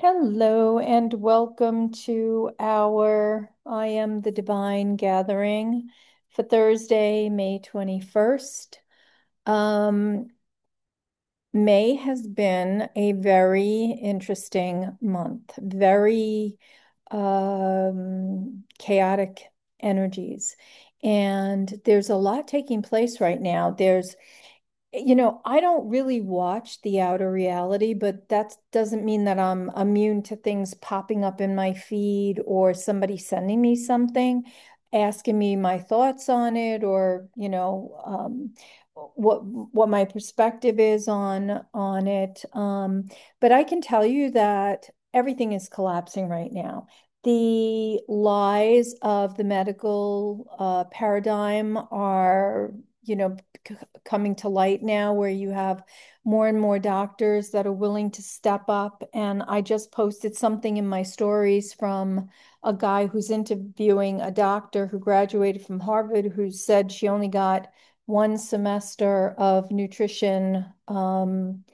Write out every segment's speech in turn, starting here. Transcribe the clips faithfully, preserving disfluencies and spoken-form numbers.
Hello and welcome to our I Am the Divine gathering for Thursday, May twenty-first. Um, May has been a very interesting month, very um, chaotic energies. And there's a lot taking place right now. There's you know, I don't really watch the outer reality, but that doesn't mean that I'm immune to things popping up in my feed or somebody sending me something, asking me my thoughts on it, or, you know, um, what what my perspective is on on it. Um, but I can tell you that everything is collapsing right now. The lies of the medical uh, paradigm are, you know, c- coming to light now, where you have more and more doctors that are willing to step up. And I just posted something in my stories from a guy who's interviewing a doctor who graduated from Harvard, who said she only got one semester of nutrition, um,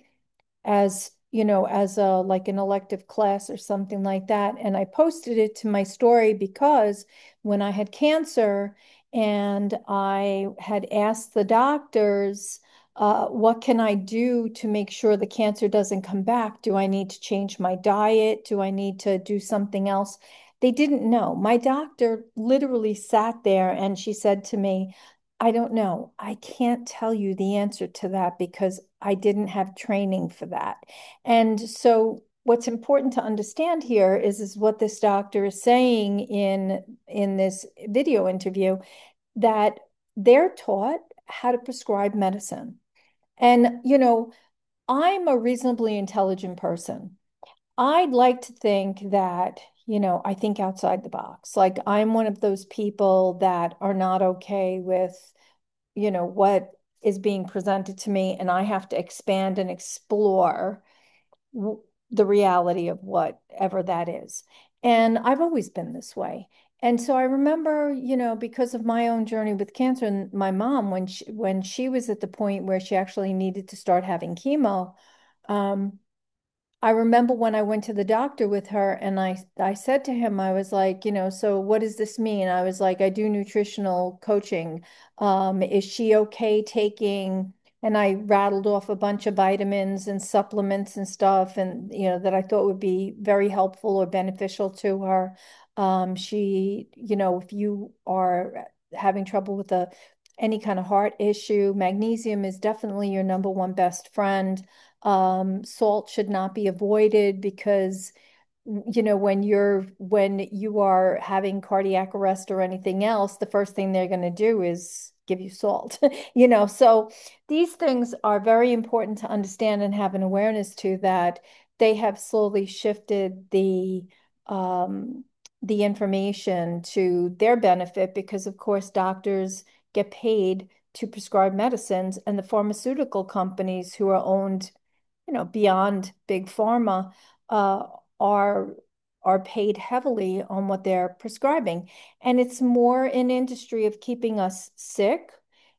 as you know, as a like an elective class or something like that. And I posted it to my story because when I had cancer and I had asked the doctors, uh, what can I do to make sure the cancer doesn't come back? Do I need to change my diet? Do I need to do something else? They didn't know. My doctor literally sat there and she said to me, I don't know. I can't tell you the answer to that because I didn't have training for that. And so what's important to understand here is, is what this doctor is saying in in this video interview, that they're taught how to prescribe medicine. And, you know, I'm a reasonably intelligent person. I'd like to think that, you know, I think outside the box. Like I'm one of those people that are not okay with, you know, what is being presented to me, and I have to expand and explore w- the reality of whatever that is. And I've always been this way. And so I remember, you know, because of my own journey with cancer and my mom, when she when she was at the point where she actually needed to start having chemo, um, I remember when I went to the doctor with her and I I said to him, I was like, you know, so what does this mean? I was like, I do nutritional coaching. Um, is she okay taking, and I rattled off a bunch of vitamins and supplements and stuff, and you know, that I thought would be very helpful or beneficial to her. Um, she, you know, if you are having trouble with a any kind of heart issue, magnesium is definitely your number one best friend. Um, salt should not be avoided because, you know, when you're when you are having cardiac arrest or anything else, the first thing they're going to do is give you salt. You know, so these things are very important to understand and have an awareness to, that they have slowly shifted the um the information to their benefit because of course doctors get paid to prescribe medicines, and the pharmaceutical companies who are owned, you know, beyond big pharma, uh, are are paid heavily on what they're prescribing. And it's more an industry of keeping us sick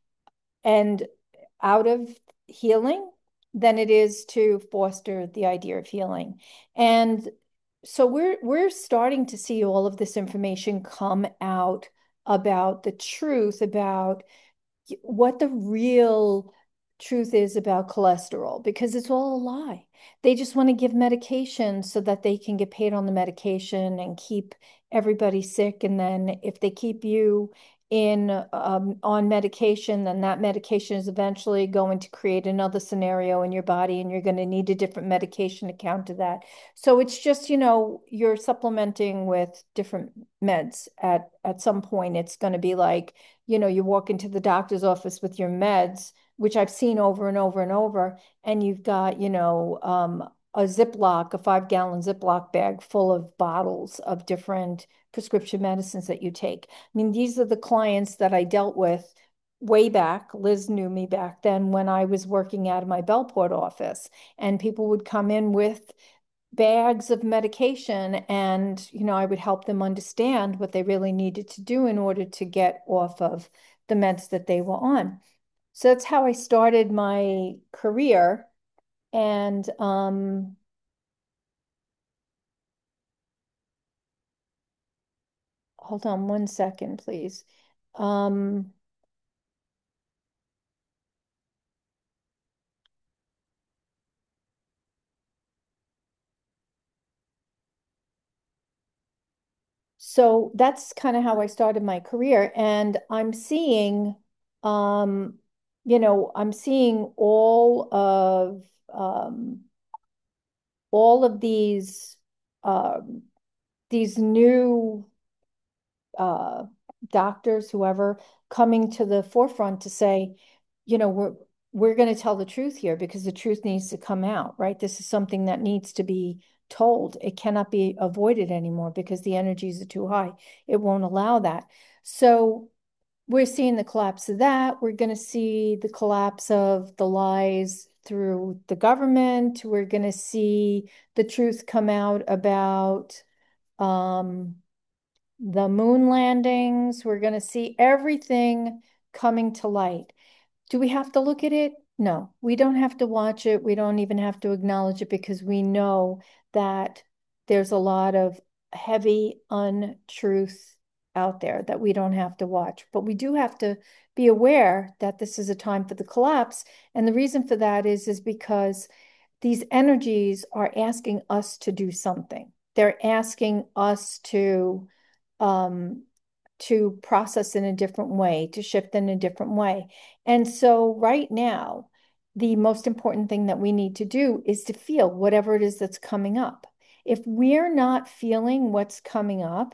and out of healing than it is to foster the idea of healing. And so we're we're starting to see all of this information come out about the truth about what the real truth is about cholesterol, because it's all a lie. They just want to give medication so that they can get paid on the medication and keep everybody sick. And then if they keep you in um, on medication, then that medication is eventually going to create another scenario in your body, and you're going to need a different medication to counter that. So it's just, you know, you're supplementing with different meds. At at some point, it's going to be like, you know, you walk into the doctor's office with your meds, which I've seen over and over and over, and you've got, you know, um, a Ziploc, a five gallon Ziploc bag full of bottles of different prescription medicines that you take. I mean, these are the clients that I dealt with way back. Liz knew me back then when I was working out of my Bellport office, and people would come in with bags of medication, and you know, I would help them understand what they really needed to do in order to get off of the meds that they were on. So that's how I started my career. And um hold on one second, please. Um, so that's kind of how I started my career. And I'm seeing, um, you know, I'm seeing all of um, all of these um, these new uh, doctors, whoever, coming to the forefront to say, you know, we're we're going to tell the truth here because the truth needs to come out, right? This is something that needs to be told. It cannot be avoided anymore because the energies are too high. It won't allow that. So we're seeing the collapse of that. We're going to see the collapse of the lies through the government. We're going to see the truth come out about um, the moon landings. We're going to see everything coming to light. Do we have to look at it? No, we don't have to watch it. We don't even have to acknowledge it because we know that there's a lot of heavy untruth out there that we don't have to watch. But we do have to be aware that this is a time for the collapse. And the reason for that is, is because these energies are asking us to do something. They're asking us to um, to process in a different way, to shift in a different way. And so, right now, the most important thing that we need to do is to feel whatever it is that's coming up. If we're not feeling what's coming up,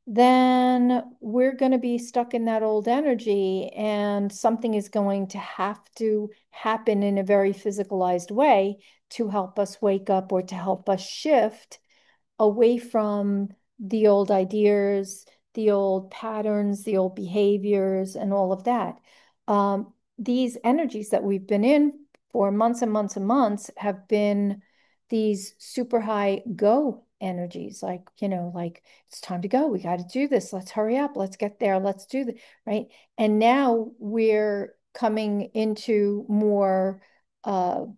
then we're going to be stuck in that old energy, and something is going to have to happen in a very physicalized way to help us wake up or to help us shift away from the old ideas, the old patterns, the old behaviors, and all of that. Um, these energies that we've been in for months and months and months have been these super high go energies, like, you know, like it's time to go. We got to do this. Let's hurry up. Let's get there. Let's do the right. And now we're coming into more of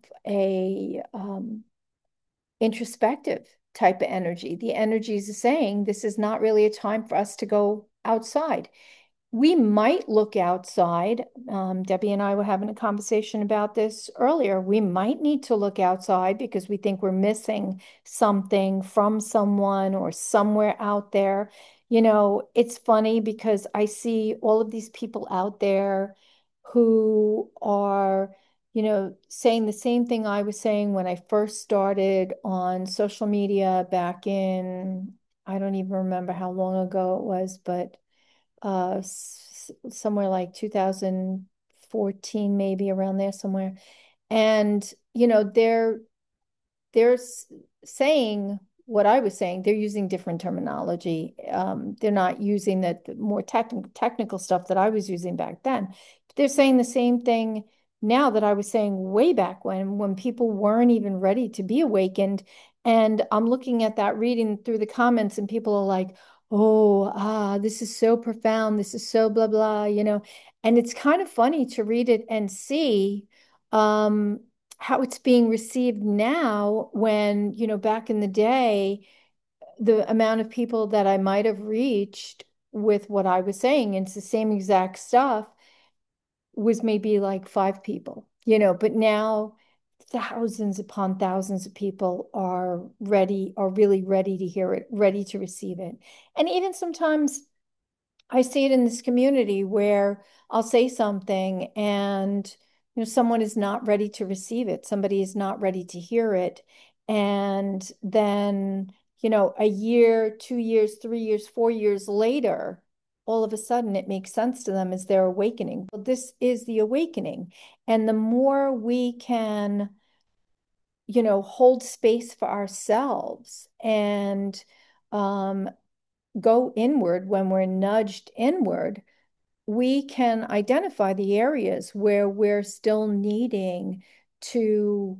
a um, introspective type of energy. The energy is saying this is not really a time for us to go outside. We might look outside. Um, Debbie and I were having a conversation about this earlier. We might need to look outside because we think we're missing something from someone or somewhere out there. You know, it's funny because I see all of these people out there who are, you know, saying the same thing I was saying when I first started on social media back in, I don't even remember how long ago it was, but uh s- somewhere like two thousand fourteen, maybe around there somewhere. And you know, they're they're saying what I was saying. They're using different terminology. Um, they're not using that more technical technical stuff that I was using back then. But they're saying the same thing now that I was saying way back when, when people weren't even ready to be awakened. And I'm looking at that, reading through the comments, and people are like, "Oh, ah, this is so profound. This is so blah blah," you know. And it's kind of funny to read it and see. Um, how it's being received now when, you know, back in the day, the amount of people that I might have reached with what I was saying, and it's the same exact stuff, was maybe like five people, you know, but now thousands upon thousands of people are ready, are really ready to hear it, ready to receive it. And even sometimes I see it in this community where I'll say something and you know someone is not ready to receive it. Somebody is not ready to hear it. And then, you know, a year, two years, three years, four years later, all of a sudden it makes sense to them as they're awakening. Well, this is the awakening. And the more we can, you know, hold space for ourselves and um, go inward when we're nudged inward, we can identify the areas where we're still needing to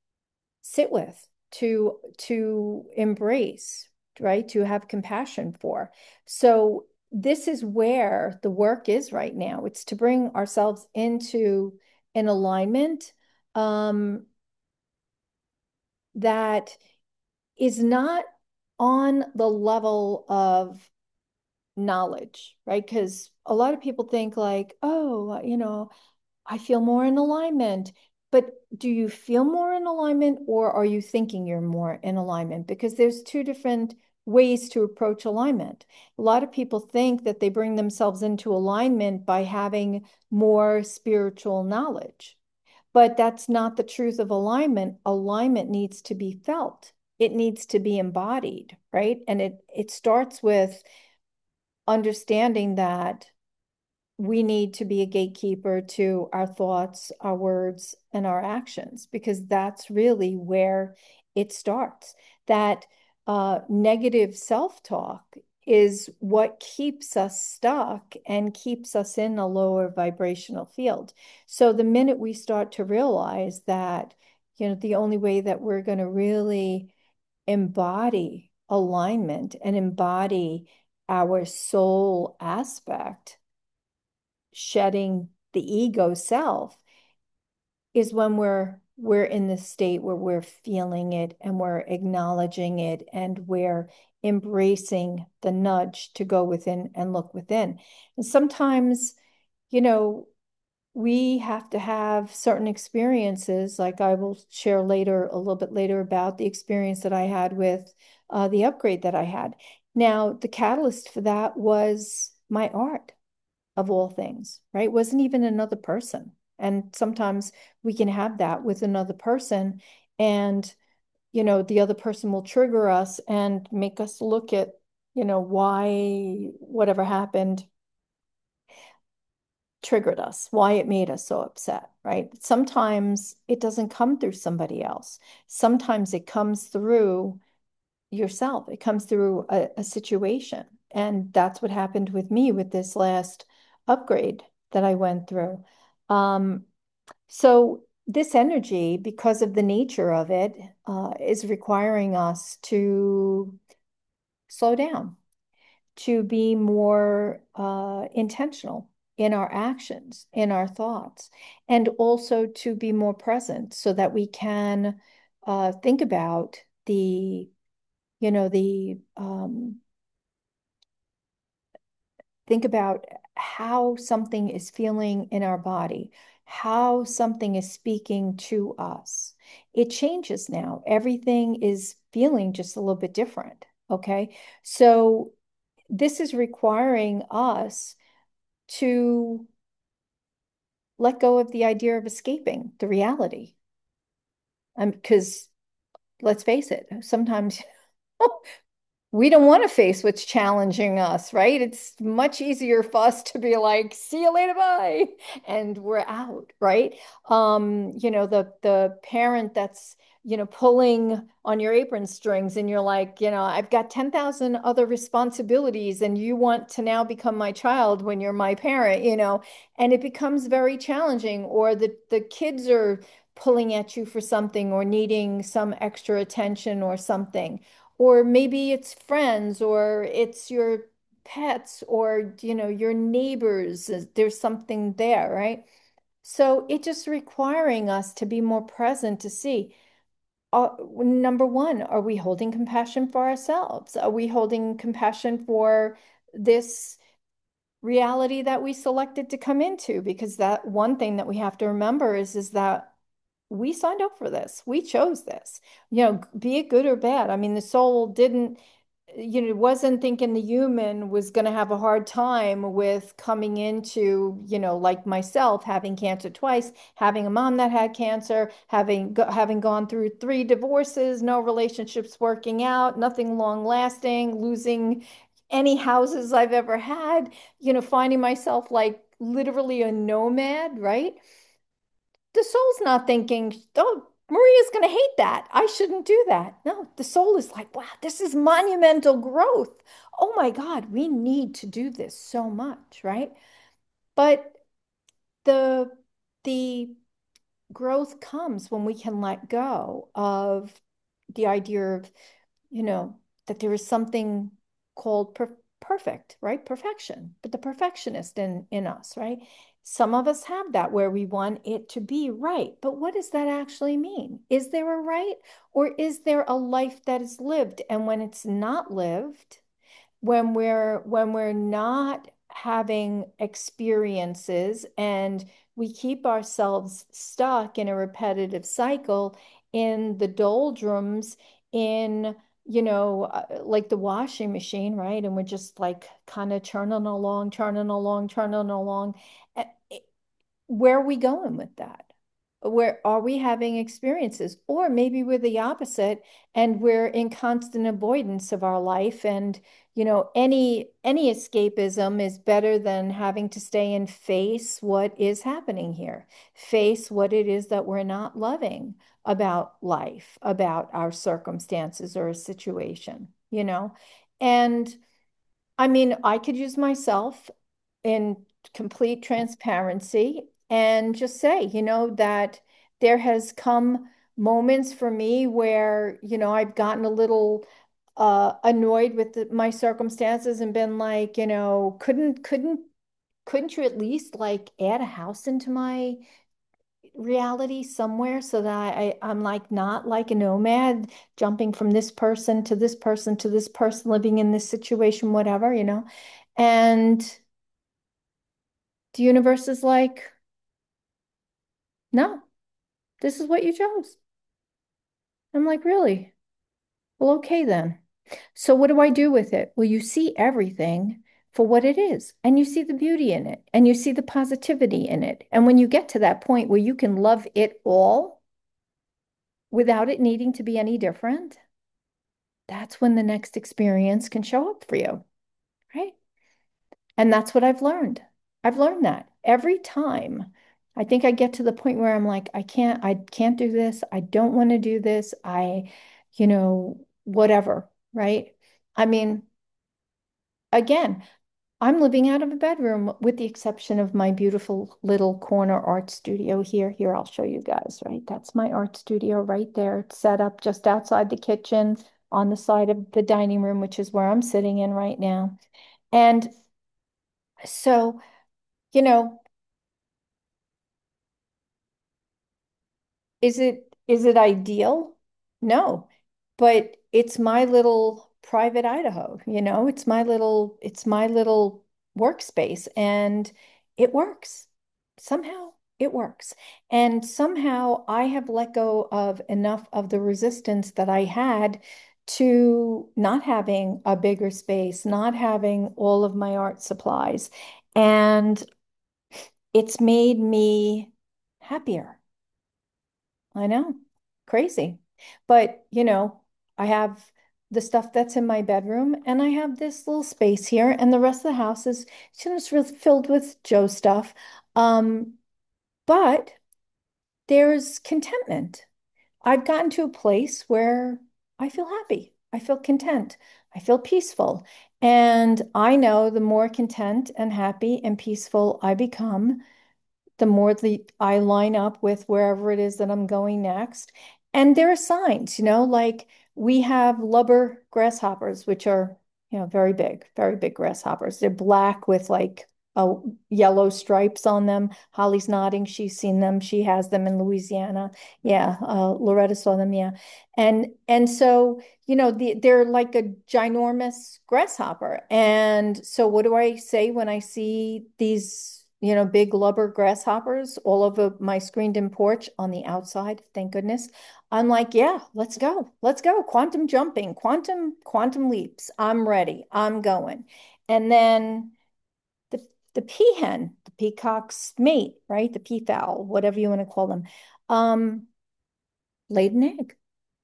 sit with, to to embrace, right? To have compassion for. So this is where the work is right now. It's to bring ourselves into an alignment um, that is not on the level of knowledge, right? Because a lot of people think like, oh, you know, I feel more in alignment. But do you feel more in alignment or are you thinking you're more in alignment? Because there's two different ways to approach alignment. A lot of people think that they bring themselves into alignment by having more spiritual knowledge. But that's not the truth of alignment. Alignment needs to be felt. It needs to be embodied, right? And it it starts with understanding that we need to be a gatekeeper to our thoughts, our words, and our actions, because that's really where it starts. That uh, negative self-talk is what keeps us stuck and keeps us in a lower vibrational field. So the minute we start to realize that, you know, the only way that we're going to really embody alignment and embody our soul aspect, shedding the ego self, is when we're we're in the state where we're feeling it and we're acknowledging it and we're embracing the nudge to go within and look within. And sometimes, you know, we have to have certain experiences, like I will share later, a little bit later, about the experience that I had with uh, the upgrade that I had. Now, the catalyst for that was my art, of all things, right? It wasn't even another person. And sometimes we can have that with another person, and, you know, the other person will trigger us and make us look at, you know, why whatever happened triggered us, why it made us so upset, right? Sometimes it doesn't come through somebody else. Sometimes it comes through yourself. It comes through a, a situation. And that's what happened with me with this last upgrade that I went through. Um, so this energy, because of the nature of it, uh, is requiring us to slow down, to be more uh, intentional in our actions, in our thoughts, and also to be more present so that we can uh, think about the, you know, the um, think about how something is feeling in our body, how something is speaking to us. It changes now. Everything is feeling just a little bit different. Okay. So this is requiring us to let go of the idea of escaping the reality. Um, because let's face it, sometimes we don't want to face what's challenging us, right? It's much easier for us to be like, see you later, bye, and we're out, right? Um, you know, the the parent that's, you know, pulling on your apron strings and you're like, you know, I've got ten thousand other responsibilities and you want to now become my child when you're my parent, you know, and it becomes very challenging. Or the the kids are pulling at you for something or needing some extra attention or something, or maybe it's friends or it's your pets or, you know, your neighbors. There's something there, right? So it just requiring us to be more present to see, uh, number one, are we holding compassion for ourselves? Are we holding compassion for this reality that we selected to come into? Because that one thing that we have to remember is is that we signed up for this. We chose this. You know, be it good or bad. I mean, the soul didn't, you know, wasn't thinking the human was going to have a hard time with coming into, you know, like myself, having cancer twice, having a mom that had cancer, having go, having gone through three divorces, no relationships working out, nothing long lasting, losing any houses I've ever had, you know, finding myself like literally a nomad, right? The soul's not thinking, oh, Maria's going to hate that. I shouldn't do that. No, the soul is like, wow, this is monumental growth. Oh my God, we need to do this so much, right? But the the growth comes when we can let go of the idea of, you know, that there is something called per perfect, right? Perfection, but the perfectionist in in us, right? Some of us have that where we want it to be right, but what does that actually mean? Is there a right, or is there a life that is lived? And when it's not lived, when we're when we're not having experiences and we keep ourselves stuck in a repetitive cycle in the doldrums in you know uh, like the washing machine, right? And we're just like kind of churning along, churning along, churning along. Uh, where are we going with that? Where are we having experiences? Or maybe we're the opposite and we're in constant avoidance of our life. And, you know, any any escapism is better than having to stay and face what is happening here, face what it is that we're not loving about life, about our circumstances or a situation, you know? And I mean, I could use myself in complete transparency and just say, you know, that there has come moments for me where, you know, I've gotten a little uh annoyed with the, my circumstances and been like, you know, couldn't couldn't couldn't you at least like add a house into my reality somewhere so that I, I'm like not like a nomad jumping from this person to this person to this person living in this situation, whatever, you know. And the universe is like, no, this is what you chose. I'm like, really? Well, okay then. So what do I do with it? Well, you see everything for what it is, and you see the beauty in it, and you see the positivity in it. And when you get to that point where you can love it all without it needing to be any different, that's when the next experience can show up for you, right? And that's what I've learned. I've learned that every time. I think I get to the point where I'm like, I can't, I can't do this. I don't want to do this. I, you know, whatever, right? I mean, again, I'm living out of a bedroom with the exception of my beautiful little corner art studio here. Here, I'll show you guys, right? That's my art studio right there. It's set up just outside the kitchen on the side of the dining room, which is where I'm sitting in right now. And so, you know, is it is it ideal? No, but it's my little private Idaho, you know, it's my little it's my little workspace and it works. Somehow it works. And somehow I have let go of enough of the resistance that I had to not having a bigger space, not having all of my art supplies. And it's made me happier. I know, crazy. But, you know, I have the stuff that's in my bedroom and I have this little space here and the rest of the house is just really filled with Joe stuff. Um, but there's contentment. I've gotten to a place where I feel happy. I feel content. I feel peaceful. And I know the more content and happy and peaceful I become, the more the I line up with wherever it is that I'm going next. And there are signs, you know, like we have lubber grasshoppers, which are, you know, very big, very big grasshoppers. They're black with like uh, yellow stripes on them. Holly's nodding. She's seen them. She has them in Louisiana. Yeah, uh, Loretta saw them. Yeah, and and so you know the, they're like a ginormous grasshopper. And so what do I say when I see these, you know, big lubber grasshoppers all over my screened-in porch on the outside? Thank goodness. I'm like, yeah, let's go. Let's go. Quantum jumping, quantum, quantum leaps. I'm ready. I'm going. And then the the peahen, the peacock's mate, right? The peafowl, whatever you want to call them, um, laid an egg.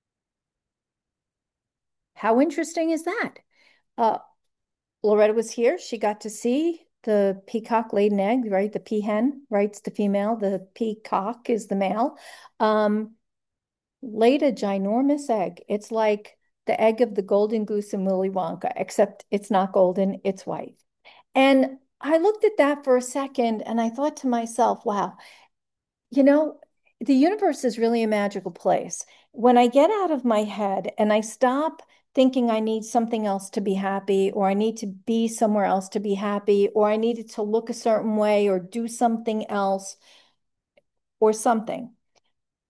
How interesting is that? Uh, Loretta was here. She got to see the peacock laid an egg, right? The peahen, right? It's the female. The peacock is the male. Um, laid a ginormous egg. It's like the egg of the golden goose in Willy Wonka, except it's not golden, it's white. And I looked at that for a second and I thought to myself, wow, you know, the universe is really a magical place. When I get out of my head and I stop thinking I need something else to be happy, or I need to be somewhere else to be happy, or I needed to look a certain way or do something else or something.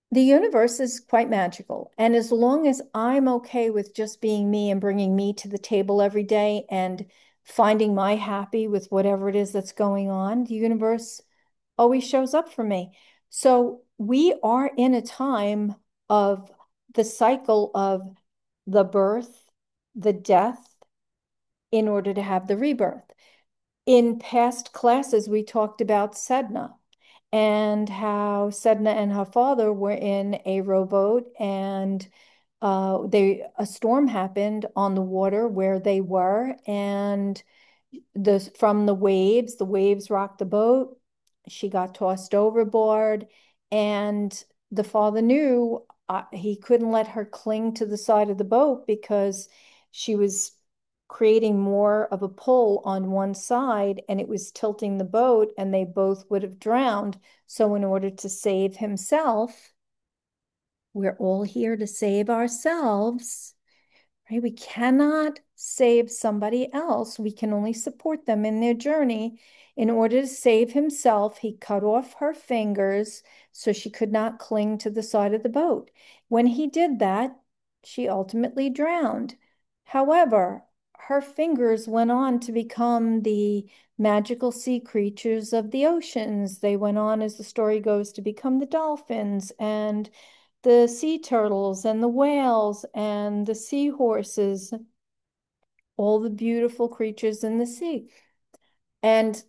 The universe is quite magical. And as long as I'm okay with just being me and bringing me to the table every day and finding my happy with whatever it is that's going on, the universe always shows up for me. So we are in a time of the cycle of the birth, the death, in order to have the rebirth. In past classes, we talked about Sedna and how Sedna and her father were in a rowboat, and uh, they a storm happened on the water where they were, and the from the waves, the waves rocked the boat. She got tossed overboard, and the father knew uh, he couldn't let her cling to the side of the boat because she was creating more of a pull on one side and it was tilting the boat and they both would have drowned. So, in order to save himself, we're all here to save ourselves. Right? We cannot save somebody else. We can only support them in their journey. In order to save himself, he cut off her fingers so she could not cling to the side of the boat. When he did that, she ultimately drowned. However, her fingers went on to become the magical sea creatures of the oceans. They went on, as the story goes, to become the dolphins and the sea turtles and the whales and the seahorses, all the beautiful creatures in the sea. And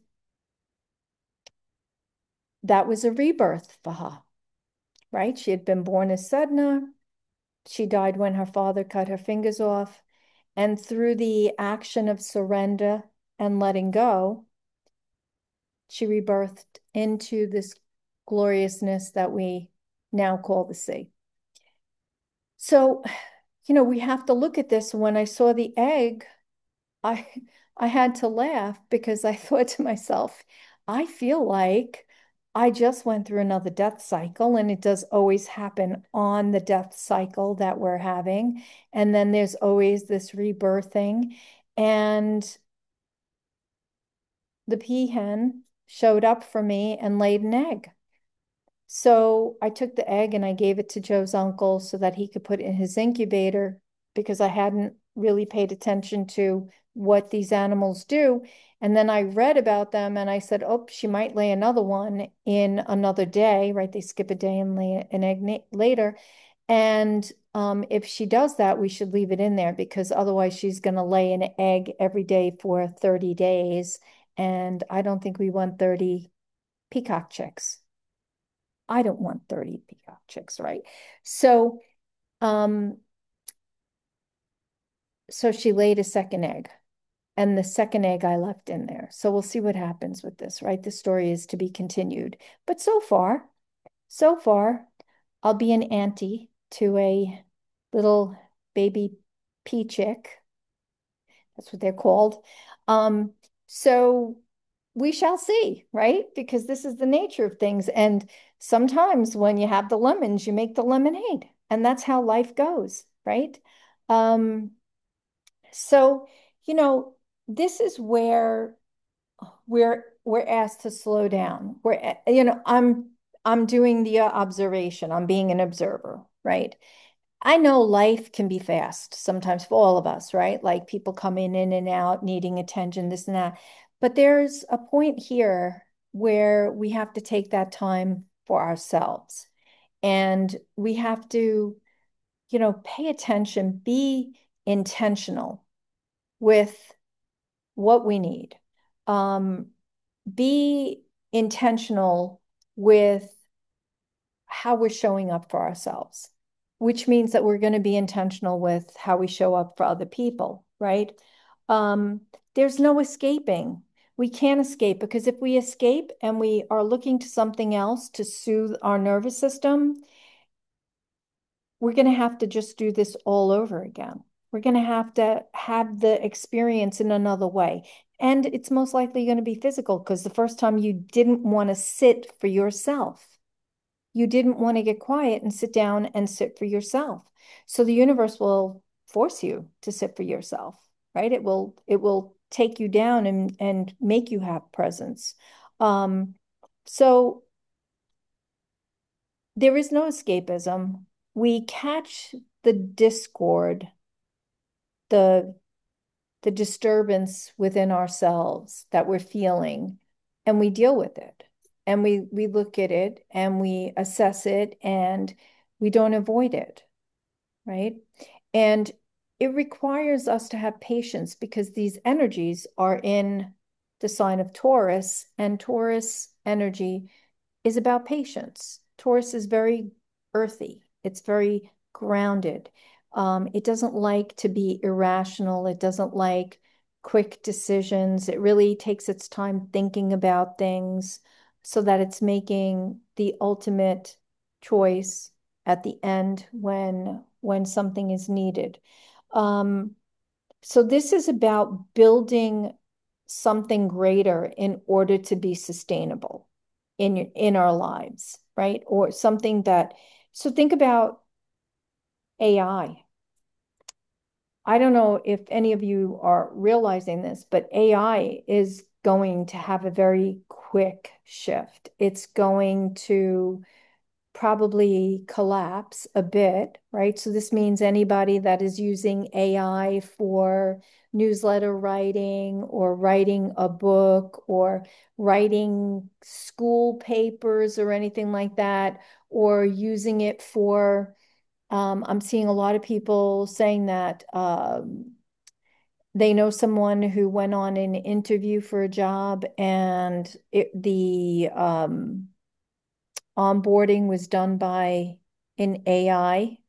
that was a rebirth for her, right? She had been born as Sedna. She died when her father cut her fingers off. And through the action of surrender and letting go, she rebirthed into this gloriousness that we now call the sea. So, you know, we have to look at this. When I saw the egg, I I had to laugh because I thought to myself, I feel like I just went through another death cycle, and it does always happen on the death cycle that we're having. And then there's always this rebirthing. And the peahen showed up for me and laid an egg. So I took the egg and I gave it to Joe's uncle so that he could put it in his incubator because I hadn't really paid attention to what these animals do. And then I read about them and I said, oh, she might lay another one in another day, right? They skip a day and lay an egg later. And um, if she does that, we should leave it in there because otherwise she's going to lay an egg every day for thirty days. And I don't think we want thirty peacock chicks. I don't want thirty peacock chicks, right? So, um, so she laid a second egg, and the second egg I left in there. So we'll see what happens with this, right? The story is to be continued. But so far, so far, I'll be an auntie to a little baby pea chick. That's what they're called. Um, so we shall see, right? Because this is the nature of things. And sometimes when you have the lemons, you make the lemonade, and that's how life goes, right? Um, so, you know, this is where we're we're asked to slow down. We're, you know, I'm I'm doing the uh, observation. I'm being an observer, right? I know life can be fast sometimes for all of us, right? Like people coming in and out, needing attention, this and that. But there's a point here where we have to take that time for ourselves. And we have to, you know, pay attention, be intentional with what we need. Um, be intentional with how we're showing up for ourselves, which means that we're going to be intentional with how we show up for other people, right? Um, there's no escaping. We can't escape because if we escape and we are looking to something else to soothe our nervous system, we're going to have to just do this all over again. We're going to have to have the experience in another way. And it's most likely going to be physical because the first time you didn't want to sit for yourself. You didn't want to get quiet and sit down and sit for yourself. So the universe will force you to sit for yourself, right? It will it will take you down and and make you have presence. Um, so there is no escapism. We catch the discord, the the disturbance within ourselves that we're feeling, and we deal with it. And we we look at it and we assess it and we don't avoid it, right? And it requires us to have patience because these energies are in the sign of Taurus, and Taurus energy is about patience. Taurus is very earthy, it's very grounded. Um, it doesn't like to be irrational, it doesn't like quick decisions. It really takes its time thinking about things so that it's making the ultimate choice at the end when when something is needed. Um, so this is about building something greater in order to be sustainable in in our lives, right? Or something that, so think about A I. I I don't know if any of you are realizing this, but A I is going to have a very quick shift. It's going to probably collapse a bit, right? So this means anybody that is using A I for newsletter writing or writing a book or writing school papers or anything like that, or using it for, um, I'm seeing a lot of people saying that um, they know someone who went on an interview for a job and it, the um, onboarding was done by an A I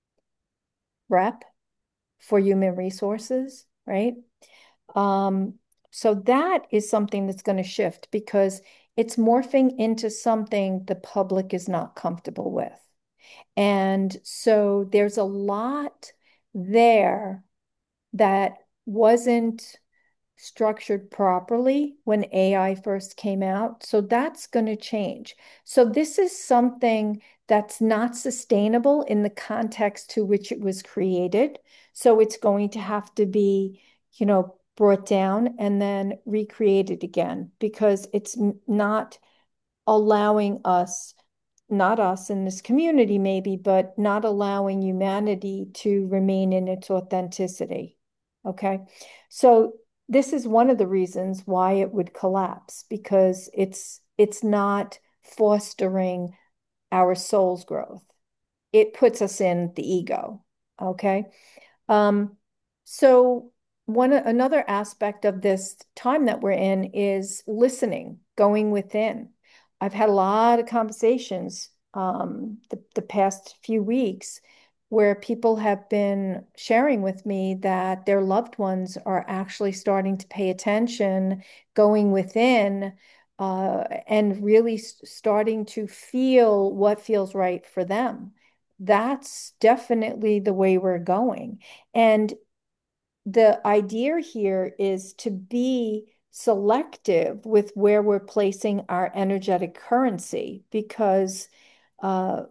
rep for human resources, right? Um, so that is something that's going to shift because it's morphing into something the public is not comfortable with. And so there's a lot there that wasn't structured properly when A I first came out. So that's going to change. So this is something that's not sustainable in the context to which it was created. So it's going to have to be, you know, brought down and then recreated again because it's not allowing us, not us in this community maybe, but not allowing humanity to remain in its authenticity. Okay. So this is one of the reasons why it would collapse because it's it's not fostering our soul's growth. It puts us in the ego. Okay. Um, so one another aspect of this time that we're in is listening, going within. I've had a lot of conversations um, the, the past few weeks where people have been sharing with me that their loved ones are actually starting to pay attention, going within, uh, and really starting to feel what feels right for them. That's definitely the way we're going. And the idea here is to be selective with where we're placing our energetic currency because uh,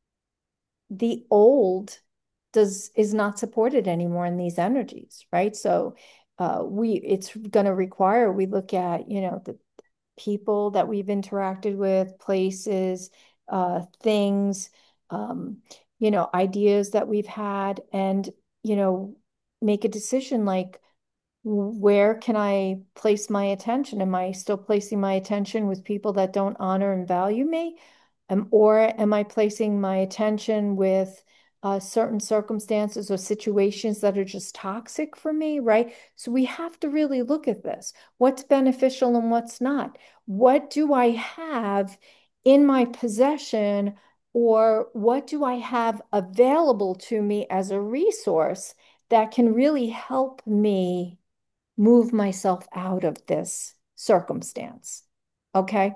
the old does is not supported anymore in these energies, right? So uh, we it's going to require we look at, you know, the people that we've interacted with, places, uh, things, um, you know, ideas that we've had, and, you know, make a decision like, where can I place my attention? Am I still placing my attention with people that don't honor and value me? Um, or am I placing my attention with uh, certain circumstances or situations that are just toxic for me, right? So we have to really look at this. What's beneficial and what's not? What do I have in my possession, or what do I have available to me as a resource that can really help me move myself out of this circumstance? Okay.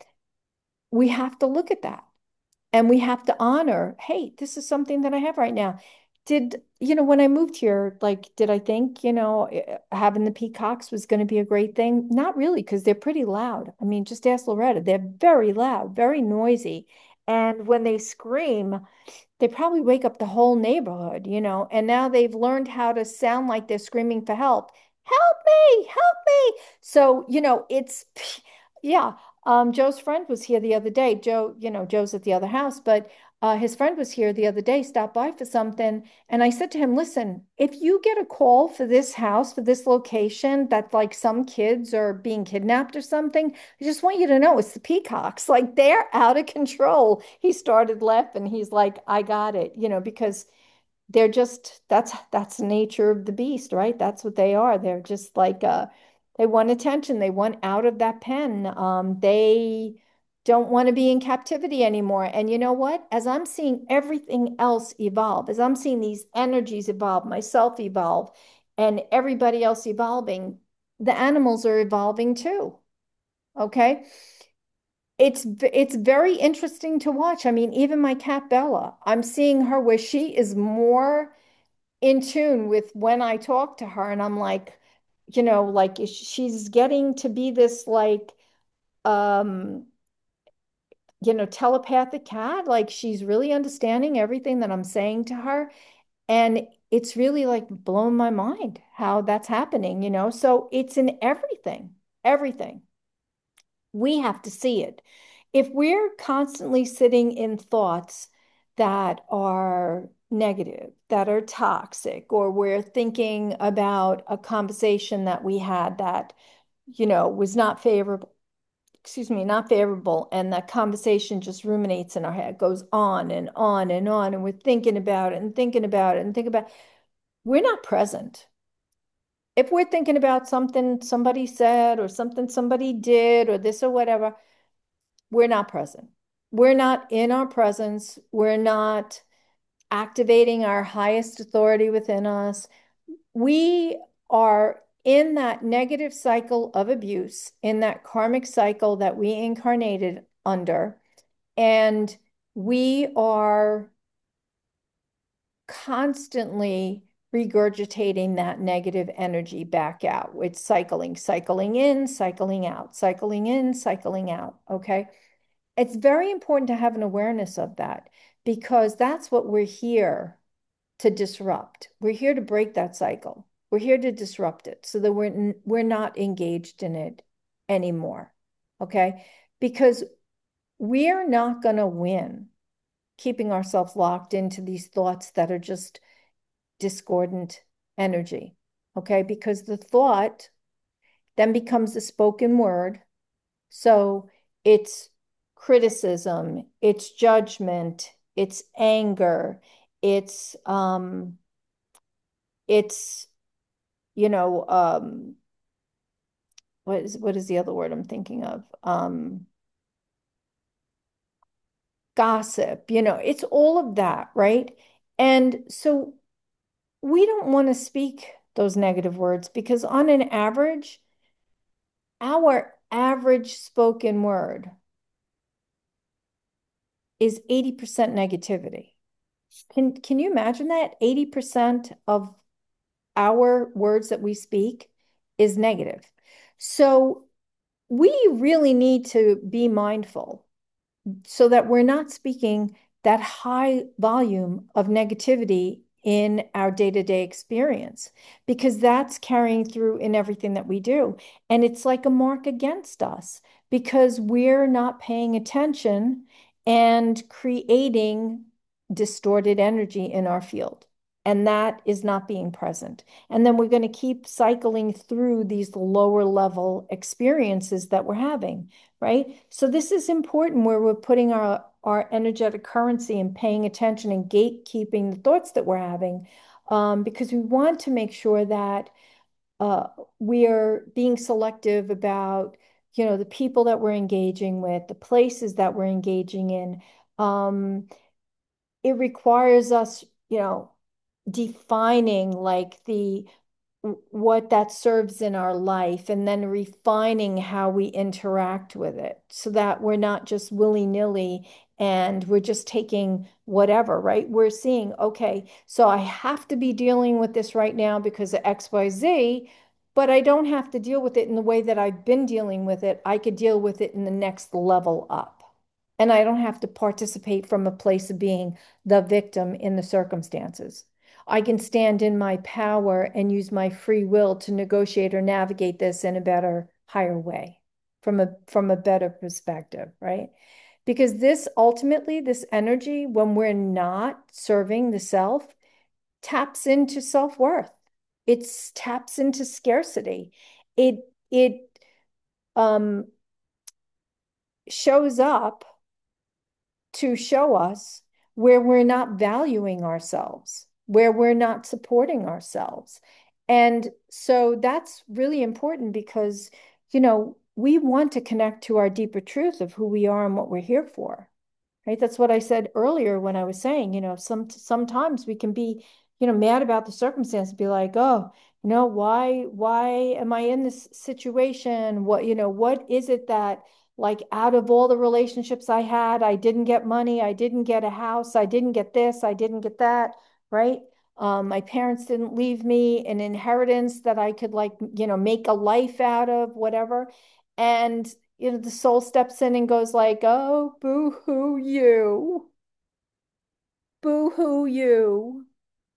We have to look at that and we have to honor, hey, this is something that I have right now. Did, you know, when I moved here, like, did I think, you know, eh, having the peacocks was going to be a great thing? Not really, because they're pretty loud. I mean, just ask Loretta. They're very loud, very noisy. And when they scream, they probably wake up the whole neighborhood, you know, and now they've learned how to sound like they're screaming for help. Help me, help me. So, you know, it's, yeah, Um, Joe's friend was here the other day. Joe, you know, Joe's at the other house, but uh, his friend was here the other day, stopped by for something. And I said to him, listen, if you get a call for this house, for this location, that like some kids are being kidnapped or something, I just want you to know it's the Peacocks. Like they're out of control. He started laughing. He's like, I got it, you know, because they're just that's that's the nature of the beast, right? That's what they are. They're just like uh they want attention. They want out of that pen. Um, they don't want to be in captivity anymore. And you know what? As I'm seeing everything else evolve, as I'm seeing these energies evolve, myself evolve, and everybody else evolving, the animals are evolving too. Okay. It's it's very interesting to watch. I mean, even my cat Bella, I'm seeing her where she is more in tune with when I talk to her, and I'm like, you know, like she's getting to be this like um, you know, telepathic cat. Like she's really understanding everything that I'm saying to her. And it's really like blown my mind how that's happening, you know. So it's in everything, everything. We have to see it. If we're constantly sitting in thoughts that are negative, that are toxic, or we're thinking about a conversation that we had that, you know, was not favorable, excuse me, not favorable, and that conversation just ruminates in our head, goes on and on and on, and we're thinking about it and thinking about it and thinking about it, we're not present. If we're thinking about something somebody said or something somebody did or this or whatever, we're not present. We're not in our presence. We're not activating our highest authority within us. We are in that negative cycle of abuse, in that karmic cycle that we incarnated under. And we are constantly regurgitating that negative energy back out. It's cycling, cycling in, cycling out, cycling in, cycling out. Okay. It's very important to have an awareness of that because that's what we're here to disrupt. We're here to break that cycle. We're here to disrupt it so that we're we're not engaged in it anymore. Okay? Because we're not going to win keeping ourselves locked into these thoughts that are just discordant energy. Okay? Because the thought then becomes a spoken word. So it's criticism, it's judgment, it's anger, it's um, it's you know um, what is what is the other word I'm thinking of? Um, gossip. You know, it's all of that, right? And so we don't want to speak those negative words because on an average, our average spoken word is eighty percent negativity. Can can you imagine that? eighty percent of our words that we speak is negative. So we really need to be mindful so that we're not speaking that high volume of negativity in our day-to-day experience because that's carrying through in everything that we do. And it's like a mark against us because we're not paying attention and creating distorted energy in our field. And that is not being present. And then we're going to keep cycling through these lower level experiences that we're having, right? So this is important where we're putting our, our energetic currency and paying attention and gatekeeping the thoughts that we're having, um, because we want to make sure that uh, we are being selective about, you know, the people that we're engaging with, the places that we're engaging in. Um, it requires us, you know, defining like the what that serves in our life and then refining how we interact with it so that we're not just willy-nilly and we're just taking whatever, right? We're seeing, okay, so I have to be dealing with this right now because of X Y Z, but I don't have to deal with it in the way that I've been dealing with it. I could deal with it in the next level up. And I don't have to participate from a place of being the victim in the circumstances. I can stand in my power and use my free will to negotiate or navigate this in a better, higher way. from a from a better perspective, right? Because this ultimately, this energy, when we're not serving the self, taps into self-worth. It taps into scarcity. It it um shows up to show us where we're not valuing ourselves, where we're not supporting ourselves. And so that's really important because, you know, we want to connect to our deeper truth of who we are and what we're here for. Right? That's what I said earlier when I was saying, you know, some sometimes we can be, you know, mad about the circumstance, be like, oh, you know, why, why am I in this situation? What, you know, what is it that, like, out of all the relationships I had, I didn't get money, I didn't get a house, I didn't get this, I didn't get that, right? Um, my parents didn't leave me an inheritance that I could, like, you know, make a life out of, whatever. And you know, the soul steps in and goes like, oh, boo-hoo you. Boo-hoo you.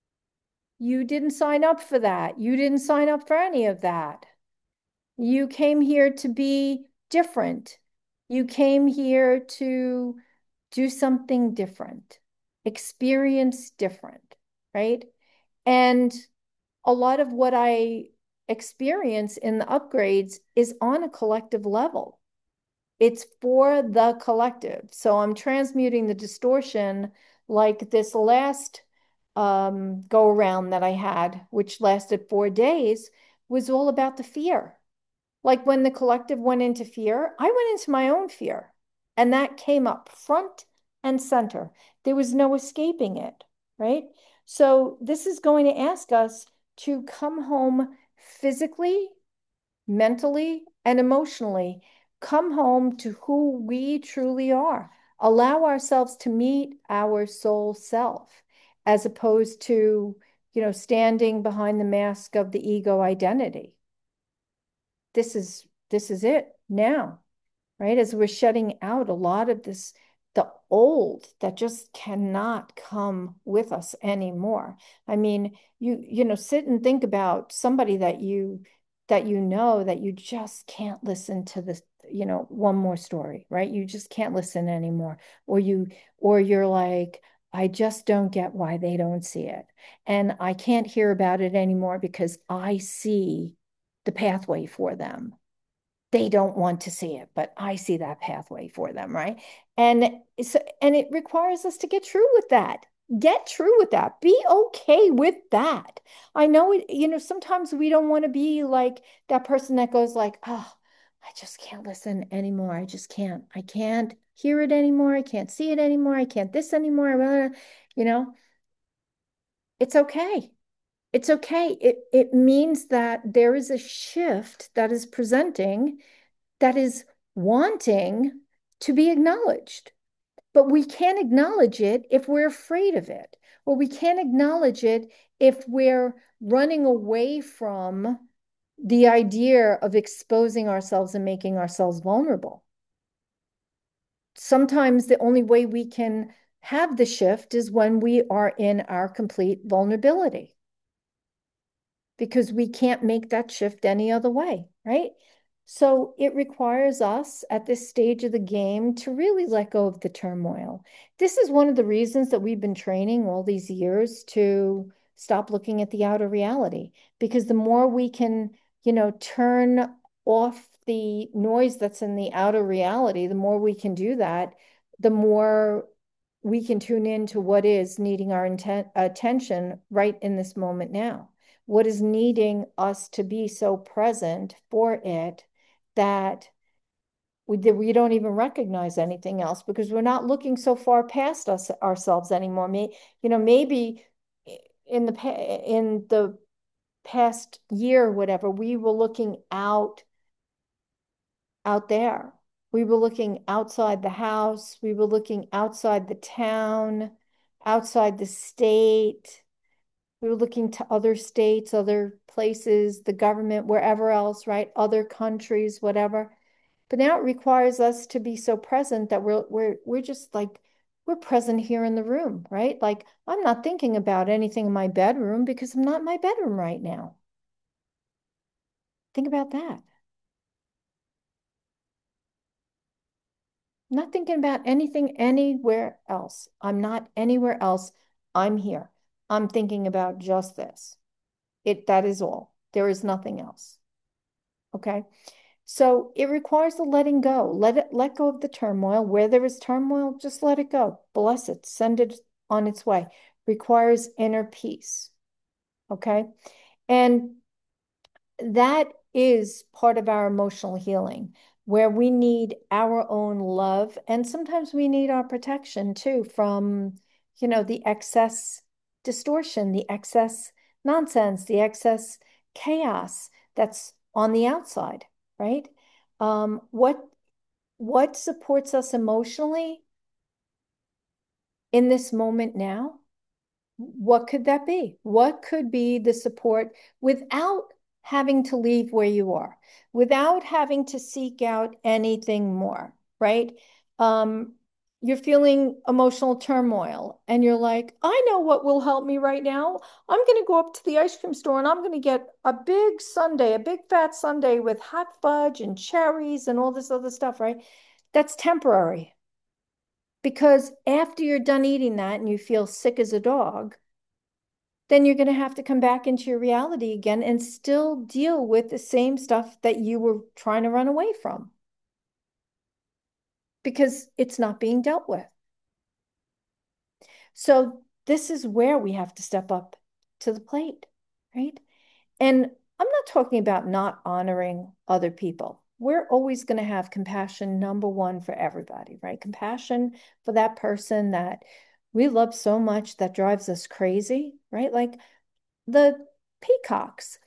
You didn't sign up for that. You didn't sign up for any of that. You came here to be different. You came here to do something different, experience different, right? And a lot of what I experience in the upgrades is on a collective level. It's for the collective. So I'm transmuting the distortion, like this last um, go around that I had, which lasted four days, was all about the fear. Like when the collective went into fear, I went into my own fear, and that came up front and center. There was no escaping it, right? So this is going to ask us to come home physically, mentally, and emotionally, come home to who we truly are. Allow ourselves to meet our soul self as opposed to, you know, standing behind the mask of the ego identity. This is this is it now, right? As we're shutting out a lot of this, the old that just cannot come with us anymore. I mean, you, you know, sit and think about somebody that you, that you know, that you just can't listen to this, you know, one more story, right? You just can't listen anymore. Or you, or you're like, I just don't get why they don't see it. And I can't hear about it anymore because I see the pathway for them. They don't want to see it, but I see that pathway for them, right? And so, and it requires us to get true with that. Get true with that. Be okay with that. I know it, you know, sometimes we don't want to be like that person that goes like, oh, I just can't listen anymore. I just can't. I can't hear it anymore. I can't see it anymore. I can't this anymore. You know, it's okay. It's okay. It it means that there is a shift that is presenting, that is wanting to be acknowledged. But we can't acknowledge it if we're afraid of it, or we can't acknowledge it if we're running away from the idea of exposing ourselves and making ourselves vulnerable. Sometimes the only way we can have the shift is when we are in our complete vulnerability, because we can't make that shift any other way, right? So it requires us at this stage of the game to really let go of the turmoil. This is one of the reasons that we've been training all these years to stop looking at the outer reality, because the more we can, you know, turn off the noise that's in the outer reality, the more we can do that, the more we can tune into what is needing our intent, attention right in this moment now. What is needing us to be so present for it that we, that we don't even recognize anything else because we're not looking so far past us ourselves anymore. May, you know, maybe in the in the past year, whatever, we were looking out out there. We were looking outside the house. We were looking outside the town, outside the state. We were looking to other states, other places, the government, wherever else, right? Other countries, whatever. But now it requires us to be so present that we're we're we're just like we're present here in the room, right? Like I'm not thinking about anything in my bedroom because I'm not in my bedroom right now. Think about that. I'm not thinking about anything anywhere else. I'm not anywhere else. I'm here. I'm thinking about just this. It that is all. There is nothing else. Okay. So it requires the letting go. Let it let go of the turmoil. Where there is turmoil, just let it go. Bless it. Send it on its way. Requires inner peace. Okay. And that is part of our emotional healing, where we need our own love. And sometimes we need our protection too from, you know, the excess distortion, the excess nonsense, the excess chaos that's on the outside, right? Um, what what supports us emotionally in this moment now? What could that be? What could be the support without having to leave where you are, without having to seek out anything more, right? Um, you're feeling emotional turmoil and you're like, I know what will help me right now. I'm going to go up to the ice cream store and I'm going to get a big sundae, a big fat sundae with hot fudge and cherries and all this other stuff, right? That's temporary because after you're done eating that and you feel sick as a dog, then you're going to have to come back into your reality again and still deal with the same stuff that you were trying to run away from because it's not being dealt with. So, this is where we have to step up to the plate, right? And I'm not talking about not honoring other people. We're always going to have compassion, number one, for everybody, right? Compassion for that person that we love so much that drives us crazy, right? Like the peacocks.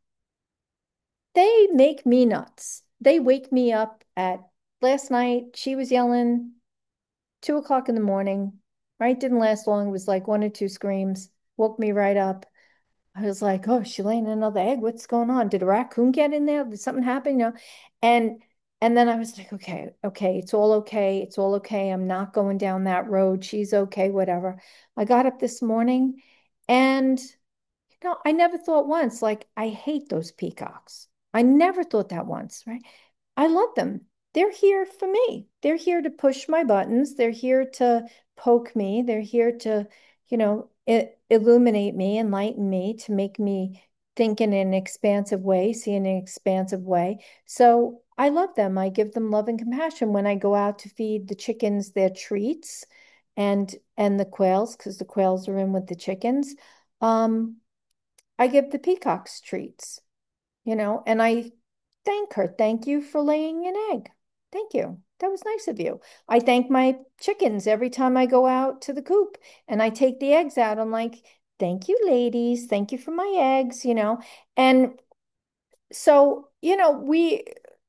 They make me nuts. They wake me up at last night. She was yelling two o'clock in the morning, right? Didn't last long. It was like one or two screams, woke me right up. I was like, oh, is she laying another egg? What's going on? Did a raccoon get in there? Did something happen? You know? And and then I was like, okay, okay, it's all okay. It's all okay. I'm not going down that road. She's okay, whatever. I got up this morning and no, I never thought once, like, I hate those peacocks. I never thought that once, right? I love them. They're here for me. They're here to push my buttons. They're here to poke me. They're here to, you know, I illuminate me, enlighten me, to make me think in an expansive way, see in an expansive way. So I love them. I give them love and compassion when I go out to feed the chickens their treats and and the quails, because the quails are in with the chickens. Um, I give the peacocks treats, you know, and I thank her. Thank you for laying an egg. Thank you. That was nice of you. I thank my chickens every time I go out to the coop and I take the eggs out. I'm like, thank you, ladies. Thank you for my eggs, you know. And so, you know, we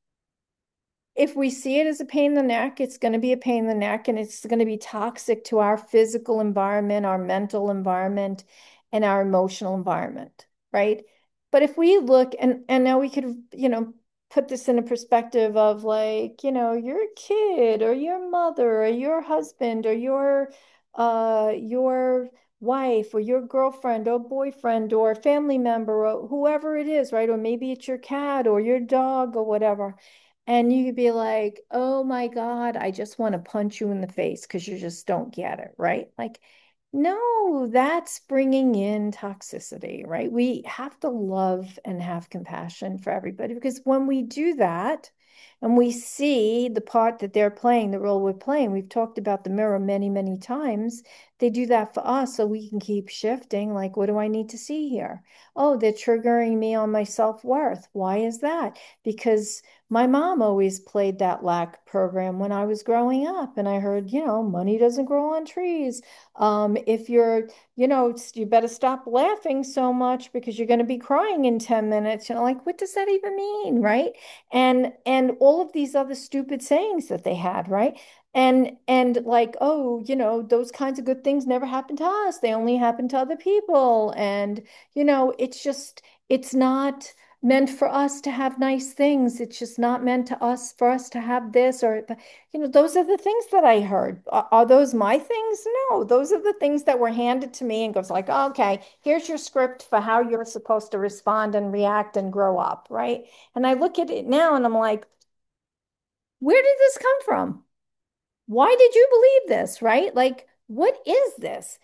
if we see it as a pain in the neck, it's going to be a pain in the neck and it's going to be toxic to our physical environment, our mental environment, and our emotional environment, right? But if we look and and now we could, you know, put this in a perspective of like, you know, your kid or your mother or your husband or your uh your wife or your girlfriend or boyfriend or family member or whoever it is, right? Or maybe it's your cat or your dog or whatever and you could be like, oh my God, I just want to punch you in the face because you just don't get it, right? Like, no, that's bringing in toxicity, right? We have to love and have compassion for everybody because when we do that and we see the part that they're playing, the role we're playing, we've talked about the mirror many, many times. They do that for us so we can keep shifting. Like, what do I need to see here? Oh, they're triggering me on my self-worth. Why is that? Because my mom always played that lack program when I was growing up, and I heard, you know, money doesn't grow on trees. Um, if you're, you know, you better stop laughing so much because you're going to be crying in ten minutes. You know, like, what does that even mean, right? And and all of these other stupid sayings that they had, right? And and like, oh, you know, those kinds of good things never happen to us. They only happen to other people. And, you know, it's just, it's not meant for us to have nice things. It's just not meant to us for us to have this or, you know, those are the things that I heard. Are, are those my things? No, those are the things that were handed to me and goes like, oh, okay, here's your script for how you're supposed to respond and react and grow up, right? And I look at it now and I'm like, where did this come from? Why did you believe this, right? Like, what is this?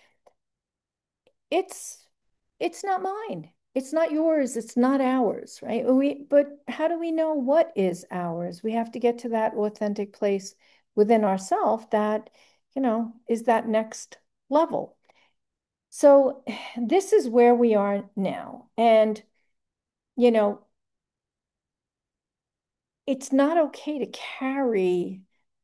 It's it's not mine. It's not yours. It's not ours, right? We, but how do we know what is ours? We have to get to that authentic place within ourselves that, you know, is that next level. So this is where we are now. And, you know, it's not okay to carry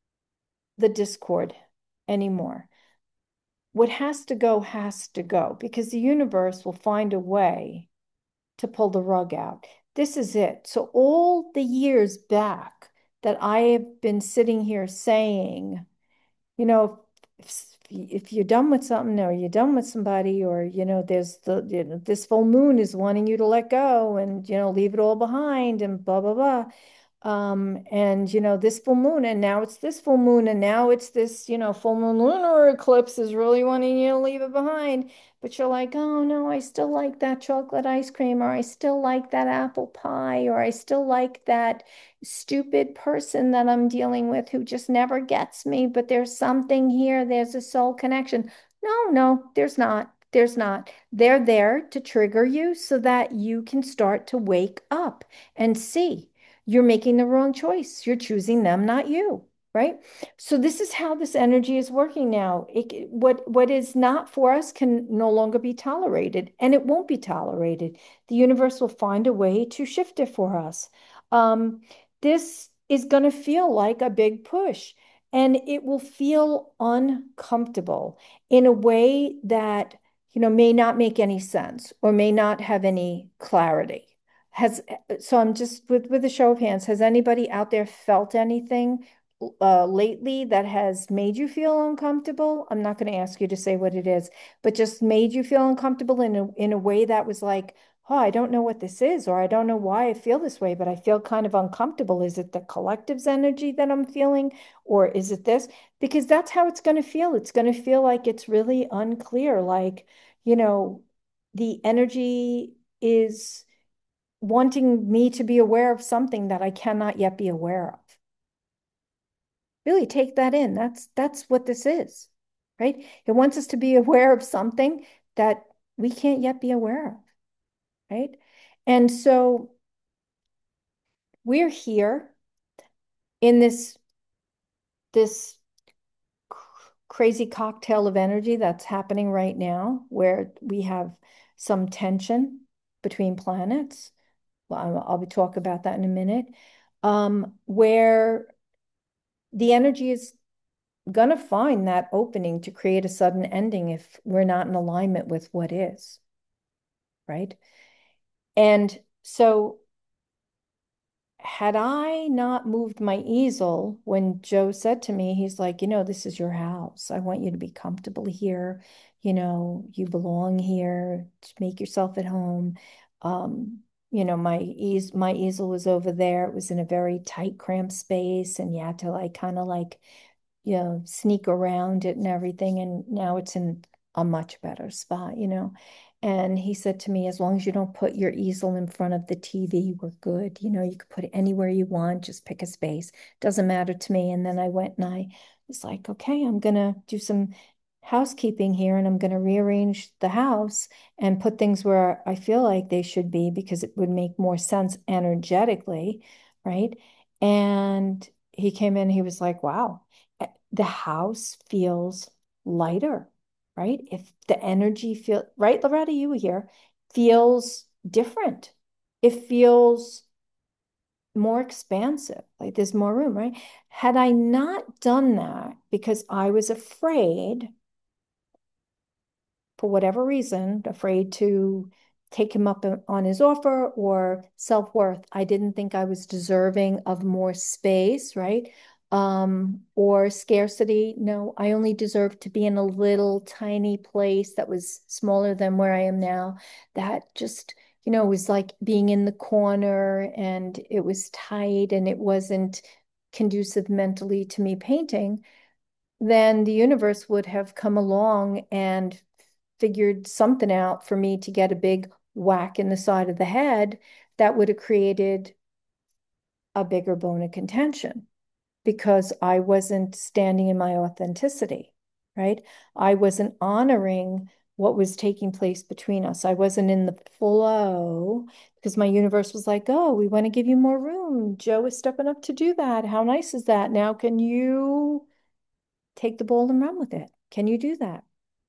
the discord anymore. What has to go has to go because the universe will find a way to pull the rug out. This is it. So, all the years back that I have been sitting here saying, you know, if, if you're done with something or you're done with somebody, or, you know, there's the, you know, this full moon is wanting you to let go and, you know, leave it all behind and blah, blah, blah. Um, and you know, this full moon, and now it's this full moon, and now it's this, you know, full moon lunar eclipse is really wanting you to leave it behind. But you're like, oh no, I still like that chocolate ice cream, or I still like that apple pie, or I still like that stupid person that I'm dealing with who just never gets me. But there's something here, there's a soul connection. No, no, there's not. There's not. They're there to trigger you so that you can start to wake up and see you're making the wrong choice. You're choosing them, not you, right? So this is how this energy is working now. It, what what is not for us can no longer be tolerated, and it won't be tolerated. The universe will find a way to shift it for us. Um, this is going to feel like a big push, and it will feel uncomfortable in a way that, you know, may not make any sense or may not have any clarity. Has so I'm just with with a show of hands, has anybody out there felt anything uh lately that has made you feel uncomfortable? I'm not going to ask you to say what it is, but just made you feel uncomfortable in a in a way that was like, oh, I don't know what this is, or I don't know why I feel this way, but I feel kind of uncomfortable. Is it the collective's energy that I'm feeling, or is it this? Because that's how it's going to feel. It's going to feel like it's really unclear, like, you know, the energy is wanting me to be aware of something that I cannot yet be aware of. Really take that in. That's that's what this is, right? It wants us to be aware of something that we can't yet be aware of, right? And so we're here in this this crazy cocktail of energy that's happening right now, where we have some tension between planets. Well, I'll, I'll be talk about that in a minute. Um, where the energy is gonna find that opening to create a sudden ending if we're not in alignment with what is, right? And so had I not moved my easel when Joe said to me, he's like, you know, this is your house. I want you to be comfortable here. You know, you belong here. Just make yourself at home. Um, you know, my eas my easel was over there. It was in a very tight, cramped space, and you had to like kind of like, you know, sneak around it and everything. And now it's in a much better spot, you know. And he said to me, as long as you don't put your easel in front of the T V, we're good. You know, you could put it anywhere you want, just pick a space. Doesn't matter to me. And then I went and I was like, okay, I'm gonna do some housekeeping here and I'm gonna rearrange the house and put things where I feel like they should be because it would make more sense energetically, right? And he came in, he was like, wow, the house feels lighter, right? If the energy feel right, Loretta, you were here, feels different. It feels more expansive, like there's more room, right? Had I not done that because I was afraid, for whatever reason, afraid to take him up on his offer or self-worth. I didn't think I was deserving of more space, right? Um, or scarcity. No, I only deserved to be in a little tiny place that was smaller than where I am now. That just, you know, was like being in the corner and it was tight and it wasn't conducive mentally to me painting. Then the universe would have come along and figured something out for me to get a big whack in the side of the head that would have created a bigger bone of contention. because I wasn't standing in my authenticity, right? I wasn't honoring what was taking place between us. I wasn't in the flow because my universe was like, oh, we want to give you more room. Joe is stepping up to do that. How nice is that? Now, can you take the ball and run with it? Can you do that?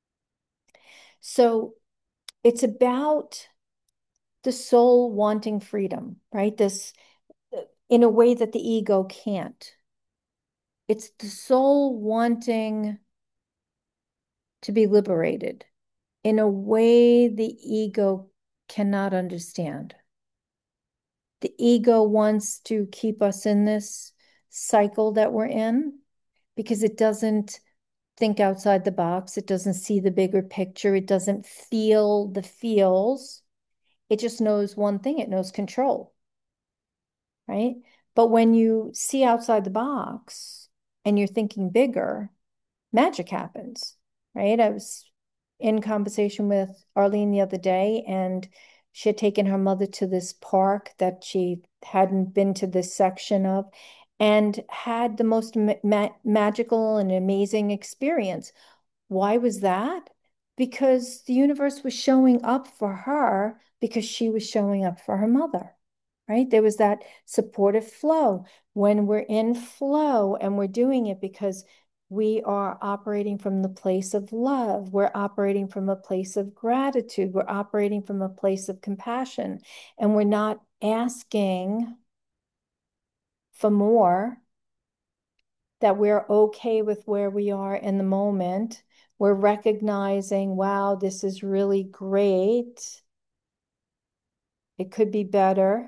So it's about the soul wanting freedom, right? This in a way that the ego can't. It's the soul wanting to be liberated in a way the ego cannot understand. The ego wants to keep us in this cycle that we're in because it doesn't think outside the box. It doesn't see the bigger picture. It doesn't feel the feels. It just knows one thing. It knows control, right? But when you see outside the box and you're thinking bigger, magic happens, right? I was in conversation with Arlene the other day, and she had taken her mother to this park that she hadn't been to this section of and had the most ma magical and amazing experience. Why was that? Because the universe was showing up for her because she was showing up for her mother, right? There was that supportive flow. When we're in flow and we're doing it because we are operating from the place of love, we're operating from a place of gratitude, we're operating from a place of compassion, and we're not asking for more, that we're okay with where we are in the moment. We're recognizing, wow, this is really great. It could be better,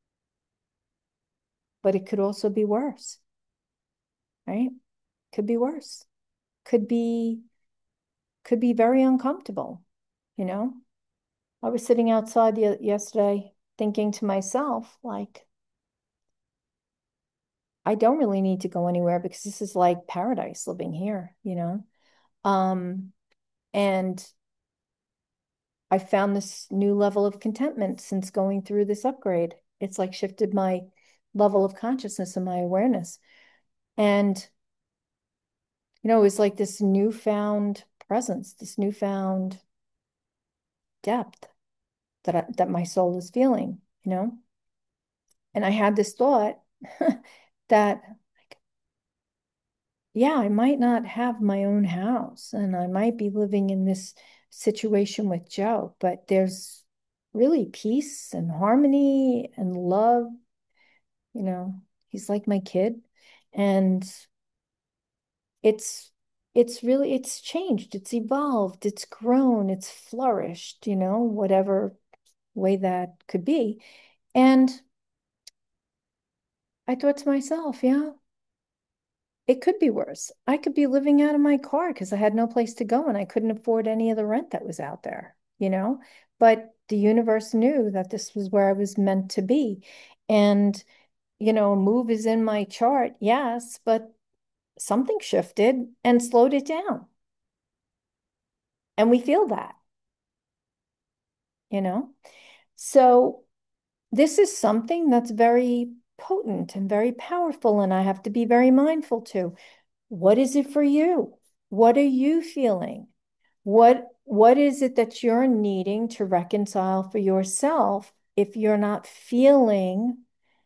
but it could also be worse, right? Could be worse. Could be could be very uncomfortable, you know? I was sitting outside the, yesterday thinking to myself, like, I don't really need to go anywhere because this is like paradise living here, you know? Um, and I found this new level of contentment since going through this upgrade. It's like shifted my level of consciousness and my awareness. And, you know, it was like this newfound presence, this newfound depth that I, that my soul is feeling, you know? And I had this thought that, like, yeah, I might not have my own house and I might be living in this situation with Joe, but there's really peace and harmony and love. You know, he's like my kid. And it's it's really it's changed, it's evolved, it's grown, it's flourished, you know, whatever way that could be. And I thought to myself, yeah, it could be worse. I could be living out of my car because I had no place to go and I couldn't afford any of the rent that was out there, you know? But the universe knew that this was where I was meant to be. And, you know, a move is in my chart, yes, but something shifted and slowed it down. And we feel that, you know? So this is something that's very potent and very powerful, and I have to be very mindful too. What is it for you? What are you feeling? What what is it that you're needing to reconcile for yourself if you're not feeling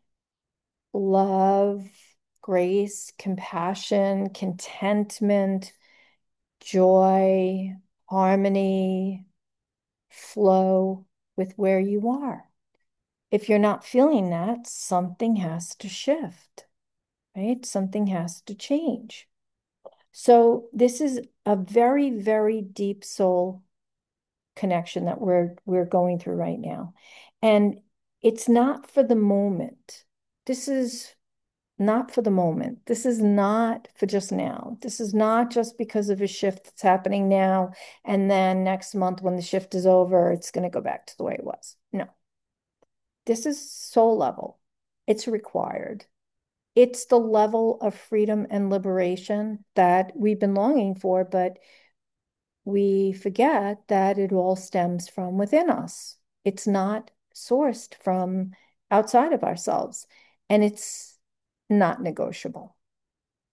love, grace, compassion, contentment, joy, harmony, flow with where you are? If you're not feeling that, something has to shift, right? Something has to change. So this is a very, very deep soul connection that we're we're going through right now. And it's not for the moment. This is not for the moment. This is not for just now. This is not just because of a shift that's happening now. And then next month, when the shift is over, it's going to go back to the way it was. No, this is soul level. It's required. It's the level of freedom and liberation that we've been longing for, but we forget that it all stems from within us. It's not sourced from outside of ourselves, and it's not negotiable.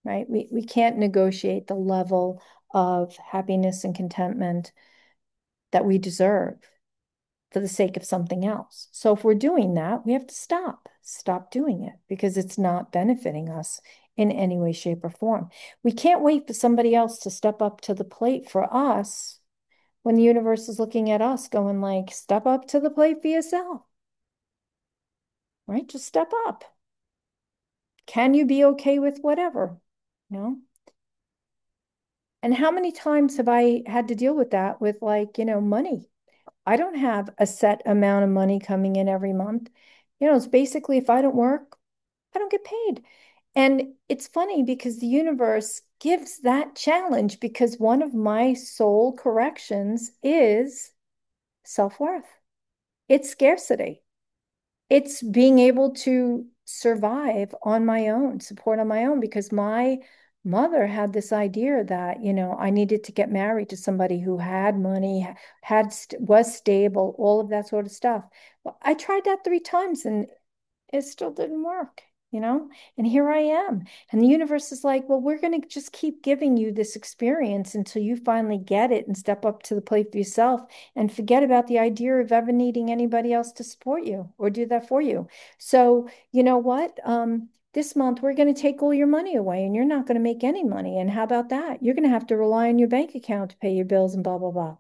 right? We we can't negotiate the level of happiness and contentment that we deserve for the sake of something else. So if we're doing that, we have to stop, stop doing it because it's not benefiting us in any way, shape, or form. We can't wait for somebody else to step up to the plate for us when the universe is looking at us going like, step up to the plate for yourself, right? Just step up. Can you be okay with whatever? You know? And how many times have I had to deal with that with like, you know, money? I don't have a set amount of money coming in every month. You know, it's basically if I don't work, I don't get paid. And it's funny because the universe gives that challenge because one of my soul corrections is self-worth. It's scarcity. It's being able to survive on my own, support on my own, because my mother had this idea that, you know, I needed to get married to somebody who had money, had was stable, all of that sort of stuff. Well, I tried that three times and it still didn't work, you know? And here I am. And the universe is like, well, we're going to just keep giving you this experience until you finally get it and step up to the plate for yourself and forget about the idea of ever needing anybody else to support you or do that for you. So, you know what? Um, this month we're going to take all your money away and you're not going to make any money. And how about that? You're going to have to rely on your bank account to pay your bills and blah, blah, blah.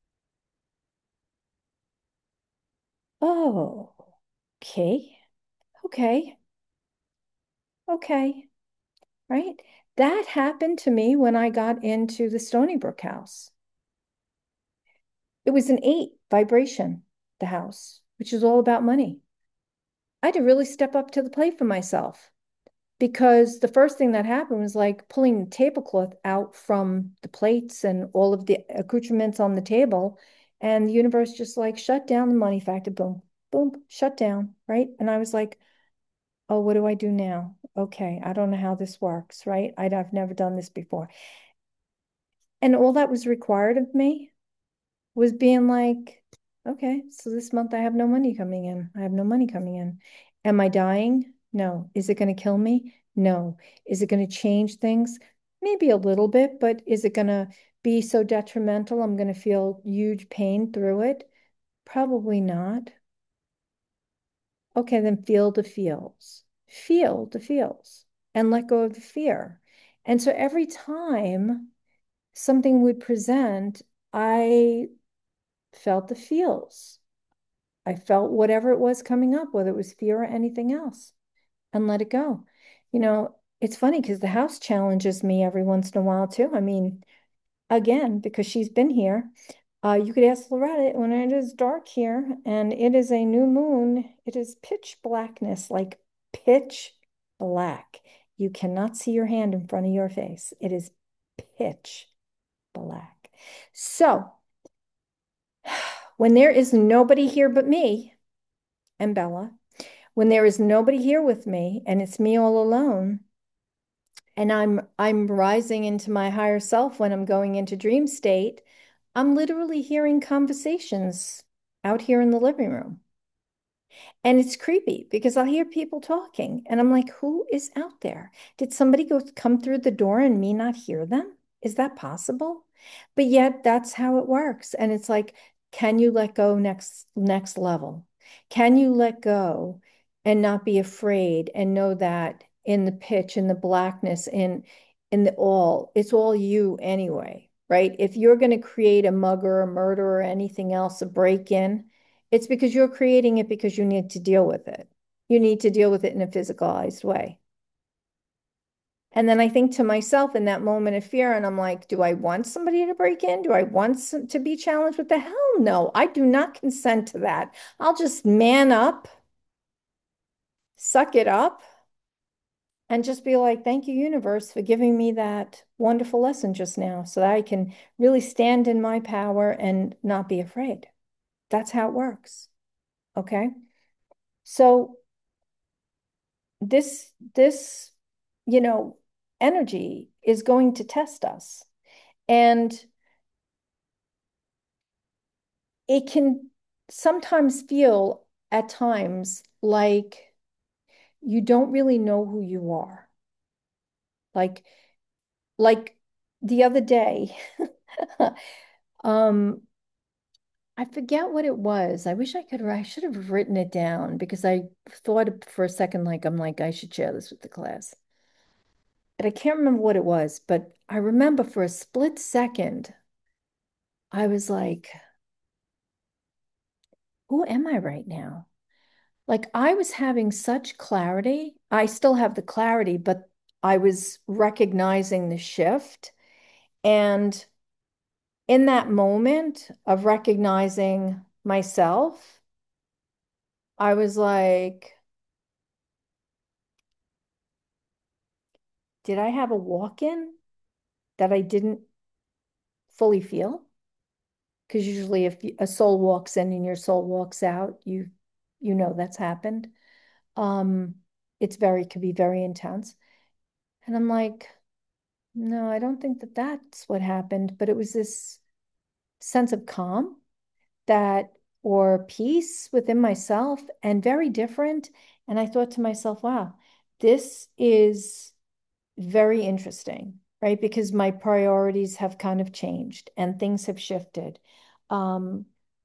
Oh, okay. Okay. Okay. Right? That happened to me when I got into the Stony Brook house. It was an eight vibration, the house, which is all about money. I had to really step up to the plate for myself because the first thing that happened was like pulling the tablecloth out from the plates and all of the accoutrements on the table. And the universe just like shut down the money factor, boom, boom, shut down, right? And I was like, oh, what do I do now? Okay, I don't know how this works, right? I'd, I've never done this before. And all that was required of me was being like, okay, so this month I have no money coming in. I have no money coming in. Am I dying? No. Is it going to kill me? No. Is it going to change things? Maybe a little bit, but is it going to be so detrimental? I'm going to feel huge pain through it? Probably not. Okay, then feel the feels. Feel the feels and let go of the fear. And so every time something would present, I felt the feels. I felt whatever it was coming up, whether it was fear or anything else, and let it go. You know, it's funny because the house challenges me every once in a while too. I mean, again, because she's been here. Uh, you could ask Loretta when it is dark here and it is a new moon, it is pitch blackness, like pitch black. You cannot see your hand in front of your face. It is pitch black. So when there is nobody here but me and Bella, when there is nobody here with me and it's me all alone, and I'm I'm rising into my higher self when I'm going into dream state, I'm literally hearing conversations out here in the living room. And it's creepy because I'll hear people talking and I'm like, who is out there? Did somebody go come through the door and me not hear them? Is that possible? But yet that's how it works. And it's like, can you let go next next level? Can you let go and not be afraid and know that in the pitch, in the blackness, in in the all, it's all you anyway, right? If you're going to create a mugger, a murder, or anything else, a break-in, it's because you're creating it because you need to deal with it. You need to deal with it in a physicalized way. And then I think to myself in that moment of fear, and I'm like, do I want somebody to break in? Do I want some, to be challenged? What the hell? No, I do not consent to that. I'll just man up, suck it up, and just be like, thank you, universe, for giving me that wonderful lesson just now so that I can really stand in my power and not be afraid. That's how it works. Okay. So this this you know energy is going to test us, and it can sometimes feel at times like you don't really know who you are. Like, like the other day, um, I forget what it was. I wish I could, I should have written it down because I thought for a second, like, I'm like, I should share this with the class. But I can't remember what it was. But I remember for a split second, I was like, who am I right now? Like, I was having such clarity. I still have the clarity, but I was recognizing the shift. And in that moment of recognizing myself, I was like, did I have a walk-in that I didn't fully feel? Because usually if a soul walks in and your soul walks out, you you know that's happened. Um, it's very could be very intense. And I'm like, no, I don't think that that's what happened, but it was this sense of calm that or peace within myself and very different. And I thought to myself, wow, this is very interesting, right? Because my priorities have kind of changed and things have shifted. Um,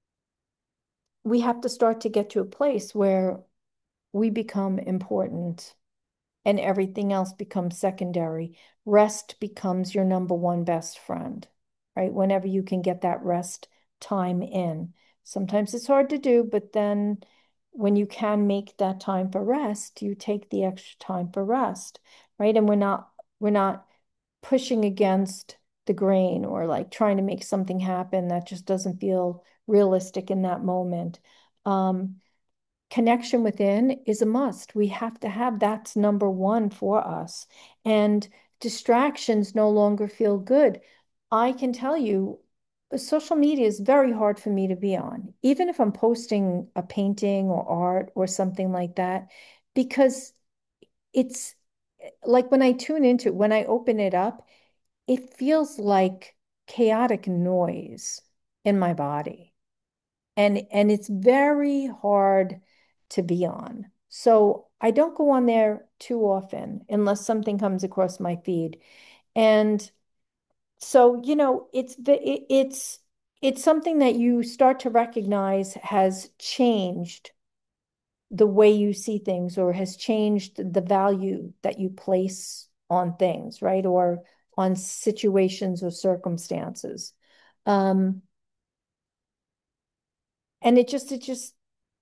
we have to start to get to a place where we become important and everything else becomes secondary. Rest becomes your number one best friend, right? Whenever you can get that rest time in. Sometimes it's hard to do, but then when you can make that time for rest, you take the extra time for rest, right? And we're not we're not pushing against the grain or like trying to make something happen that just doesn't feel realistic in that moment. Um, connection within is a must. We have to have that's number one for us. And distractions no longer feel good. I can tell you, social media is very hard for me to be on, even if I'm posting a painting or art or something like that, because it's like when I tune into it, when I open it up, it feels like chaotic noise in my body. And and it's very hard to be on. So I don't go on there too often unless something comes across my feed. And so, you know, it's the it's it's something that you start to recognize has changed the way you see things or has changed the value that you place on things, right? Or on situations or circumstances. Um, and it just it just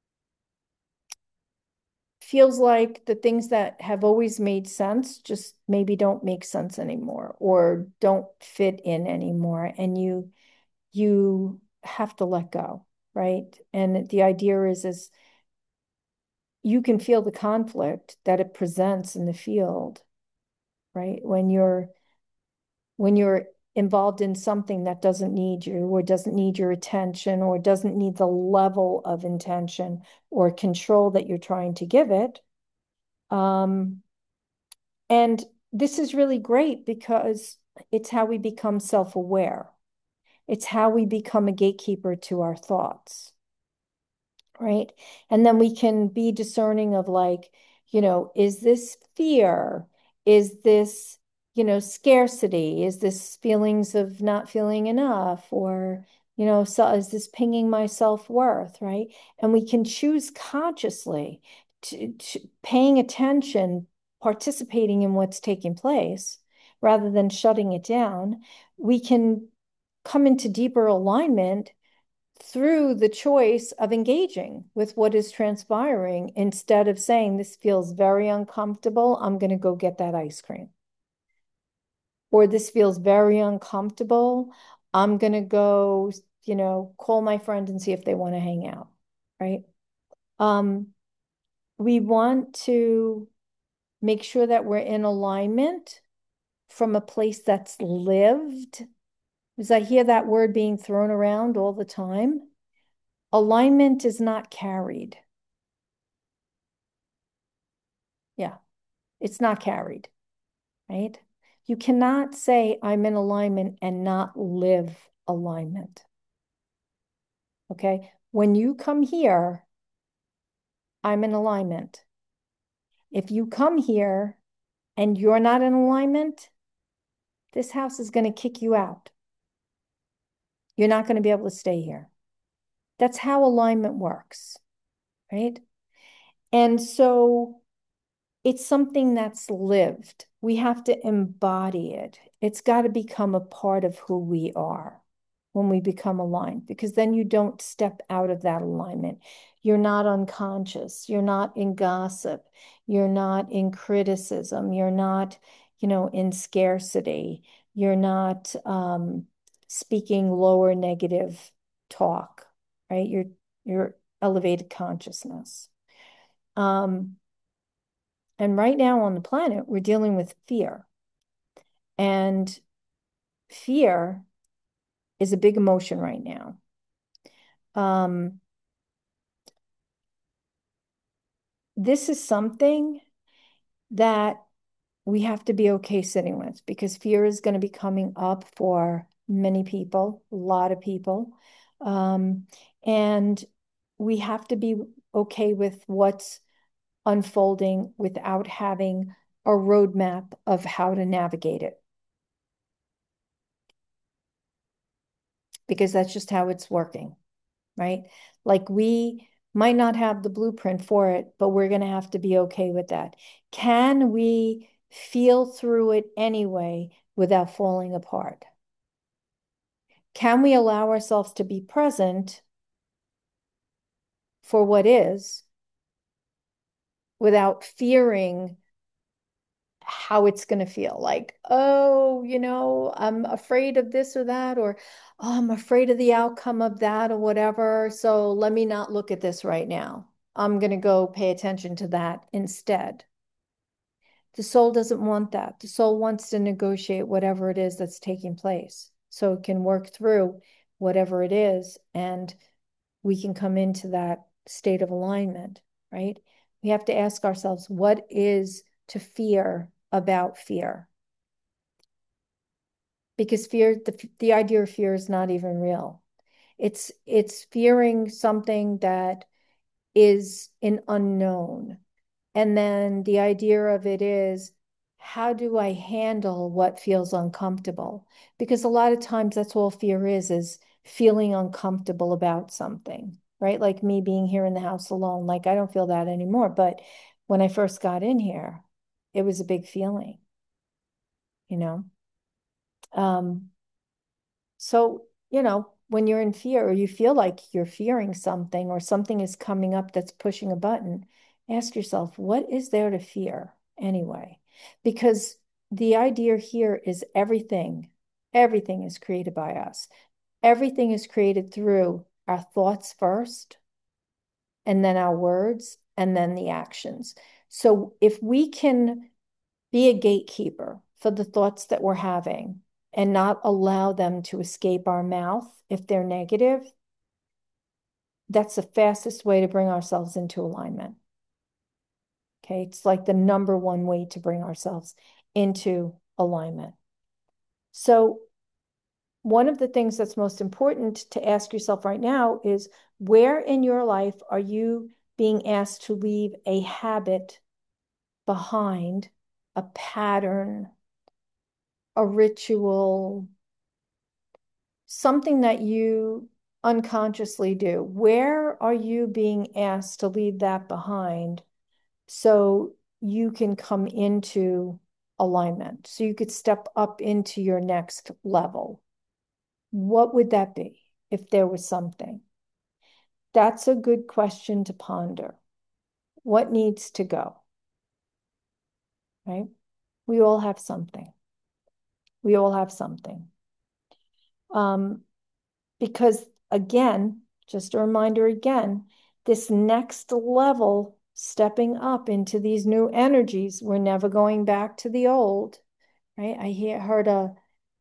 feels like the things that have always made sense just maybe don't make sense anymore or don't fit in anymore. And you you have to let go, right? And the idea is is you can feel the conflict that it presents in the field, right? When you're when you're involved in something that doesn't need you or doesn't need your attention or doesn't need the level of intention or control that you're trying to give it. Um, and this is really great because it's how we become self-aware. It's how we become a gatekeeper to our thoughts, right? And then we can be discerning of like, you know, is this fear? Is this, you know, scarcity? Is this feelings of not feeling enough? Or, you know, so is this pinging my self-worth, right? And we can choose consciously to, to paying attention, participating in what's taking place rather than shutting it down. We can come into deeper alignment through the choice of engaging with what is transpiring instead of saying, this feels very uncomfortable. I'm going to go get that ice cream. Or this feels very uncomfortable. I'm going to go, you know, call my friend and see if they want to hang out. Right. Um, we want to make sure that we're in alignment from a place that's lived. Because I hear that word being thrown around all the time. Alignment is not carried. Yeah. It's not carried, right? You cannot say I'm in alignment and not live alignment. Okay. When you come here, I'm in alignment. If you come here and you're not in alignment, this house is going to kick you out. You're not going to be able to stay here. That's how alignment works, right? And so it's something that's lived. We have to embody it. It's got to become a part of who we are when we become aligned, because then you don't step out of that alignment. You're not unconscious. You're not in gossip. You're not in criticism. You're not, you know, in scarcity. You're not um, speaking lower negative talk, right? You're you're elevated consciousness. Um, and right now on the planet, we're dealing with fear. And fear is a big emotion right now. Um, this is something that we have to be okay sitting with, because fear is going to be coming up for many people, a lot of people. Um, and we have to be okay with what's unfolding without having a roadmap of how to navigate it, because that's just how it's working, right? Like we might not have the blueprint for it, but we're going to have to be okay with that. Can we feel through it anyway without falling apart? Can we allow ourselves to be present for what is without fearing how it's going to feel? Like, oh, you know, I'm afraid of this or that, or oh, I'm afraid of the outcome of that or whatever. So let me not look at this right now. I'm going to go pay attention to that instead. The soul doesn't want that. The soul wants to negotiate whatever it is that's taking place so it can work through whatever it is, and we can come into that state of alignment, right? We have to ask ourselves, what is to fear about fear? Because fear, the, the idea of fear is not even real. It's it's fearing something that is an unknown. And then the idea of it is, how do I handle what feels uncomfortable? Because a lot of times that's all fear is, is feeling uncomfortable about something, right? Like me being here in the house alone, like I don't feel that anymore. But when I first got in here, it was a big feeling, you know? Um, so, you know, when you're in fear or you feel like you're fearing something or something is coming up that's pushing a button, ask yourself, what is there to fear anyway? Because the idea here is everything, everything is created by us. Everything is created through our thoughts first, and then our words, and then the actions. So if we can be a gatekeeper for the thoughts that we're having and not allow them to escape our mouth if they're negative, that's the fastest way to bring ourselves into alignment. Okay. It's like the number one way to bring ourselves into alignment. So, one of the things that's most important to ask yourself right now is, where in your life are you being asked to leave a habit behind, a pattern, a ritual, something that you unconsciously do? Where are you being asked to leave that behind so you can come into alignment, so you could step up into your next level? What would that be if there was something? That's a good question to ponder. What needs to go, right? We all have something. We all have something. Um, because again, just a reminder again, this next level, stepping up into these new energies, we're never going back to the old, right? I hear, heard a, I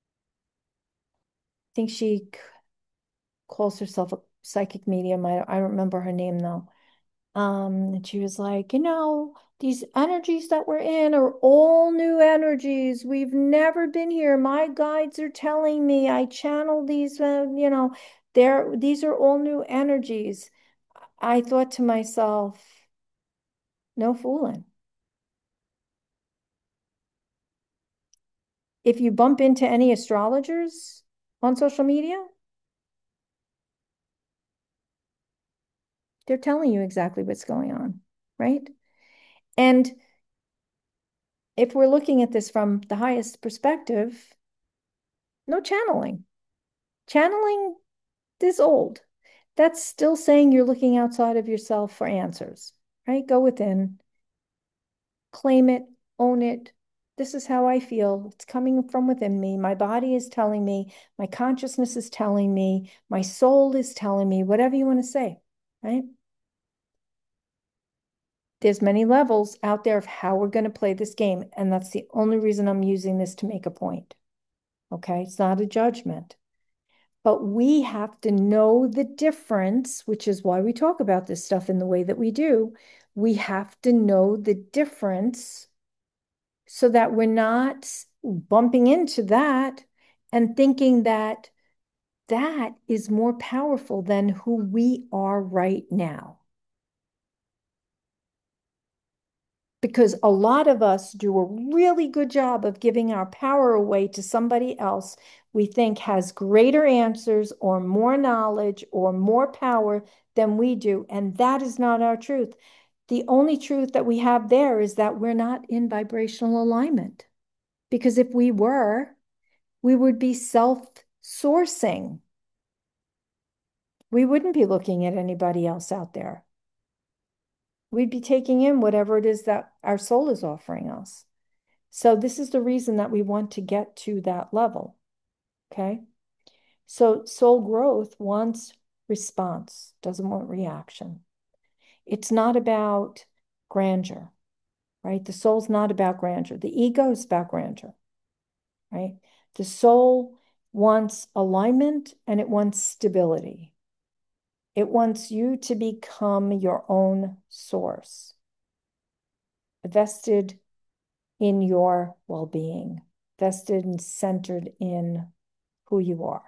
think she calls herself a psychic medium. I, I don't remember her name though. Um, and she was like, you know, these energies that we're in are all new energies. We've never been here. My guides are telling me I channel these, uh, you know, they're, these are all new energies. I thought to myself, no fooling. if you bump into any astrologers on social media, they're telling you exactly what's going on, right? And if we're looking at this from the highest perspective, no channeling. Channeling is old. That's still saying you're looking outside of yourself for answers, right? Go within, claim it, own it. This is how I feel. It's coming from within me. My body is telling me, my consciousness is telling me, my soul is telling me, whatever you want to say, right? There's many levels out there of how we're going to play this game. And that's the only reason I'm using this to make a point. Okay. It's not a judgment, but we have to know the difference, which is why we talk about this stuff in the way that we do. We have to know the difference so that we're not bumping into that and thinking that that is more powerful than who we are right now. Because a lot of us do a really good job of giving our power away to somebody else we think has greater answers or more knowledge or more power than we do. And that is not our truth. The only truth that we have there is that we're not in vibrational alignment. Because if we were, we would be self-sourcing. We wouldn't be looking at anybody else out there. We'd be taking in whatever it is that our soul is offering us. So this is the reason that we want to get to that level. Okay. So soul growth wants response, doesn't want reaction. It's not about grandeur, right? The soul's not about grandeur. The ego is about grandeur, right? The soul wants alignment and it wants stability. It wants you to become your own source, vested in your well-being, vested and centered in who you are.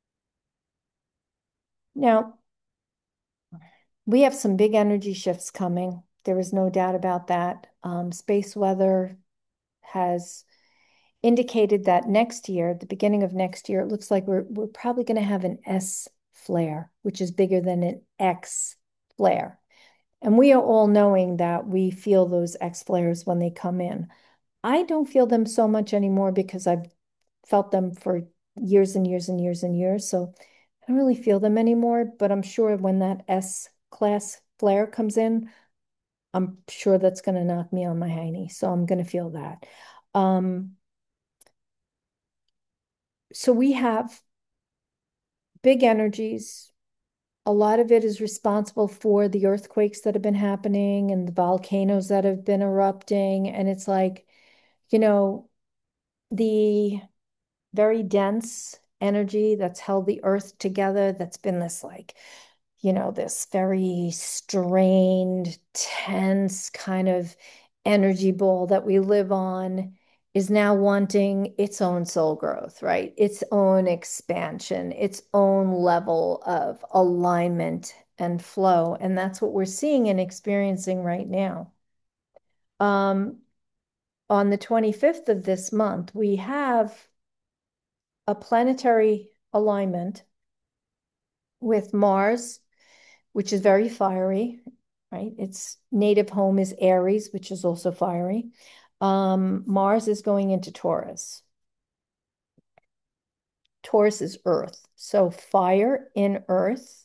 Now, we have some big energy shifts coming. There is no doubt about that. Um, space weather has indicated that next year, the beginning of next year, it looks like we're we're probably going to have an S flare, which is bigger than an X flare. And we are all knowing that we feel those X flares when they come in. I don't feel them so much anymore because I've felt them for years and years and years and years. So I don't really feel them anymore, but I'm sure when that S class flare comes in, I'm sure that's going to knock me on my hiney. So I'm going to feel that. Um, so we have big energies. A lot of it is responsible for the earthquakes that have been happening and the volcanoes that have been erupting. And it's like, you know, the very dense energy that's held the earth together, that's been this like, you know, this very strained, tense kind of energy ball that we live on is now wanting its own soul growth, right? Its own expansion, its own level of alignment and flow. And that's what we're seeing and experiencing right now. Um, on the twenty-fifth of this month, we have a planetary alignment with Mars, which is very fiery, right? Its native home is Aries, which is also fiery. Um, Mars is going into Taurus. Taurus is Earth. So fire in Earth,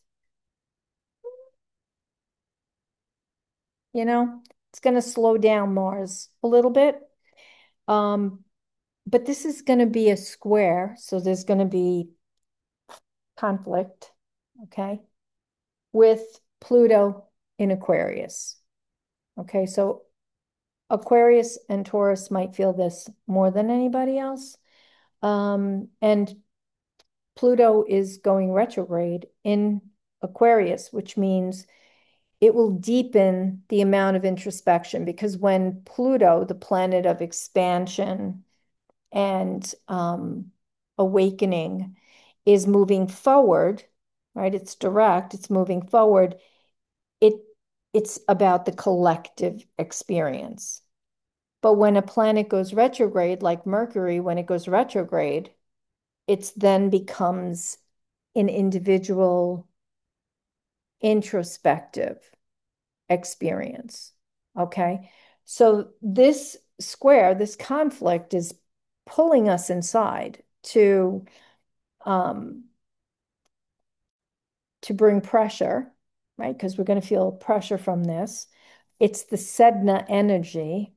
you know, it's going to slow down Mars a little bit. Um, but this is going to be a square. So there's going to be conflict, okay, with Pluto in Aquarius. Okay, so Aquarius and Taurus might feel this more than anybody else. Um, and Pluto is going retrograde in Aquarius, which means it will deepen the amount of introspection because when Pluto, the planet of expansion and um, awakening, is moving forward, right? It's direct, it's moving forward. It it's about the collective experience. But when a planet goes retrograde, like Mercury, when it goes retrograde, it then becomes an individual introspective experience. Okay. So this square, this conflict is pulling us inside to um, to bring pressure, right? Because we're going to feel pressure from this. It's the Sedna energy.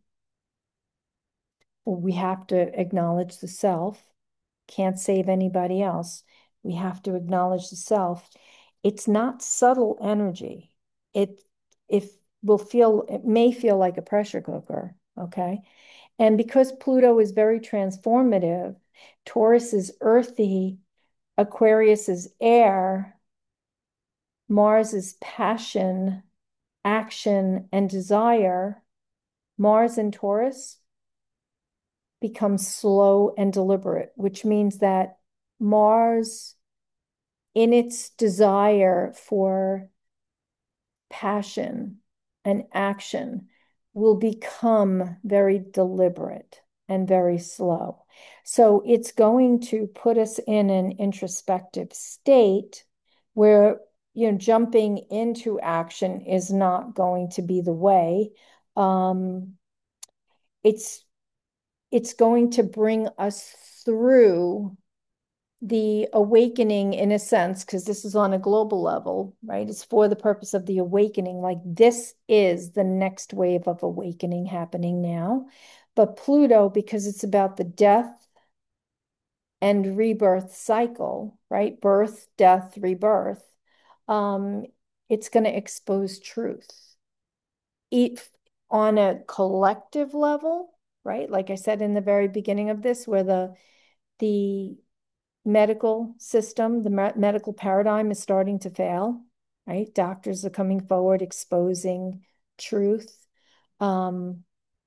We have to acknowledge the self. Can't save anybody else. We have to acknowledge the self. It's not subtle energy. It if will feel it may feel like a pressure cooker, okay? And because Pluto is very transformative, Taurus is earthy, Aquarius is air, Mars is passion, action, and desire. Mars in Taurus becomes slow and deliberate, which means that Mars, in its desire for passion and action, will become very deliberate and very slow. So it's going to put us in an introspective state where, you know, jumping into action is not going to be the way. Um, it's it's going to bring us through the awakening in a sense, because this is on a global level, right? It's for the purpose of the awakening. Like this is the next wave of awakening happening now. But Pluto, because it's about the death and rebirth cycle, right? Birth, death, rebirth. Um, it's going to expose truth. Eat on a collective level, right? Like I said in the very beginning of this, where the the medical system, the me medical paradigm is starting to fail, right? Doctors are coming forward exposing truth. Um,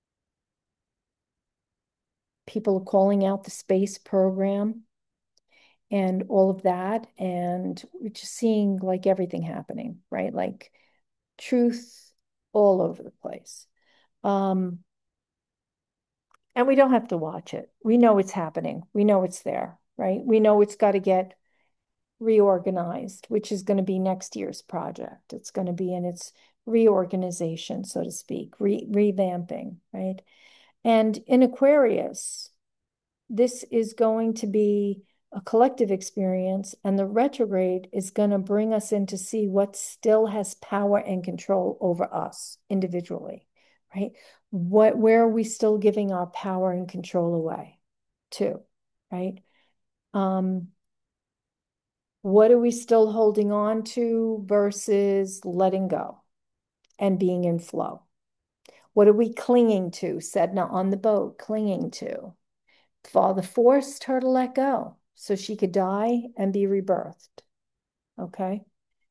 people are calling out the space program and all of that. And we're just seeing like everything happening, right? Like truth all over the place. Um, and we don't have to watch it. We know it's happening. We know it's there, right? We know it's got to get reorganized, which is going to be next year's project. It's going to be in its reorganization, so to speak, re revamping, right? And in Aquarius, this is going to be a collective experience, and the retrograde is going to bring us in to see what still has power and control over us individually, right? What, where are we still giving our power and control away to, right? Um, what are we still holding on to versus letting go and being in flow? What are we clinging to? Sedna on the boat, clinging to. Father forced her to let go so she could die and be rebirthed. Okay.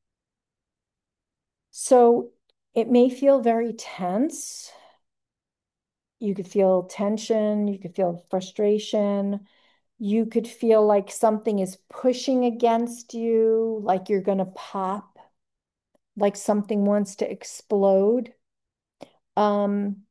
So it may feel very tense. You could feel tension, you could feel frustration. You could feel like something is pushing against you, like you're going to pop, like something wants to explode. Um,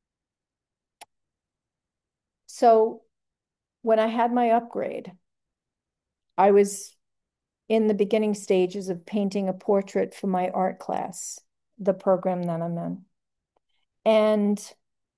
so when I had my upgrade, I was in the beginning stages of painting a portrait for my art class, the program that I'm in. And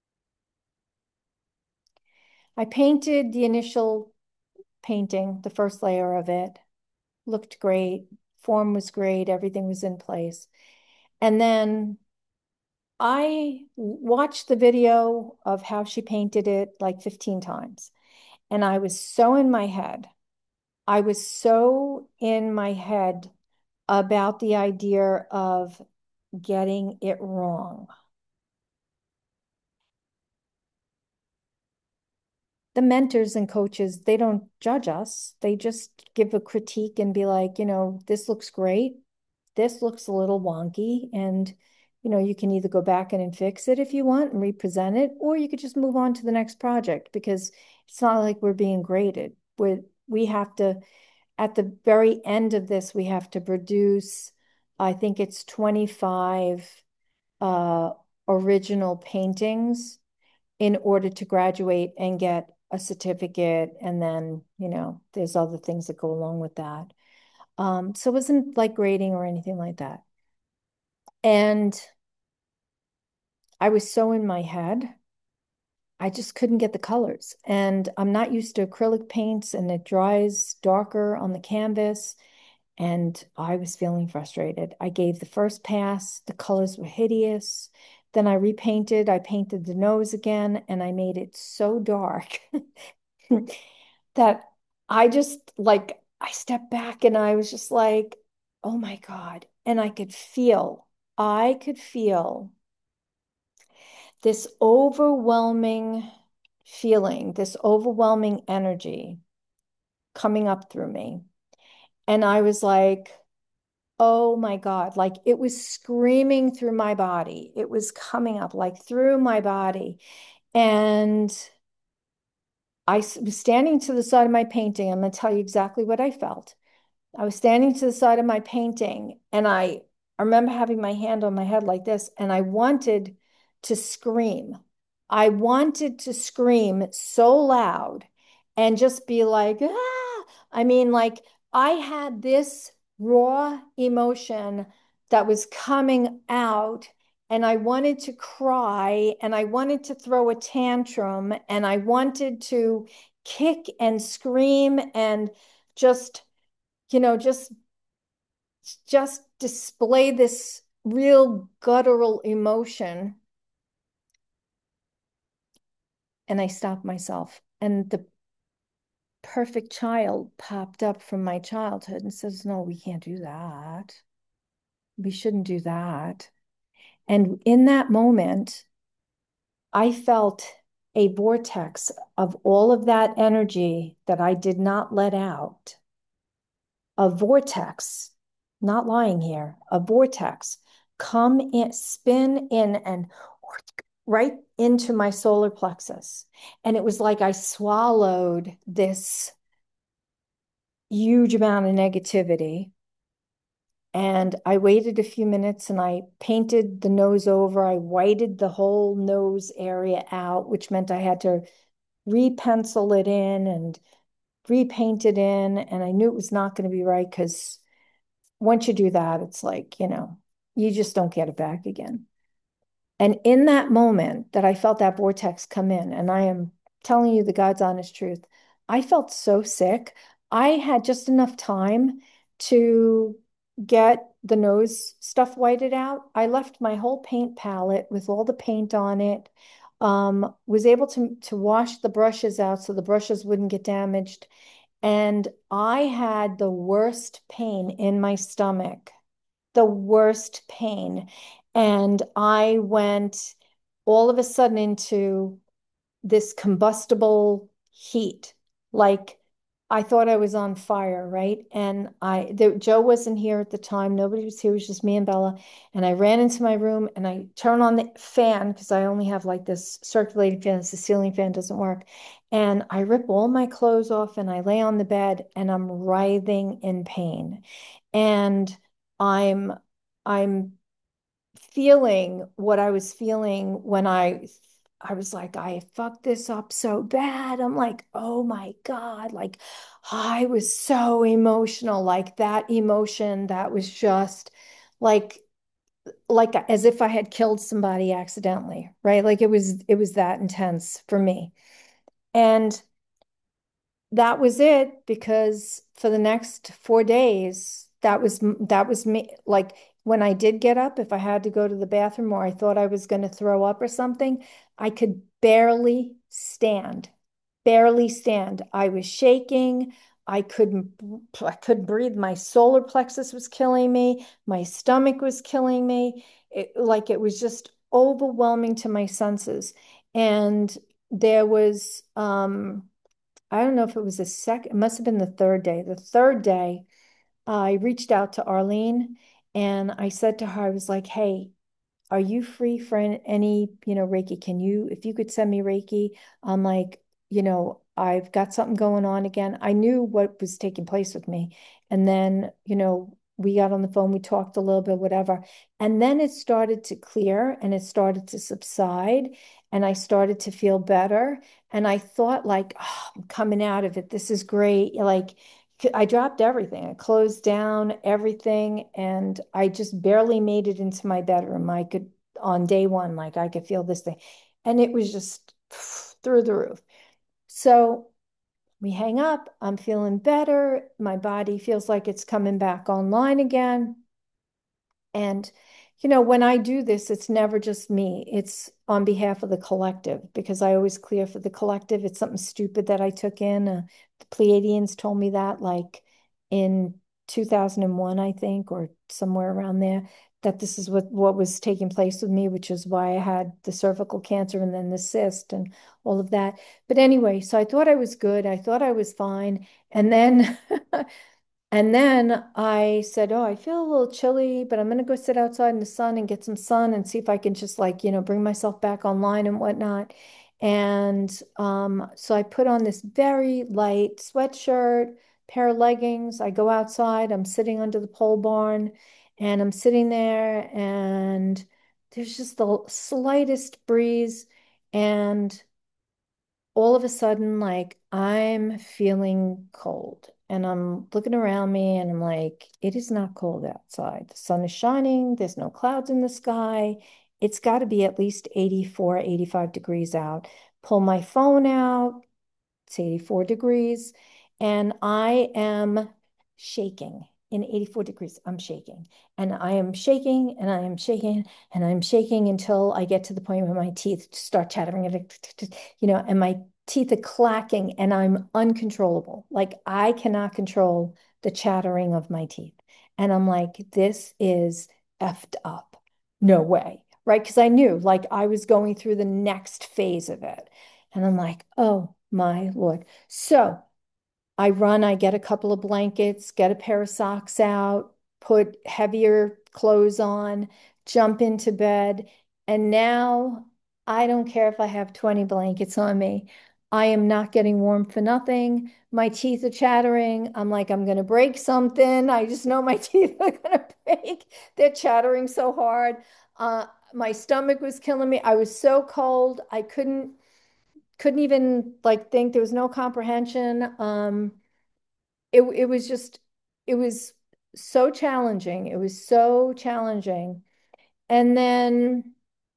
I painted the initial painting, the first layer of it, looked great, form was great, everything was in place. And then I watched the video of how she painted it like fifteen times. And I was so in my head. I was so in my head about the idea of getting it wrong. The mentors and coaches, they don't judge us. They just give a critique and be like, you know, this looks great. This looks a little wonky. And, you know, you can either go back in and fix it if you want and represent it, or you could just move on to the next project because it's not like we're being graded. We're, we have to, at the very end of this, we have to produce, I think it's twenty-five uh, original paintings in order to graduate and get a certificate. And then, you know, there's other things that go along with that. Um, so it wasn't like grading or anything like that. And I was so in my head, I just couldn't get the colors. And I'm not used to acrylic paints, and it dries darker on the canvas. And I was feeling frustrated. I gave the first pass, the colors were hideous. Then I repainted, I painted the nose again, and I made it so dark that I just like, I stepped back and I was just like, oh my God. And I could feel, I could feel this overwhelming feeling, this overwhelming energy coming up through me. And I was like, oh my God, like it was screaming through my body. It was coming up like through my body. And I was standing to the side of my painting. I'm going to tell you exactly what I felt. I was standing to the side of my painting, and I, I remember having my hand on my head like this, and I wanted to scream. I wanted to scream so loud and just be like, ah! I mean, like I had this raw emotion that was coming out, and I wanted to cry, and I wanted to throw a tantrum, and I wanted to kick and scream and just you know, just just display this real guttural emotion. And I stopped myself. And the perfect child popped up from my childhood and says, no, we can't do that. We shouldn't do that. And in that moment, I felt a vortex of all of that energy that I did not let out, a vortex, not lying here, a vortex come in, spin in, and right into my solar plexus. And it was like I swallowed this huge amount of negativity. And I waited a few minutes and I painted the nose over. I whited the whole nose area out, which meant I had to repencil it in and repaint it in. And I knew it was not going to be right because once you do that, it's like, you know, you just don't get it back again. And in that moment that I felt that vortex come in, and I am telling you the God's honest truth, I felt so sick. I had just enough time to get the nose stuff whited out. I left my whole paint palette with all the paint on it. Um, was able to to wash the brushes out so the brushes wouldn't get damaged. And I had the worst pain in my stomach, the worst pain. And I went all of a sudden into this combustible heat. Like I thought I was on fire, right? And I, there, Joe wasn't here at the time. Nobody was here. It was just me and Bella. And I ran into my room and I turned on the fan because I only have like this circulating fan. The ceiling fan doesn't work. And I rip all my clothes off and I lay on the bed and I'm writhing in pain. And I'm, I'm feeling what I was feeling when I I was like, I fucked this up so bad. I'm like, oh my God. Like I was so emotional, like that emotion that was just like like as if I had killed somebody accidentally, right? Like it was it was that intense for me. And that was it because for the next four days, that was that was me. Like when I did get up, if I had to go to the bathroom or I thought I was going to throw up or something, I could barely stand, barely stand. I was shaking. I couldn't I couldn't breathe. My solar plexus was killing me. My stomach was killing me. It, like it was just overwhelming to my senses. And there was um I don't know if it was the second, it must have been the third day. The third day, I reached out to Arlene and I said to her, I was like, hey, are you free for any, you know, Reiki? Can you, if you could send me Reiki, I'm like, you know, I've got something going on again. I knew what was taking place with me. And then, you know, we got on the phone, we talked a little bit, whatever. And then it started to clear and it started to subside. And I started to feel better. And I thought, like, oh, I'm coming out of it. This is great. Like, I dropped everything. I closed down everything and I just barely made it into my bedroom. I could, on day one, like I could feel this thing. And it was just through the roof. So we hang up. I'm feeling better. My body feels like it's coming back online again. And, you know, when I do this, it's never just me. It's on behalf of the collective because I always clear for the collective. It's something stupid that I took in. Uh, the Pleiadians told me that like in two thousand one, I think, or somewhere around there, that this is what, what was taking place with me, which is why I had the cervical cancer and then the cyst and all of that. But anyway, so I thought I was good. I thought I was fine. And then And then I said, oh, I feel a little chilly, but I'm going to go sit outside in the sun and get some sun and see if I can just like, you know, bring myself back online and whatnot. And um, so I put on this very light sweatshirt, pair of leggings. I go outside, I'm sitting under the pole barn and I'm sitting there and there's just the slightest breeze. And all of a sudden, like I'm feeling cold and I'm looking around me and I'm like, it is not cold outside. The sun is shining, there's no clouds in the sky. It's got to be at least eighty-four, eighty-five degrees out. Pull my phone out, it's eighty-four degrees, and I am shaking. In eighty-four degrees, I'm shaking. And I am shaking and I am shaking and I'm shaking until I get to the point where my teeth start chattering, you know, and my teeth are clacking and I'm uncontrollable. Like I cannot control the chattering of my teeth. And I'm like, this is effed up. No way. Right. Because I knew like I was going through the next phase of it. And I'm like, oh my Lord. So I run, I get a couple of blankets, get a pair of socks out, put heavier clothes on, jump into bed. And now I don't care if I have twenty blankets on me. I am not getting warm for nothing. My teeth are chattering. I'm like, I'm going to break something. I just know my teeth are going to break. They're chattering so hard. Uh, my stomach was killing me. I was so cold. I couldn't couldn't even like think there was no comprehension. Um, it it was just it was so challenging. It was so challenging. And then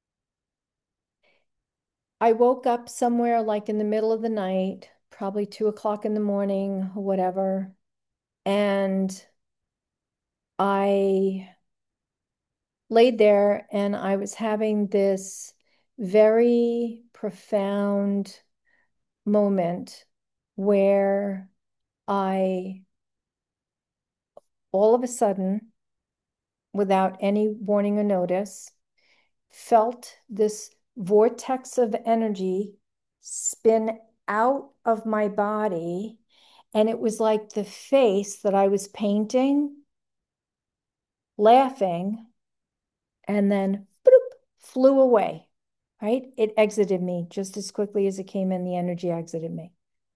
I woke up somewhere like in the middle of the night, probably two o'clock in the morning, or whatever. And I laid there and I was having this very profound moment where I all of a sudden, without any warning or notice, felt this vortex of energy spin out of my body. And it was like the face that I was painting, laughing, and then bloop, flew away, right? It exited me just as quickly as it came in, the energy exited me.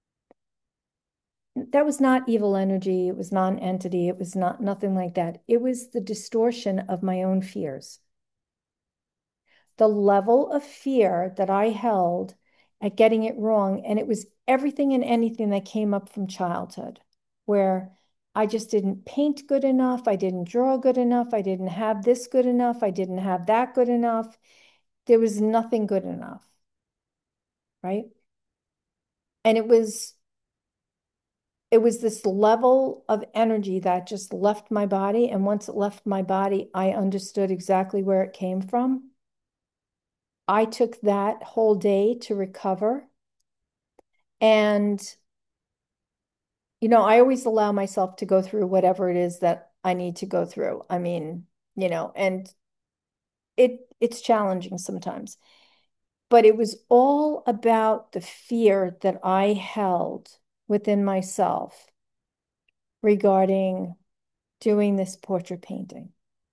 That was not evil energy. It was not an entity. It was not nothing like that. It was the distortion of my own fears. The level of fear that I held at getting it wrong. And it was everything and anything that came up from childhood, where I just didn't paint good enough. I didn't draw good enough. I didn't have this good enough. I didn't have that good enough. There was nothing good enough, right? And it was it was this level of energy that just left my body. And once it left my body, I understood exactly where it came from. I took that whole day to recover. And, you know, I always allow myself to go through whatever it is that I need to go through. I mean, you know, and it it's challenging sometimes. But it was all about the fear that I held within myself regarding doing this portrait painting.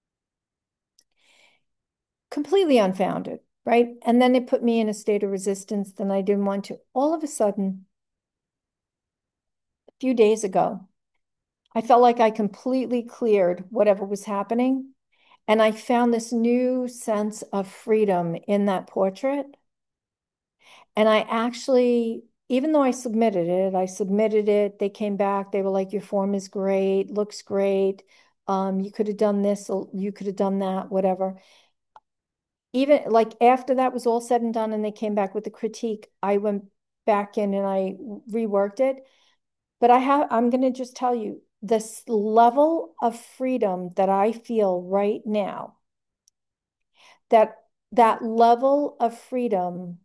Completely unfounded, right? And then it put me in a state of resistance that I didn't want to. All of a sudden, a few days ago, I felt like I completely cleared whatever was happening. And I found this new sense of freedom in that portrait. And I actually, even though I submitted it, I submitted it, they came back, they were like, your form is great, looks great. Um, you could have done this, or you could have done that, whatever. Even like after that was all said and done and they came back with the critique, I went back in and I reworked it. But I have, I'm going to just tell you this level of freedom that I feel right now, that that level of freedom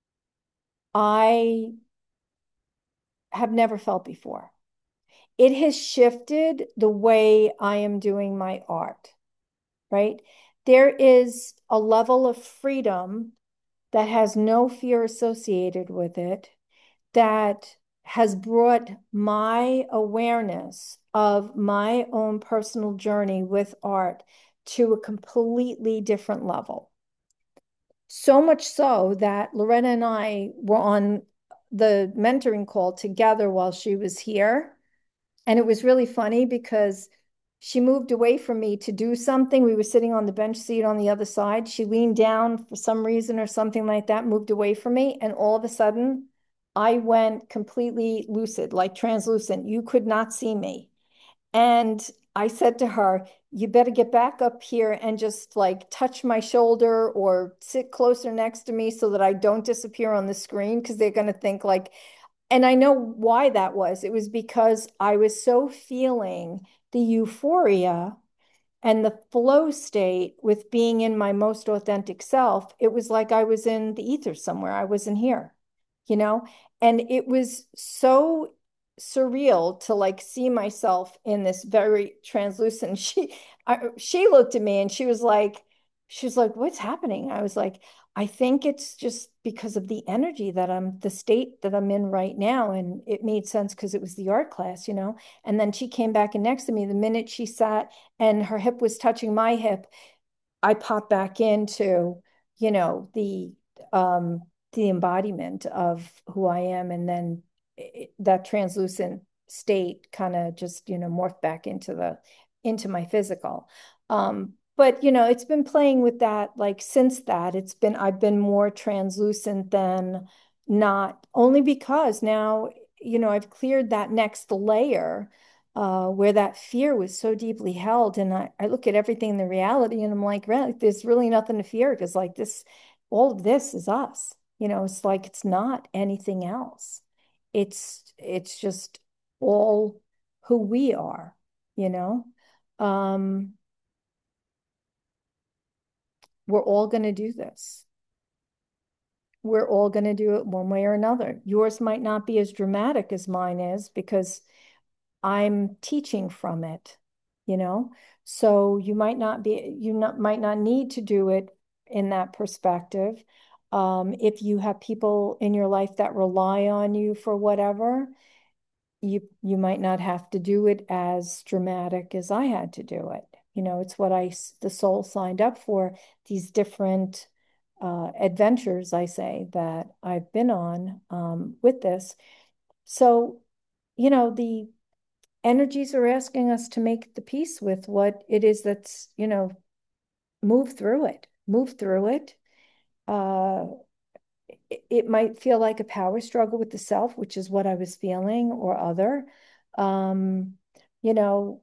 I have never felt before. It has shifted the way I am doing my art, right? There is a level of freedom that has no fear associated with it, that has brought my awareness of my own personal journey with art to a completely different level. So much so that Loretta and I were on the mentoring call together while she was here. And it was really funny because she moved away from me to do something. We were sitting on the bench seat on the other side. She leaned down for some reason or something like that, moved away from me. And all of a sudden, I went completely lucid, like translucent. You could not see me. And I said to her, you better get back up here and just like touch my shoulder or sit closer next to me so that I don't disappear on the screen because they're going to think like, and I know why that was. It was because I was so feeling the euphoria and the flow state with being in my most authentic self. It was like I was in the ether somewhere. I wasn't here, you know? And it was so surreal to like see myself in this very translucent. She I, she looked at me and she was like, she was like, what's happening? I was like, I think it's just because of the energy that I'm, the state that I'm in right now. And it made sense because it was the art class, you know? And then she came back and next to me, the minute she sat and her hip was touching my hip, I popped back into, you know, the um the embodiment of who I am. And then it, that translucent state kind of just, you know, morphed back into the into my physical. Um, but you know, it's been playing with that like since that. It's been I've been more translucent than not, only because now, you know, I've cleared that next layer uh, where that fear was so deeply held. And I, I look at everything in the reality and I'm like, really, there's really nothing to fear because like this, all of this is us. You know, it's like it's not anything else. It's it's just all who we are, you know. Um, we're all going to do this. We're all going to do it one way or another. Yours might not be as dramatic as mine is because I'm teaching from it, you know? So you might not be, you not, might not need to do it in that perspective. Um, if you have people in your life that rely on you for whatever, you you might not have to do it as dramatic as I had to do it. You know, it's what I, the soul signed up for, these different uh, adventures, I say, that I've been on um, with this. So, you know, the energies are asking us to make the peace with what it is that's, you know, move through it, move through it. Uh, it, it might feel like a power struggle with the self, which is what I was feeling, or other. Um, you know,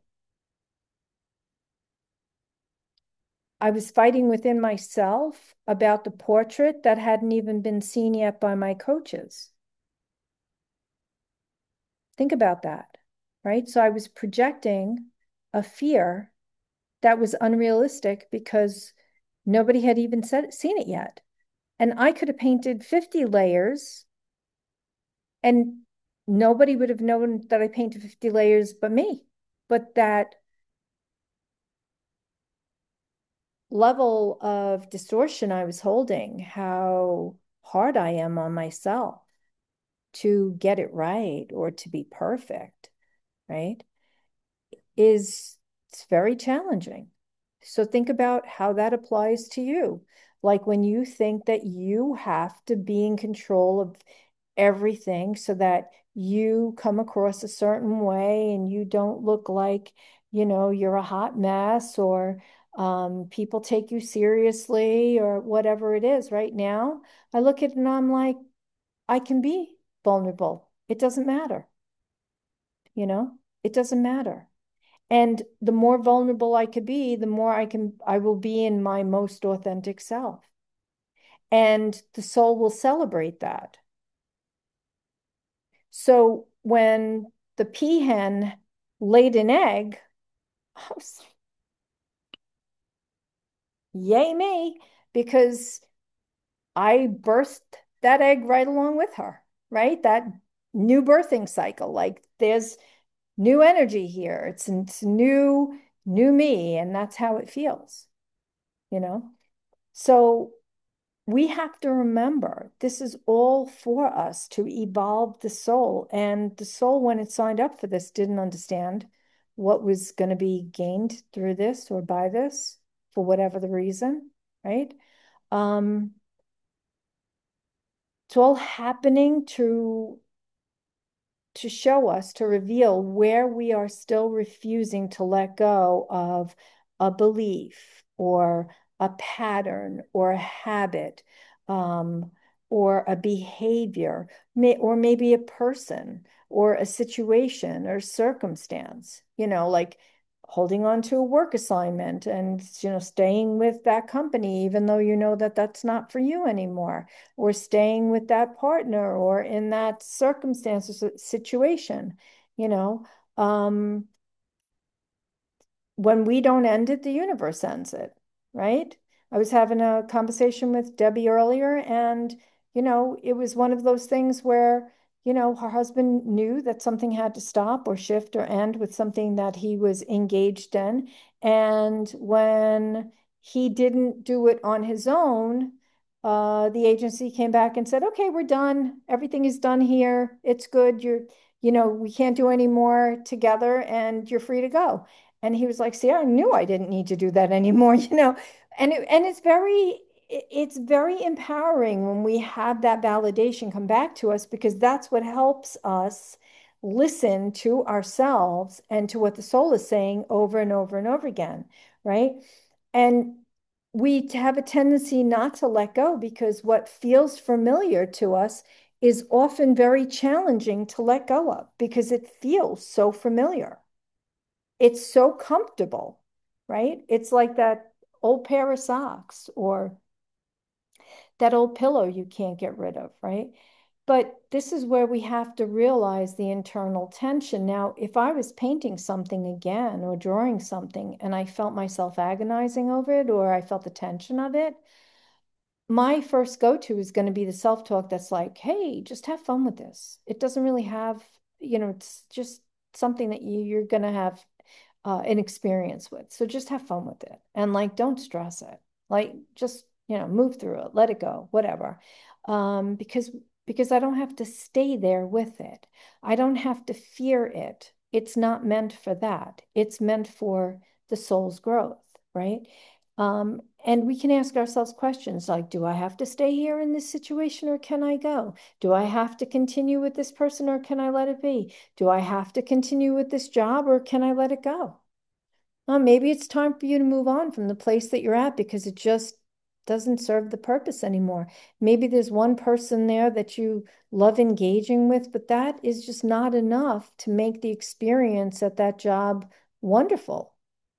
I was fighting within myself about the portrait that hadn't even been seen yet by my coaches. Think about that, right? So I was projecting a fear that was unrealistic because nobody had even said, seen it yet. And I could have painted fifty layers and nobody would have known that I painted fifty layers but me. But that level of distortion I was holding, how hard I am on myself to get it right or to be perfect, right? Is it's very challenging. So think about how that applies to you. Like when you think that you have to be in control of everything so that you come across a certain way and you don't look like, you know, you're a hot mess or um, people take you seriously or whatever it is. Right now, I look at it and I'm like, I can be vulnerable. It doesn't matter, you know, it doesn't matter. And the more vulnerable I could be, the more I can, I will be in my most authentic self. And the soul will celebrate that. So when the peahen laid an egg, I was, yay me, because I birthed that egg right along with her, right? That new birthing cycle. Like there's new energy here. It's, it's new, new me, and that's how it feels, you know? So we have to remember this is all for us to evolve the soul. And the soul, when it signed up for this, didn't understand what was going to be gained through this or by this for whatever the reason, right? Um, it's all happening to to show us, to reveal where we are still refusing to let go of a belief or a pattern or a habit, um, or a behavior, may, or maybe a person or a situation or circumstance, you know, like holding on to a work assignment and, you know, staying with that company, even though you know that that's not for you anymore, or staying with that partner or in that circumstance or situation, you know. Um, when we don't end it, the universe ends it, right? I was having a conversation with Debbie earlier, and, you know, it was one of those things where, you know, her husband knew that something had to stop or shift or end with something that he was engaged in. And when he didn't do it on his own, uh, the agency came back and said, okay, we're done. Everything is done here. It's good. You're, you know, we can't do any more together and you're free to go. And he was like, see, I knew I didn't need to do that anymore, you know. And it, and it's very it's very empowering when we have that validation come back to us, because that's what helps us listen to ourselves and to what the soul is saying over and over and over again, right? And we have a tendency not to let go because what feels familiar to us is often very challenging to let go of because it feels so familiar. It's so comfortable, right? It's like that old pair of socks or that old pillow you can't get rid of, right? But this is where we have to realize the internal tension. Now, if I was painting something again or drawing something and I felt myself agonizing over it or I felt the tension of it, my first go-to is going to be the self-talk that's like, hey, just have fun with this. It doesn't really have, you know, it's just something that you, you're going to have uh, an experience with. So just have fun with it and like don't stress it. Like just, you know, move through it, let it go, whatever. Um, because because I don't have to stay there with it. I don't have to fear it. It's not meant for that. It's meant for the soul's growth, right? Um, and we can ask ourselves questions like, do I have to stay here in this situation or can I go? Do I have to continue with this person or can I let it be? Do I have to continue with this job or can I let it go? Well, maybe it's time for you to move on from the place that you're at because it just doesn't serve the purpose anymore. Maybe there's one person there that you love engaging with, but that is just not enough to make the experience at that job wonderful.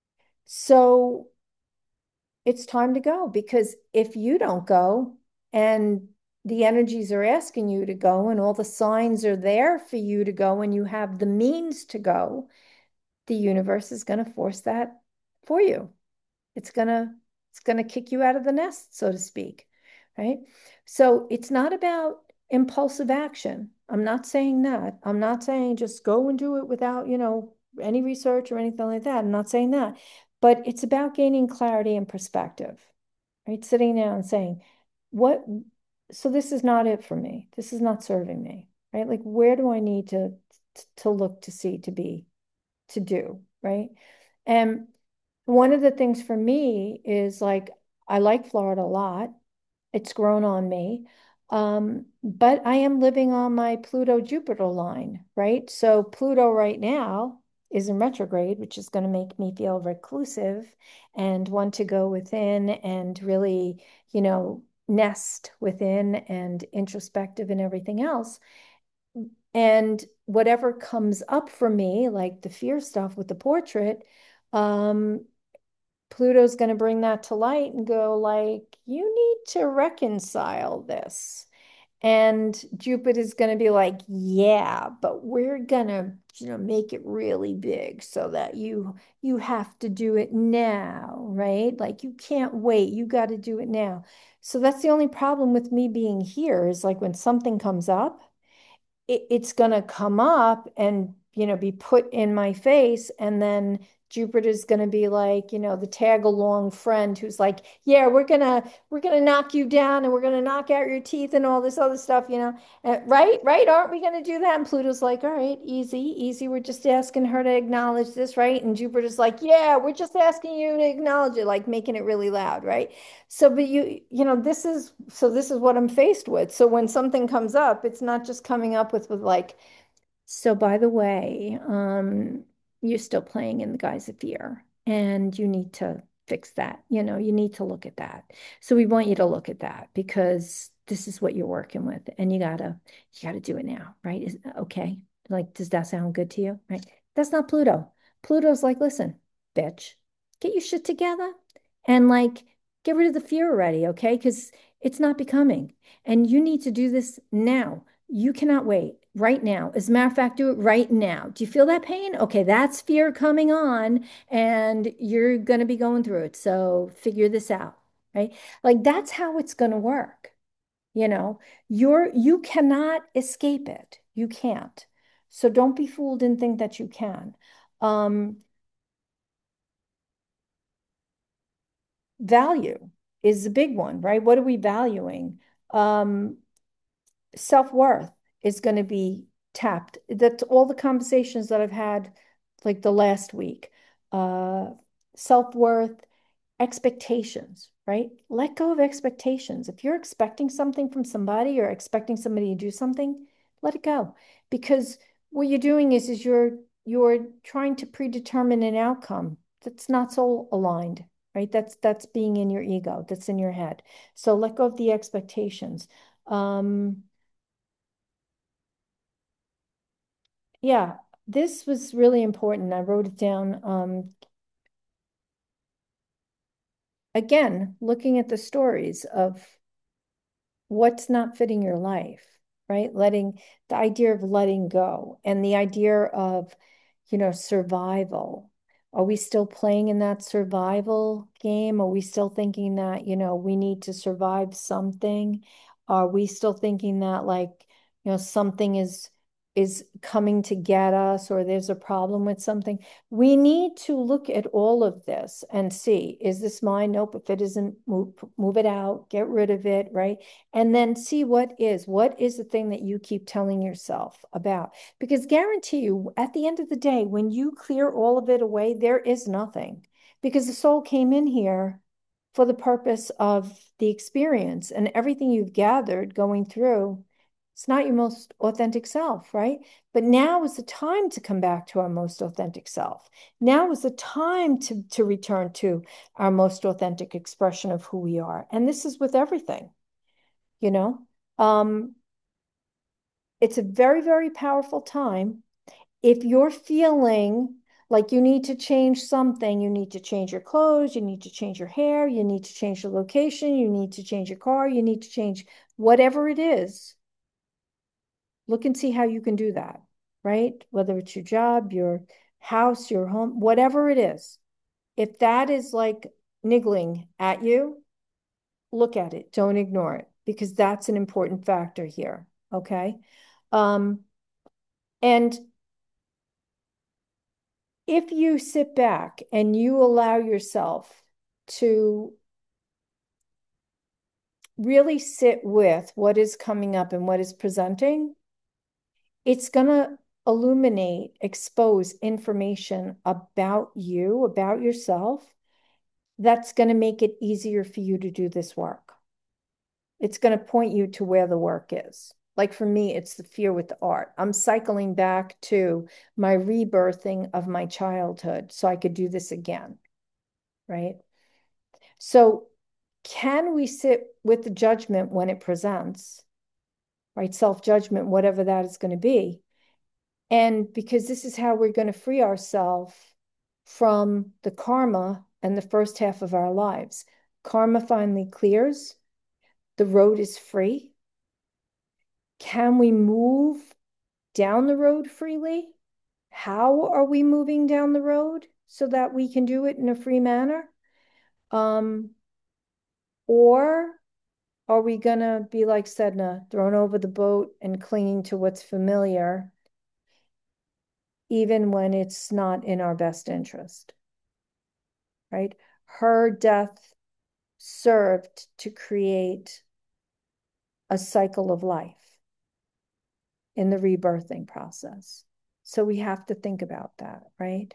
So it's time to go because if you don't go and the energies are asking you to go and all the signs are there for you to go and you have the means to go, the universe is going to force that for you. It's going to it's going to kick you out of the nest, so to speak, right? So it's not about impulsive action. I'm not saying that. I'm not saying just go and do it without, you know, any research or anything like that. I'm not saying that. But it's about gaining clarity and perspective, right? Sitting down and saying, what, so this is not it for me. This is not serving me, right? Like, where do I need to to look to see, to be, to do, right? And one of the things for me is like, I like Florida a lot. It's grown on me. Um, but I am living on my Pluto Jupiter line, right? So Pluto right now is in retrograde, which is going to make me feel reclusive and want to go within and really, you know, nest within and introspective and everything else. And whatever comes up for me, like the fear stuff with the portrait, um, Pluto's going to bring that to light and go like, you need to reconcile this. And Jupiter's going to be like, yeah, but we're going to, you know, make it really big so that you you have to do it now, right? Like you can't wait. You got to do it now. So that's the only problem with me being here is like when something comes up, it, it's going to come up and, you know, be put in my face. And then Jupiter's going to be like, you know, the tag along friend who's like, yeah, we're going to, we're going to knock you down and we're going to knock out your teeth and all this other stuff, you know, uh, right, right. Aren't we going to do that? And Pluto's like, all right, easy, easy. We're just asking her to acknowledge this, right? And Jupiter's like, yeah, we're just asking you to acknowledge it, like making it really loud, right? So, but you, you know, this is, so this is what I'm faced with. So when something comes up, it's not just coming up with, with like, so by the way, um, you're still playing in the guise of fear and you need to fix that. You know, you need to look at that. So we want you to look at that because this is what you're working with and you gotta, you gotta do it now, right? Is okay. Like, does that sound good to you? Right? That's not Pluto. Pluto's like, listen, bitch, get your shit together and like get rid of the fear already, okay? Because it's not becoming. And you need to do this now. You cannot wait right now. As a matter of fact, do it right now. Do you feel that pain? Okay, that's fear coming on, and you're going to be going through it. So figure this out, right? Like that's how it's going to work. You know, you're you cannot escape it. You can't. So don't be fooled and think that you can. Um, Value is a big one, right? What are we valuing? Um, self-worth is going to be tapped. That's all the conversations that I've had like the last week. Uh, self-worth, expectations, right? Let go of expectations. If you're expecting something from somebody or expecting somebody to do something, let it go. Because what you're doing is is you're you're trying to predetermine an outcome that's not so aligned, right? That's that's being in your ego, that's in your head. So let go of the expectations. Um, Yeah, this was really important. I wrote it down. Um, again, looking at the stories of what's not fitting your life, right? Letting the idea of letting go and the idea of, you know, survival. Are we still playing in that survival game? Are we still thinking that, you know, we need to survive something? Are we still thinking that like, you know, something is is coming to get us or there's a problem with something? We need to look at all of this and see, is this mine? Nope. If it isn't, move, move it out, get rid of it, right? And then see what is, what is the thing that you keep telling yourself about? Because guarantee you, at the end of the day, when you clear all of it away, there is nothing. Because the soul came in here for the purpose of the experience and everything you've gathered going through. It's not your most authentic self, right? But now is the time to come back to our most authentic self. Now is the time to, to return to our most authentic expression of who we are. And this is with everything, you know? Um, it's a very, very powerful time. If you're feeling like you need to change something, you need to change your clothes, you need to change your hair, you need to change the location, you need to change your car, you need to change whatever it is, look and see how you can do that, right? Whether it's your job, your house, your home, whatever it is. If that is like niggling at you, look at it. Don't ignore it because that's an important factor here. Okay. Um, and if you sit back and you allow yourself to really sit with what is coming up and what is presenting, it's going to illuminate, expose information about you, about yourself, that's going to make it easier for you to do this work. It's going to point you to where the work is. Like for me, it's the fear with the art. I'm cycling back to my rebirthing of my childhood so I could do this again, right? So, can we sit with the judgment when it presents, right? Self judgment, whatever that is going to be. And because this is how we're going to free ourselves from the karma and the first half of our lives. Karma finally clears, the road is free. Can we move down the road freely? How are we moving down the road so that we can do it in a free manner? Um, or are we going to be like Sedna, thrown over the boat and clinging to what's familiar, even when it's not in our best interest, right? Her death served to create a cycle of life in the rebirthing process. So we have to think about that, right?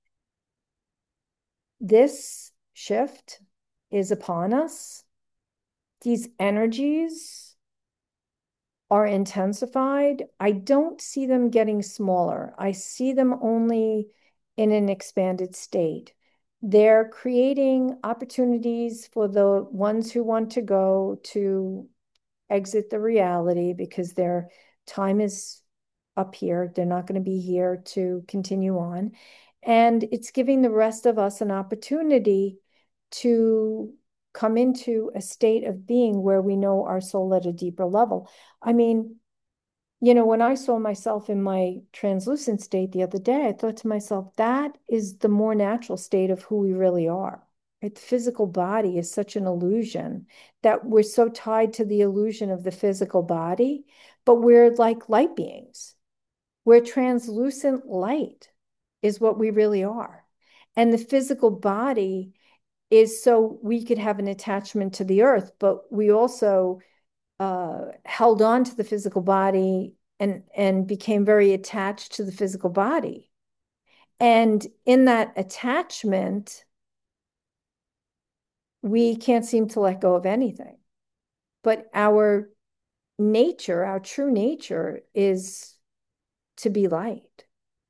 This shift is upon us. These energies are intensified. I don't see them getting smaller. I see them only in an expanded state. They're creating opportunities for the ones who want to go to exit the reality because their time is up here. They're not going to be here to continue on. And it's giving the rest of us an opportunity to come into a state of being where we know our soul at a deeper level. I mean, you know, when I saw myself in my translucent state the other day, I thought to myself, that is the more natural state of who we really are. Right? The physical body is such an illusion that we're so tied to the illusion of the physical body, but we're like light beings. We're translucent light, is what we really are. And the physical body is so we could have an attachment to the earth, but we also uh, held on to the physical body and and became very attached to the physical body. And in that attachment, we can't seem to let go of anything. But our nature, our true nature is to be light.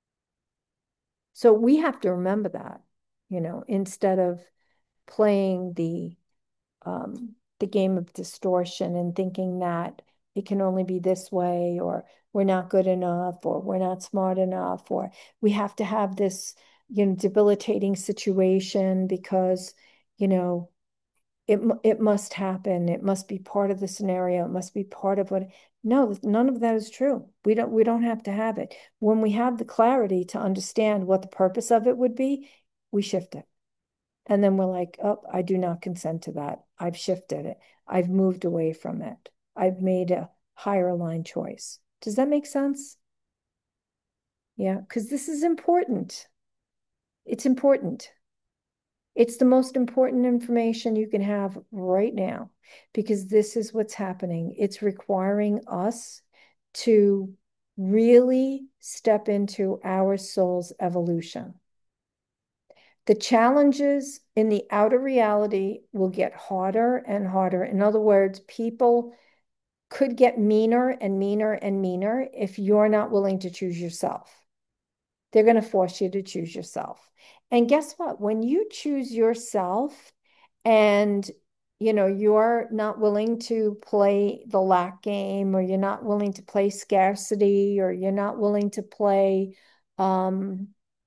So we have to remember that, you know, instead of playing the um, the game of distortion and thinking that it can only be this way, or we're not good enough, or we're not smart enough, or we have to have this, you know, debilitating situation because, you know, it it must happen. It must be part of the scenario. It must be part of what. No, none of that is true. We don't we don't have to have it. When we have the clarity to understand what the purpose of it would be, we shift it. And then we're like, oh, I do not consent to that. I've shifted it. I've moved away from it. I've made a higher aligned choice. Does that make sense? Yeah, because this is important. It's important. It's the most important information you can have right now because this is what's happening. It's requiring us to really step into our soul's evolution. The challenges in the outer reality will get harder and harder. In other words, people could get meaner and meaner and meaner if you're not willing to choose yourself. They're going to force you to choose yourself. And guess what? When you choose yourself and you know you're not willing to play the lack game, or you're not willing to play scarcity, or you're not willing to play um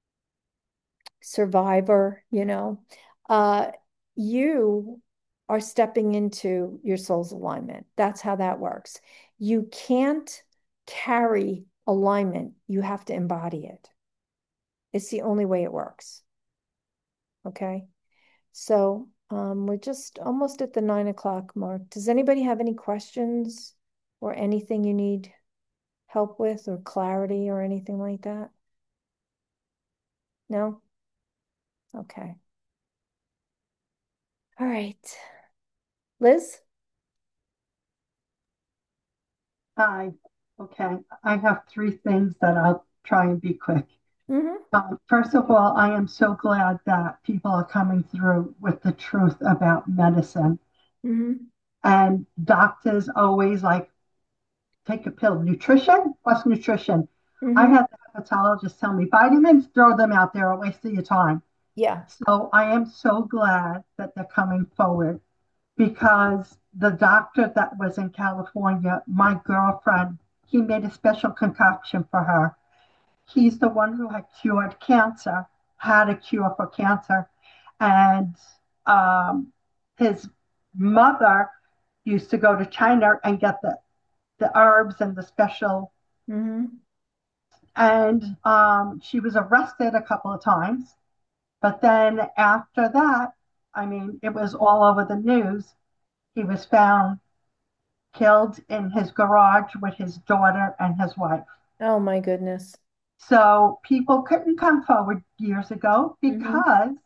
survivor, you know, uh, you are stepping into your soul's alignment. That's how that works. You can't carry alignment, you have to embody it. It's the only way it works. Okay. So um, we're just almost at the nine o'clock mark. Does anybody have any questions or anything you need help with or clarity or anything like that? No? Okay. All right. Liz? Hi. Okay. I have three things that I'll try and be quick. Mm-hmm. Um, first of all, I am so glad that people are coming through with the truth about medicine. Mm-hmm. And doctors always like take a pill. Nutrition? What's nutrition? I Hmm. had the hepatologist tell me vitamins, throw them out there, a waste of your time. Yeah. So I am so glad that they're coming forward because the doctor that was in California, my girlfriend, he made a special concoction for her. He's the one who had cured cancer, had a cure for cancer. And um, his mother used to go to China and get the, the herbs and the special. Hmm. And um, she was arrested a couple of times. But then after that, I mean, it was all over the news. He was found killed in his garage with his daughter and his wife. Oh my goodness. So people couldn't come forward years ago Hmm. because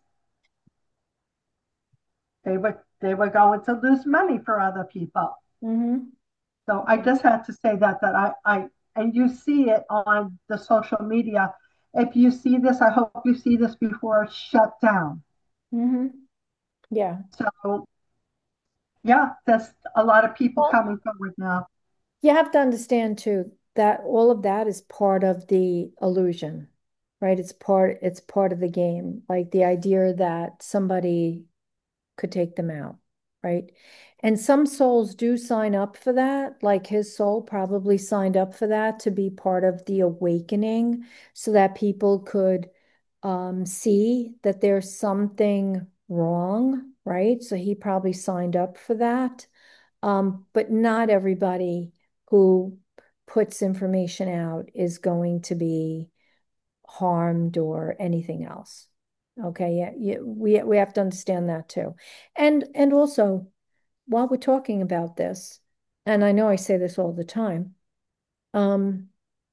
they were they were going to lose money for other people. Hmm. So I just had to say that that I, I and you see it on the social media. If you see this, I hope you see this before it's shut down. Hmm. Yeah. So yeah, there's a lot of people Well, coming forward now. you have to understand too that all of that is part of the illusion, right? It's part it's part of the game. Like the idea that somebody could take them out, right? And some souls do sign up for that. Like his soul probably signed up for that to be part of the awakening so that people could um, see that there's something wrong, right? So he probably signed up for that. Um, but not everybody who puts information out is going to be harmed or anything else. Okay, yeah, yeah, we we have to understand that too. And and also, while we're talking about this, and I know I say this all the time, um,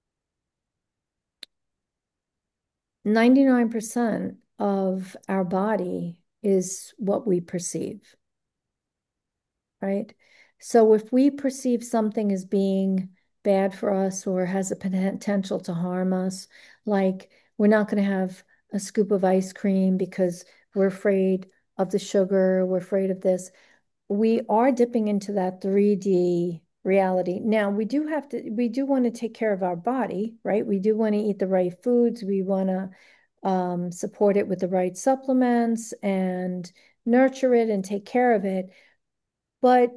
ninety-nine percent of our body is what we perceive, right? So if we perceive something as being bad for us or has a potential to harm us, like we're not going to have a scoop of ice cream because we're afraid of the sugar, we're afraid of this, we are dipping into that three D reality. Now, we do have to, we do want to take care of our body, right? We do want to eat the right foods. We want to um, support it with the right supplements and nurture it and take care of it. But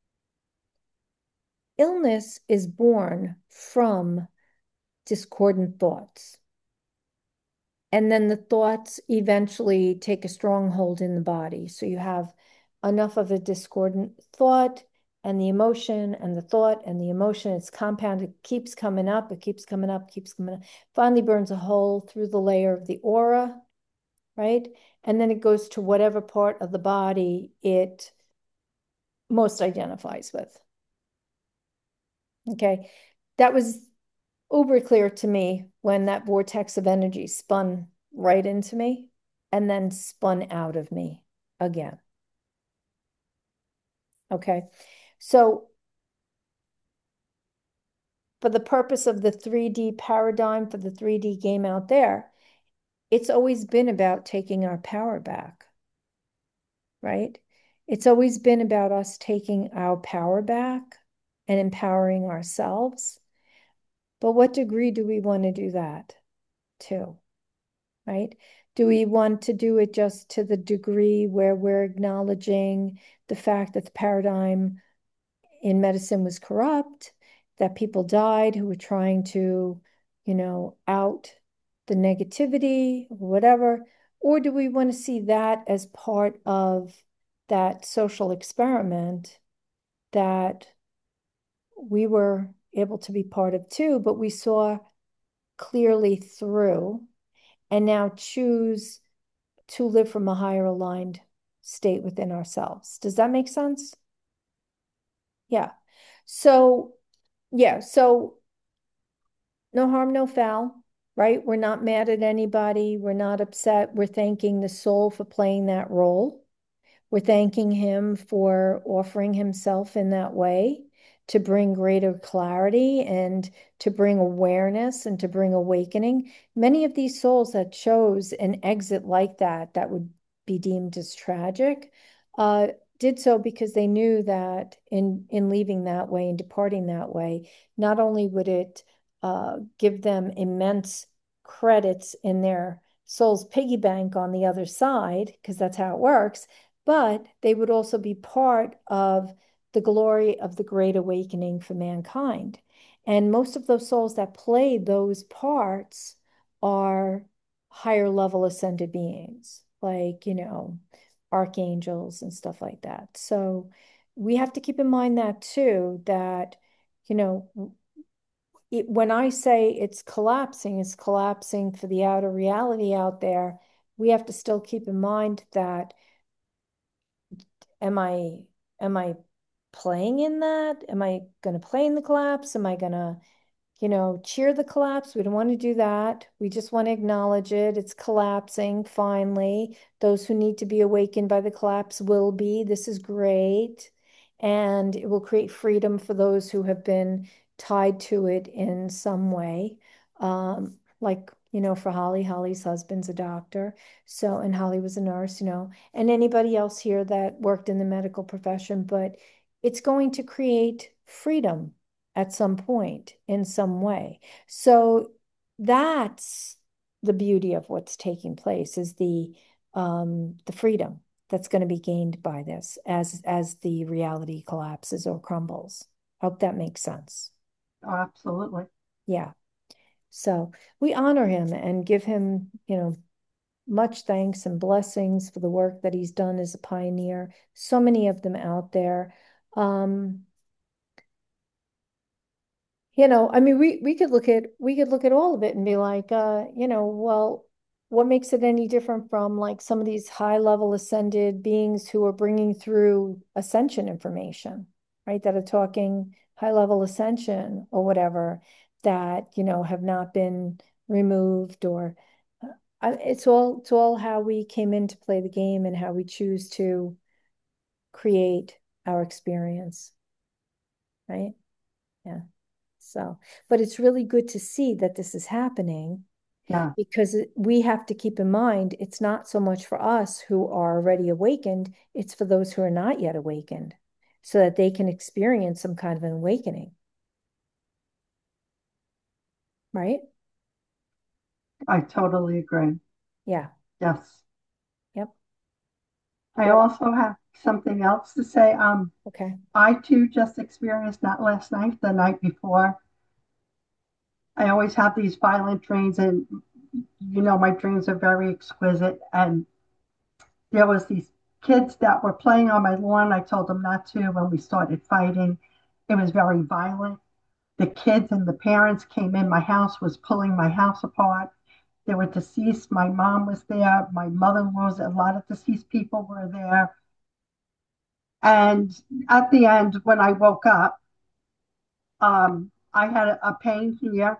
illness is born from discordant thoughts. And then the thoughts eventually take a stronghold in the body. So you have enough of a discordant thought and the emotion and the thought and the emotion. It's compounded, it keeps coming up, it keeps coming up, keeps coming up. Finally burns a hole through the layer of the aura, right? And then it goes to whatever part of the body it most identifies with. Okay. That was uber clear to me when that vortex of energy spun right into me and then spun out of me again. Okay. So, for the purpose of the three D paradigm, for the three D game out there, it's always been about taking our power back, right? It's always been about us taking our power back and empowering ourselves. But what degree do we want to do that to? Right? Do we want to do it just to the degree where we're acknowledging the fact that the paradigm in medicine was corrupt, that people died who were trying to, you know, out the negativity or whatever? Or do we want to see that as part of that social experiment that we were able to be part of too, but we saw clearly through and now choose to live from a higher aligned state within ourselves. Does that make sense? Yeah. So, yeah. So, no harm, no foul, right? We're not mad at anybody. We're not upset. We're thanking the soul for playing that role. We're thanking him for offering himself in that way to bring greater clarity and to bring awareness and to bring awakening. Many of these souls that chose an exit like that, that would be deemed as tragic, uh, did so because they knew that in in leaving that way and departing that way, not only would it uh, give them immense credits in their soul's piggy bank on the other side, because that's how it works, but they would also be part of the glory of the great awakening for mankind. And most of those souls that play those parts are higher level ascended beings, like, you know, archangels and stuff like that. So we have to keep in mind that too, that, you know, it, when I say it's collapsing, it's collapsing for the outer reality out there. We have to still keep in mind that am I am I playing in that? Am I going to play in the collapse? Am I going to, you know, cheer the collapse? We don't want to do that. We just want to acknowledge it. It's collapsing finally. Those who need to be awakened by the collapse will be. This is great. And it will create freedom for those who have been tied to it in some way. Um, like, you know, for Holly, Holly's husband's a doctor. So, and Holly was a nurse, you know, and anybody else here that worked in the medical profession, but it's going to create freedom at some point in some way. So that's the beauty of what's taking place is the um, the freedom that's going to be gained by this as as the reality collapses or crumbles. Hope that makes sense. Oh, absolutely. Yeah. So we honor him and give him, you know, much thanks and blessings for the work that he's done as a pioneer. So many of them out there. Um, You know, I mean, we we could look at we could look at all of it and be like, uh, you know, well, what makes it any different from like some of these high level ascended beings who are bringing through ascension information, right? That are talking high level ascension or whatever that, you know, have not been removed or uh, I- it's all it's all how we came in to play the game and how we choose to create our experience, right? Yeah. So, but it's really good to see that this is happening Yeah, because we have to keep in mind it's not so much for us who are already awakened, it's for those who are not yet awakened so that they can experience some kind of an awakening, right? I totally agree. Yeah. Yes. Yep. I What? also have something else to say. Um, Okay. I too just experienced not last night, the night before. I always have these violent dreams, and you know my dreams are very exquisite. And there was these kids that were playing on my lawn. I told them not to when we started fighting. It was very violent. The kids and the parents came in. My house was pulling my house apart. They were deceased. My mom was there. My mother was. A lot of deceased people were there. And at the end, when I woke up, um, I had a, a pain here.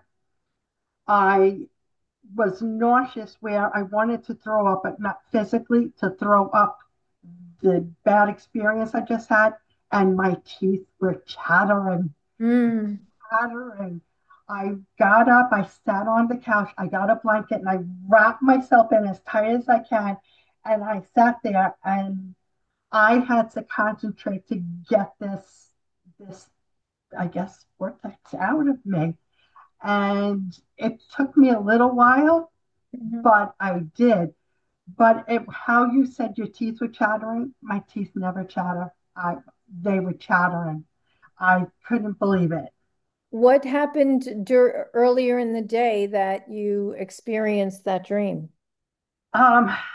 I was nauseous where I wanted to throw up, but not physically, to throw up the bad experience I just had. And my teeth were chattering, Mm. chattering. I got up, I sat on the couch, I got a blanket, and I wrapped myself in as tight as I can. And I sat there and I had to concentrate to get this, this, I guess, vortex out of me. And it took me a little while, Mhm. but I did. But it, how you said your teeth were chattering, my teeth never chatter. I, they were chattering. I couldn't believe it. What happened dur earlier in the day that you experienced that dream? Um, I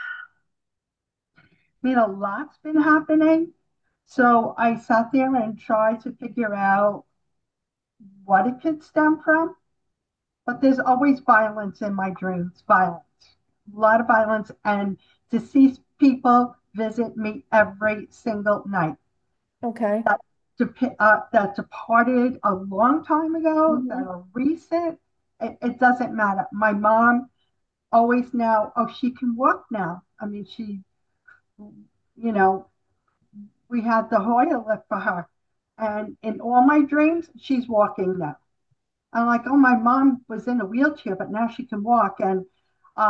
mean, a lot's been happening. So I sat there and tried to figure out what it could stem from. But there's always violence in my dreams, violence, a lot of violence, and deceased people visit me every single night. Okay. That, uh, that departed a long time ago, that Mhm. are recent, it, it doesn't matter. My mom always now, oh, she can walk now. I mean, she, you know, we had the Hoyer lift for her. And in all my dreams, she's walking now. I'm like, oh, my mom was in a wheelchair, but now she can walk. And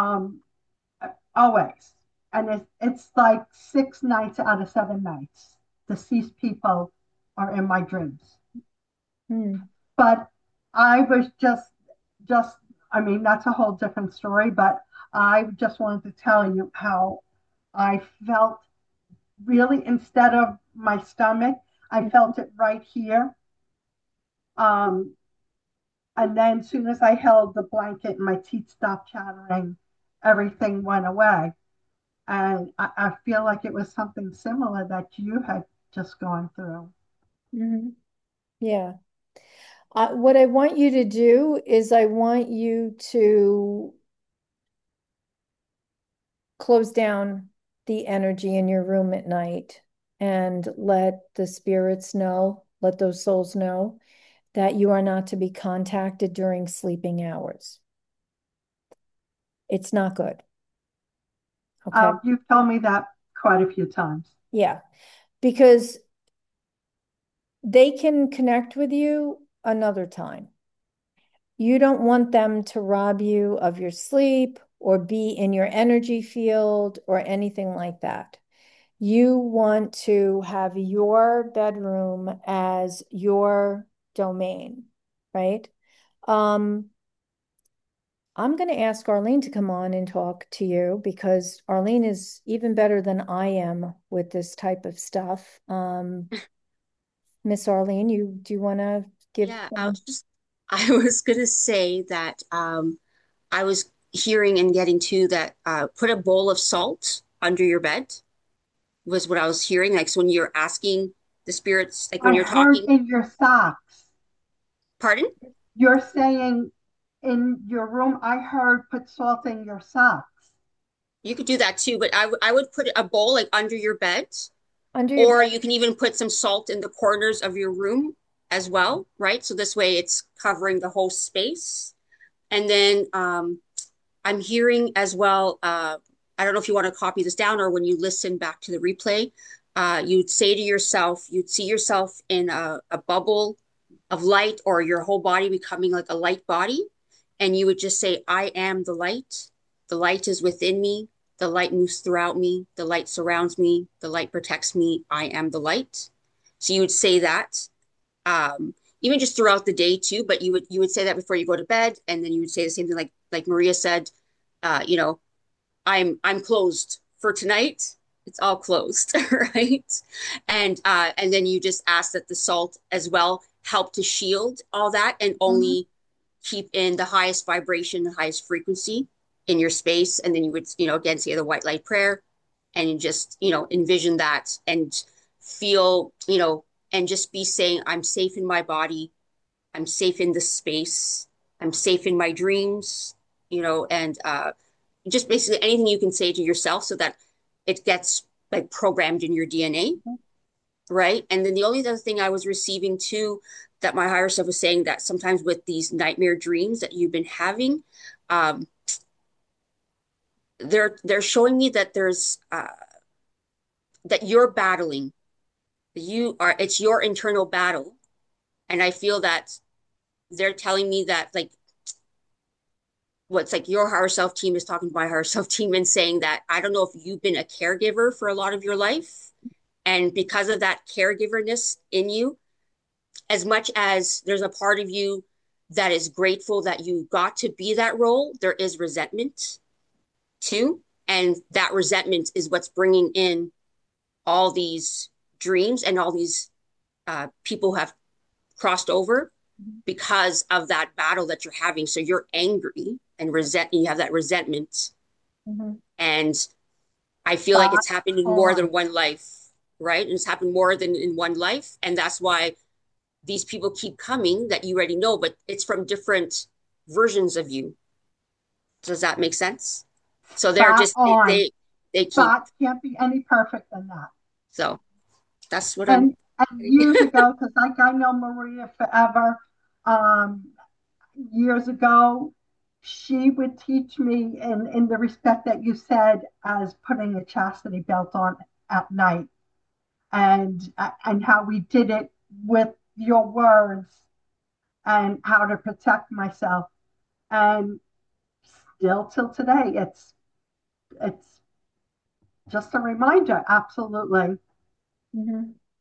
um, always. And it's, it's like six nights out of seven nights. deceased people are in my dreams. Mm, But I was just, just, I mean, that's a whole different story, but I just wanted to tell you how I felt really instead of my stomach, I mhm, felt it right here. Um, and then as soon as I held the blanket and my teeth stopped chattering, everything went away. And I, I feel like it was something similar that you had just gone through. mhm. Yeah. Uh, what I want you to do is I want you to close down the energy in your room at night and let the spirits know, let those souls know that you are not to be contacted during sleeping hours. It's not good. Uh, Okay. you've told me that quite a few times. Yeah. Because they can connect with you another time. You don't want them to rob you of your sleep or be in your energy field or anything like that. You want to have your bedroom as your domain, right? Um, I'm going to ask Arlene to come on and talk to you because Arlene is even better than I am with this type of stuff. Um, Miss Arlene, you do you want to give Yeah, I some? was just I was gonna say that um I was hearing and getting to that uh put a bowl of salt under your bed was what I was hearing. Like so when you're asking the spirits, like when I you're heard talking, in your socks. pardon? You're saying in your room, I heard put salt in your socks. You could do that too, but I, w- I would put a bowl like under your bed, Under your or bed. you can even put some salt in the corners of your room as well, right? So this way it's covering the whole space. And then um I'm hearing as well, uh, I don't know if you want to copy this down or when you listen back to the replay, uh, you'd say to yourself, you'd see yourself in a, a bubble of light or your whole body becoming like a light body. And you would just say, I am the light. The light is within me. The light moves throughout me. The light surrounds me. The light protects me. I am the light. So you would say that um, even just throughout the day too. But you would you would say that before you go to bed, and then you would say the same thing like like Maria said. Uh, you know, I'm I'm closed for tonight. It's all closed, right? And uh, and then you just ask that the salt as well help to shield all that and Mhm. only keep in the highest vibration, the highest frequency in your space. And then you would, you know, again say the white light prayer and you just, you know, envision that and feel, you know, and just be saying, I'm safe in my body. I'm safe in this space. I'm safe in my dreams, you know, and uh, just basically anything you can say to yourself so that it gets like programmed in your D N A, right? And then the only other thing I was receiving too that my higher self was saying that sometimes with these nightmare dreams that you've been having, um, they're they're showing me that there's uh, that you're battling. You are it's your internal battle, and I feel that they're telling me that like what's like your higher self team is talking to my higher self team and saying that I don't know if you've been a caregiver for a lot of your life. And because of that caregiverness in you, as much as there's a part of you that is grateful that you got to be that role, there is resentment too. And that resentment is what's bringing in all these dreams and all these uh, people who have crossed over because of that battle that you're having. So you're angry and resent, you have that resentment. Mhm. And I feel like Spot it's happened in more than on. one life, right? And it's happened more than in one life. And that's why these people keep coming that you already know, but it's from different versions of you. Does that make sense? So they're Spot just they on. they, they keep Spot can't be any perfect than that. so that's what I'm And and years ago, because like I know Maria forever, um, years ago, she would teach me in, in the respect that you said as putting a chastity belt on at night and and how we did it with your words and how to protect myself. And still till today, it's it's just a reminder, absolutely. Mhm.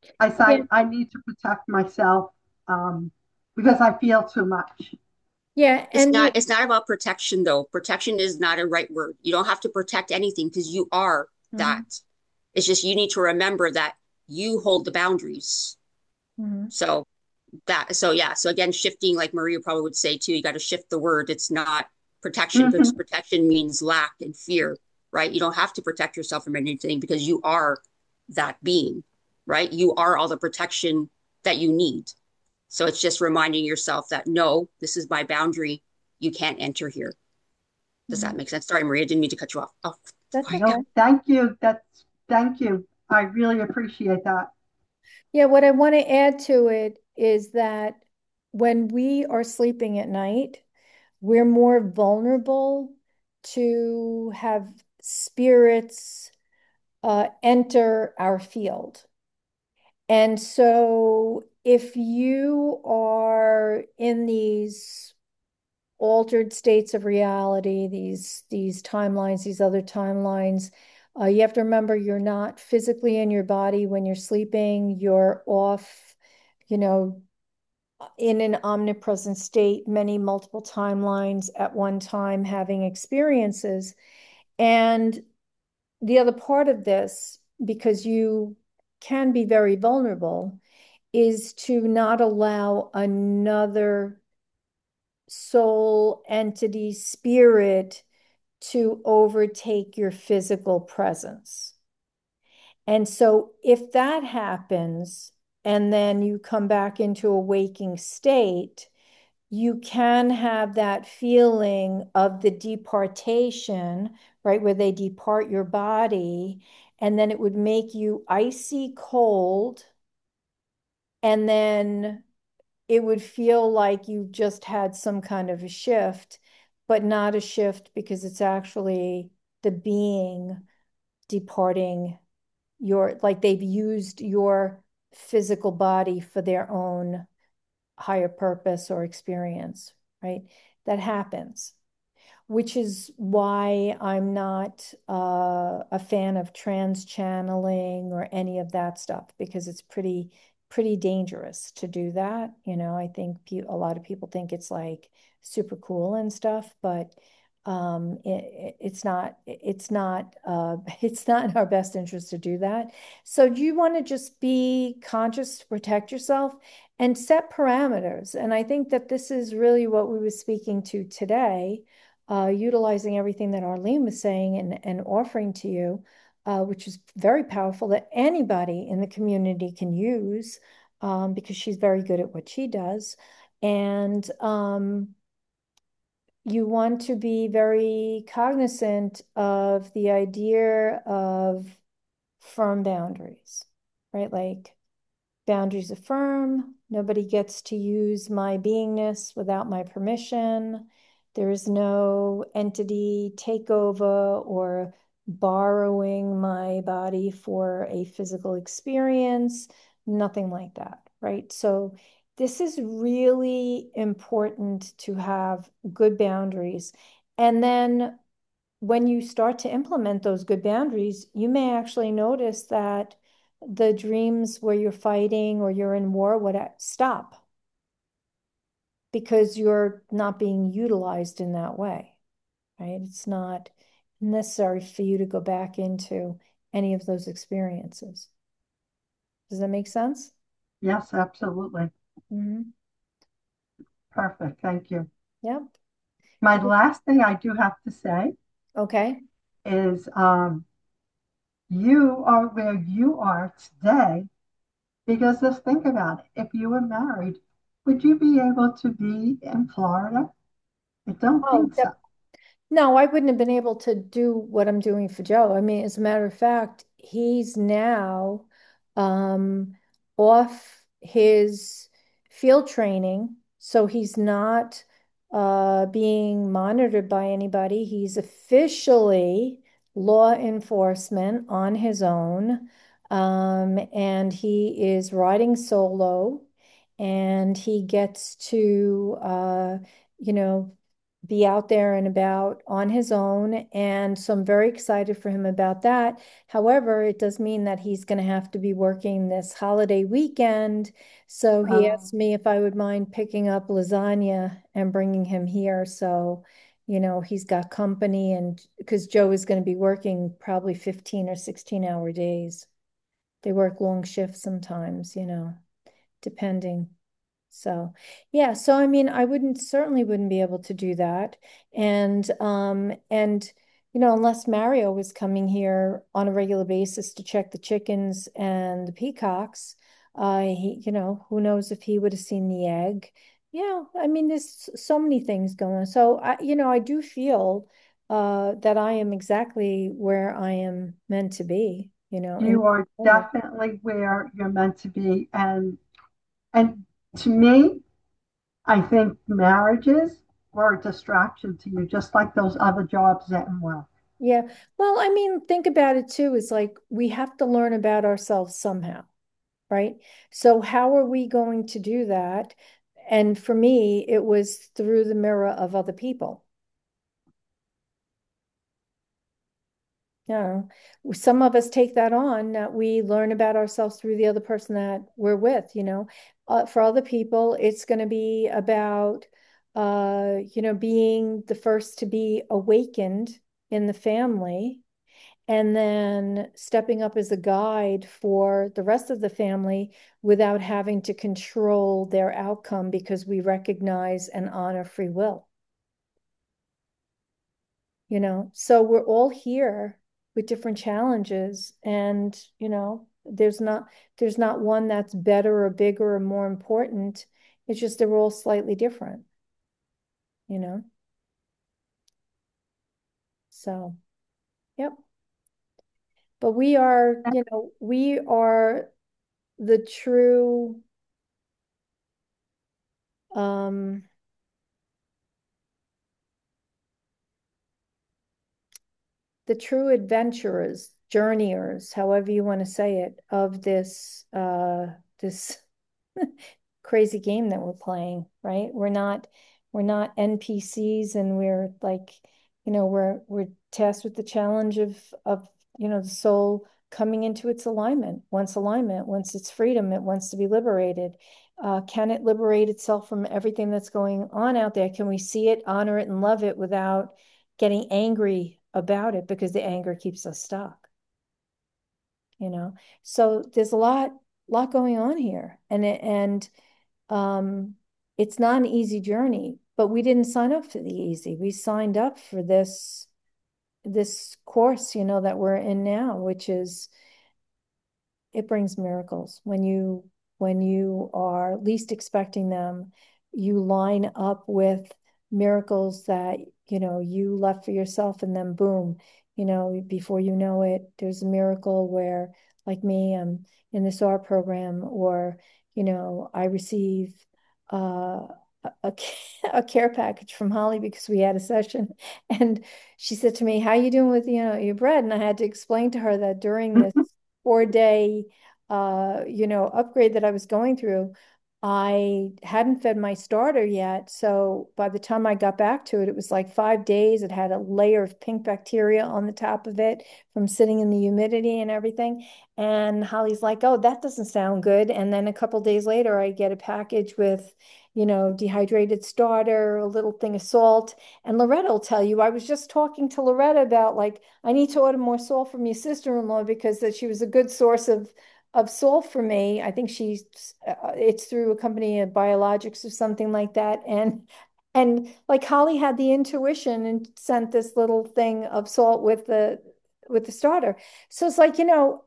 I Yeah. say I need to protect myself um, because I feel too much. Yeah. It's And not you, it's not about protection though. Protection is not a right word. You don't have to protect anything because you are mhm, that. It's just you need to remember that you hold the boundaries. mhm, So that so yeah, so again shifting like Maria probably would say too, you got to shift the word. It's not protection because Hmm. protection means lack and fear, right? You don't have to protect yourself from anything because you are that being, right? You are all the protection that you need. So it's just reminding yourself that no, this is my boundary. You can't enter here. Does that mhm. make sense? Sorry, Maria, I didn't mean to cut you off. Oh, That's quiet. okay. No, thank you. That's thank you. I really appreciate that. Yeah, what I want to add to it is that when we are sleeping at night, we're more vulnerable to have spirits uh, enter our field. And so if you are in these altered states of reality, these these timelines, these other timelines, uh, you have to remember you're not physically in your body when you're sleeping. You're off, you know, in an omnipresent state, many multiple timelines at one time, having experiences. And the other part of this, because you can be very vulnerable, is to not allow another soul, entity, spirit to overtake your physical presence. And so if that happens, and then you come back into a waking state, you can have that feeling of the departation, right, where they depart your body, and then it would make you icy cold, and then it would feel like you just had some kind of a shift, but not a shift because it's actually the being departing your, like they've used your physical body for their own higher purpose or experience, right? That happens, which is why I'm not uh, a fan of trans channeling or any of that stuff because it's pretty pretty dangerous to do that. You know, I think pe a lot of people think it's like super cool and stuff, but um, it, it's not. It's not. Uh, it's not in our best interest to do that. So, do you want to just be conscious to protect yourself and set parameters? And I think that this is really what we were speaking to today, uh, utilizing everything that Arlene was saying and, and offering to you, uh, which is very powerful that anybody in the community can use um, because she's very good at what she does. And um, you want to be very cognizant of the idea of firm boundaries, right? Like boundaries are firm. Nobody gets to use my beingness without my permission. There is no entity takeover or borrowing my body for a physical experience, nothing like that, right? So, this is really important to have good boundaries. And then when you start to implement those good boundaries, you may actually notice that the dreams where you're fighting or you're in war would stop because you're not being utilized in that way, right? It's not necessary for you to go back into any of those experiences. Does that make sense? Yes, absolutely. Mm-hmm. Perfect. Thank you. Yep. My last thing I do have to say Okay. is um, you are where you are today because just think about it. If you were married, would you be able to be in Florida? I don't Oh, think so. that No, I wouldn't have been able to do what I'm doing for Joe. I mean, as a matter of fact, he's now um, off his field training, so he's not uh, being monitored by anybody. He's officially law enforcement on his own, um, and he is riding solo, and he gets to, uh, you know, be out there and about on his own. And so I'm very excited for him about that. However, it does mean that he's going to have to be working this holiday weekend. So he Um, asked me if I would mind picking up lasagna and bringing him here. So, you know, he's got company, and because Joe is going to be working probably fifteen or sixteen hour days. They work long shifts sometimes, you know, depending. So, yeah, so I mean, I wouldn't certainly wouldn't be able to do that. And um and you know, unless Mario was coming here on a regular basis to check the chickens and the peacocks, uh he, you know, who knows if he would have seen the egg. Yeah, I mean, there's so many things going on. So I, you know, I do feel uh that I am exactly where I am meant to be, you know, in you are moment. definitely where you're meant to be. And and to me, I think marriages were a distraction to you, just like those other jobs didn't work. Yeah. Well, I mean, think about it too. It's like we have to learn about ourselves somehow, right? So how are we going to do that? And for me, it was through the mirror of other people. You know, some of us take that on, that we learn about ourselves through the other person that we're with, you know. Uh, for other people, it's going to be about, uh, you know, being the first to be awakened in the family, and then stepping up as a guide for the rest of the family without having to control their outcome because we recognize and honor free will, you know? So we're all here with different challenges, and, you know, there's not there's not one that's better or bigger or more important. It's just they're all slightly different, you know? So, yep. But we are, you know, we are the true um the true adventurers, journeyers, however you want to say it, of this uh this crazy game that we're playing, right? We're not we're not N P Cs, and we're like, you know, we're we're tasked with the challenge of of, you know, the soul coming into its alignment. Once alignment, once it's freedom, it wants to be liberated. Uh, can it liberate itself from everything that's going on out there? Can we see it, honor it, and love it without getting angry about it because the anger keeps us stuck, you know? So there's a lot, lot going on here. And it, and um, it's not an easy journey, but we didn't sign up for the easy. We signed up for this this course, you know, that we're in now, which is, it brings miracles when you when you are least expecting them. You line up with miracles that, you know, you left for yourself, and then boom, you know, before you know it, there's a miracle where, like me, I'm in this art program, or, you know, I receive uh a, a care package from Holly because we had a session, and she said to me, "How you doing with, you know, your bread?" And I had to explain to her that during this four day, uh, you know, upgrade that I was going through, I hadn't fed my starter yet. So by the time I got back to it, it was like five days. It had a layer of pink bacteria on the top of it from sitting in the humidity and everything. And Holly's like, "Oh, that doesn't sound good." And then a couple days later, I get a package with, you know, dehydrated starter, a little thing of salt. And Loretta will tell you, I was just talking to Loretta about, like, I need to order more salt from your sister-in-law because that she was a good source of of salt for me. I think she's uh, it's through a company of biologics or something like that. And and like Holly had the intuition and sent this little thing of salt with the with the starter. So it's like, you know,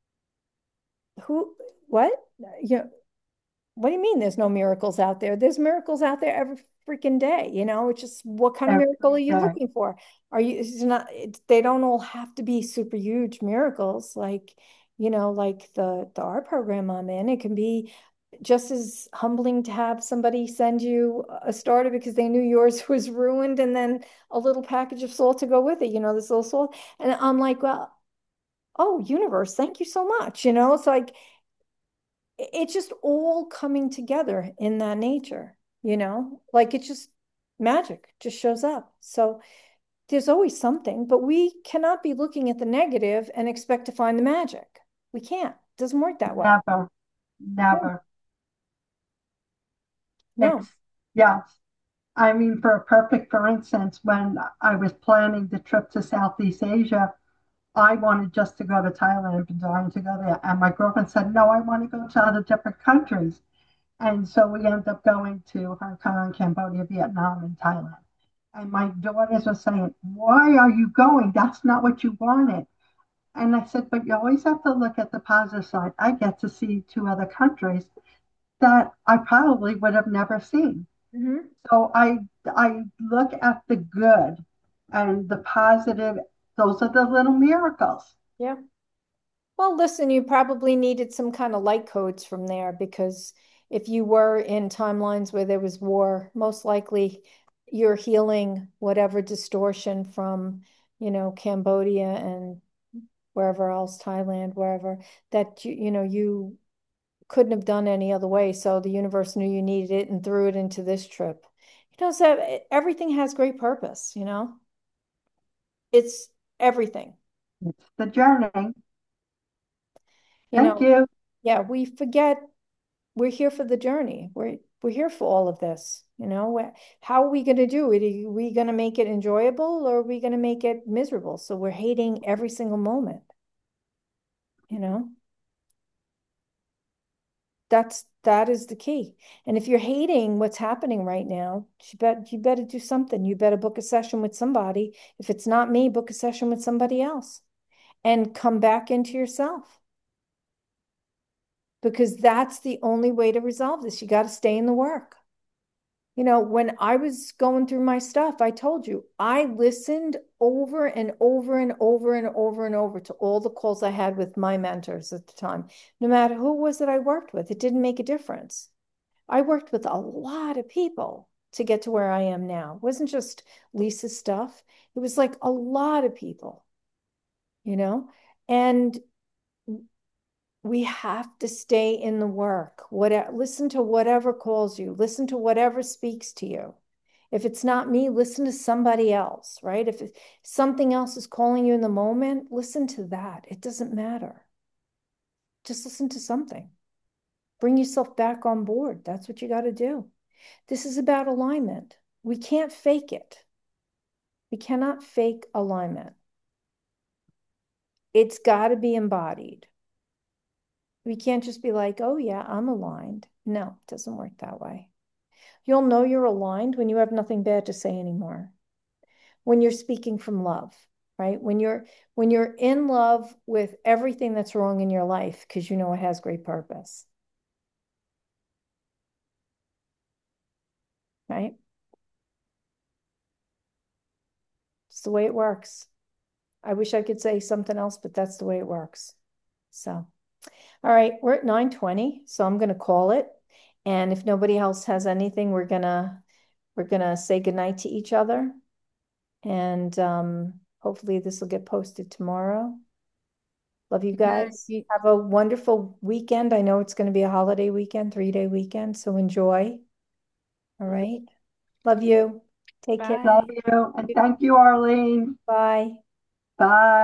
who, what? You know, what do you mean there's no miracles out there? There's miracles out there every freaking day, you know? It's just, what kind of miracle are Every you day. looking for? Are you, it's not, it, they don't all have to be super huge miracles, like, you know, like the the art program I'm in. It can be just as humbling to have somebody send you a starter because they knew yours was ruined, and then a little package of salt to go with it, you know, this little salt. And I'm like, well, oh, universe, thank you so much, you know? It's like, it's just all coming together in that nature, you know, like it's just, magic just shows up. So there's always something, but we cannot be looking at the negative and expect to find the magic. We can't. It doesn't work that way. Never, No, never. no. It's, yes. I mean, for a perfect, for instance, when I was planning the trip to Southeast Asia, I wanted just to go to Thailand, been dying to go there. And my girlfriend said, no, I want to go to other different countries. And so we ended up going to Hong Kong, Cambodia, Vietnam, and Thailand. And my daughters were saying, why are you going? That's not what you wanted. And I said, but you always have to look at the positive side. I get to see two other countries that I probably would have never seen. Hmm. So I I look at the good and the positive. Those are the little miracles. Yeah. Well, listen, you probably needed some kind of light codes from there because if you were in timelines where there was war, most likely you're healing whatever distortion from, you know, Cambodia and wherever else, Thailand, wherever, that you, you know, you couldn't have done any other way. So the universe knew you needed it and threw it into this trip. You know, so everything has great purpose, you know? It's everything. It's the journey. You Thank know, you. yeah, we forget we're here for the journey. We're we're here for all of this. You know, how are we going to do it? Are we going to make it enjoyable or are we going to make it miserable? So we're hating every single moment, you know? That's that is the key. And if you're hating what's happening right now, you bet you better do something. You better book a session with somebody. If it's not me, book a session with somebody else and come back into yourself because that's the only way to resolve this. You got to stay in the work. You know, when I was going through my stuff, I told you, I listened over and over and over and over and over to all the calls I had with my mentors at the time. No matter who it was that I worked with, it didn't make a difference. I worked with a lot of people to get to where I am now. It wasn't just Lisa's stuff. It was like a lot of people, you know? And we have to stay in the work. What, listen to whatever calls you, listen to whatever speaks to you. If it's not me, listen to somebody else, right? If it, something else is calling you in the moment, listen to that. It doesn't matter. Just listen to something. Bring yourself back on board. That's what you got to do. This is about alignment. We can't fake it. We cannot fake alignment. It's got to be embodied. We can't just be like, oh, yeah, I'm aligned. No, it doesn't work that way. You'll know you're aligned when you have nothing bad to say anymore. When you're speaking from love, right? When you're when you're in love with everything that's wrong in your life because you know it has great purpose, right? It's the way it works. I wish I could say something else, but that's the way it works. So, all right, we're at nine twenty, so I'm going to call it. And if nobody else has anything, we're gonna we're gonna say goodnight to each other. And um, hopefully this will get posted tomorrow. Love you guys. Yeah. Have a wonderful weekend. I know it's going to be a holiday weekend, three-day weekend, so enjoy. All right. Love you. Take care. Love Bye. you. And thank you, Arlene. Bye. Bye.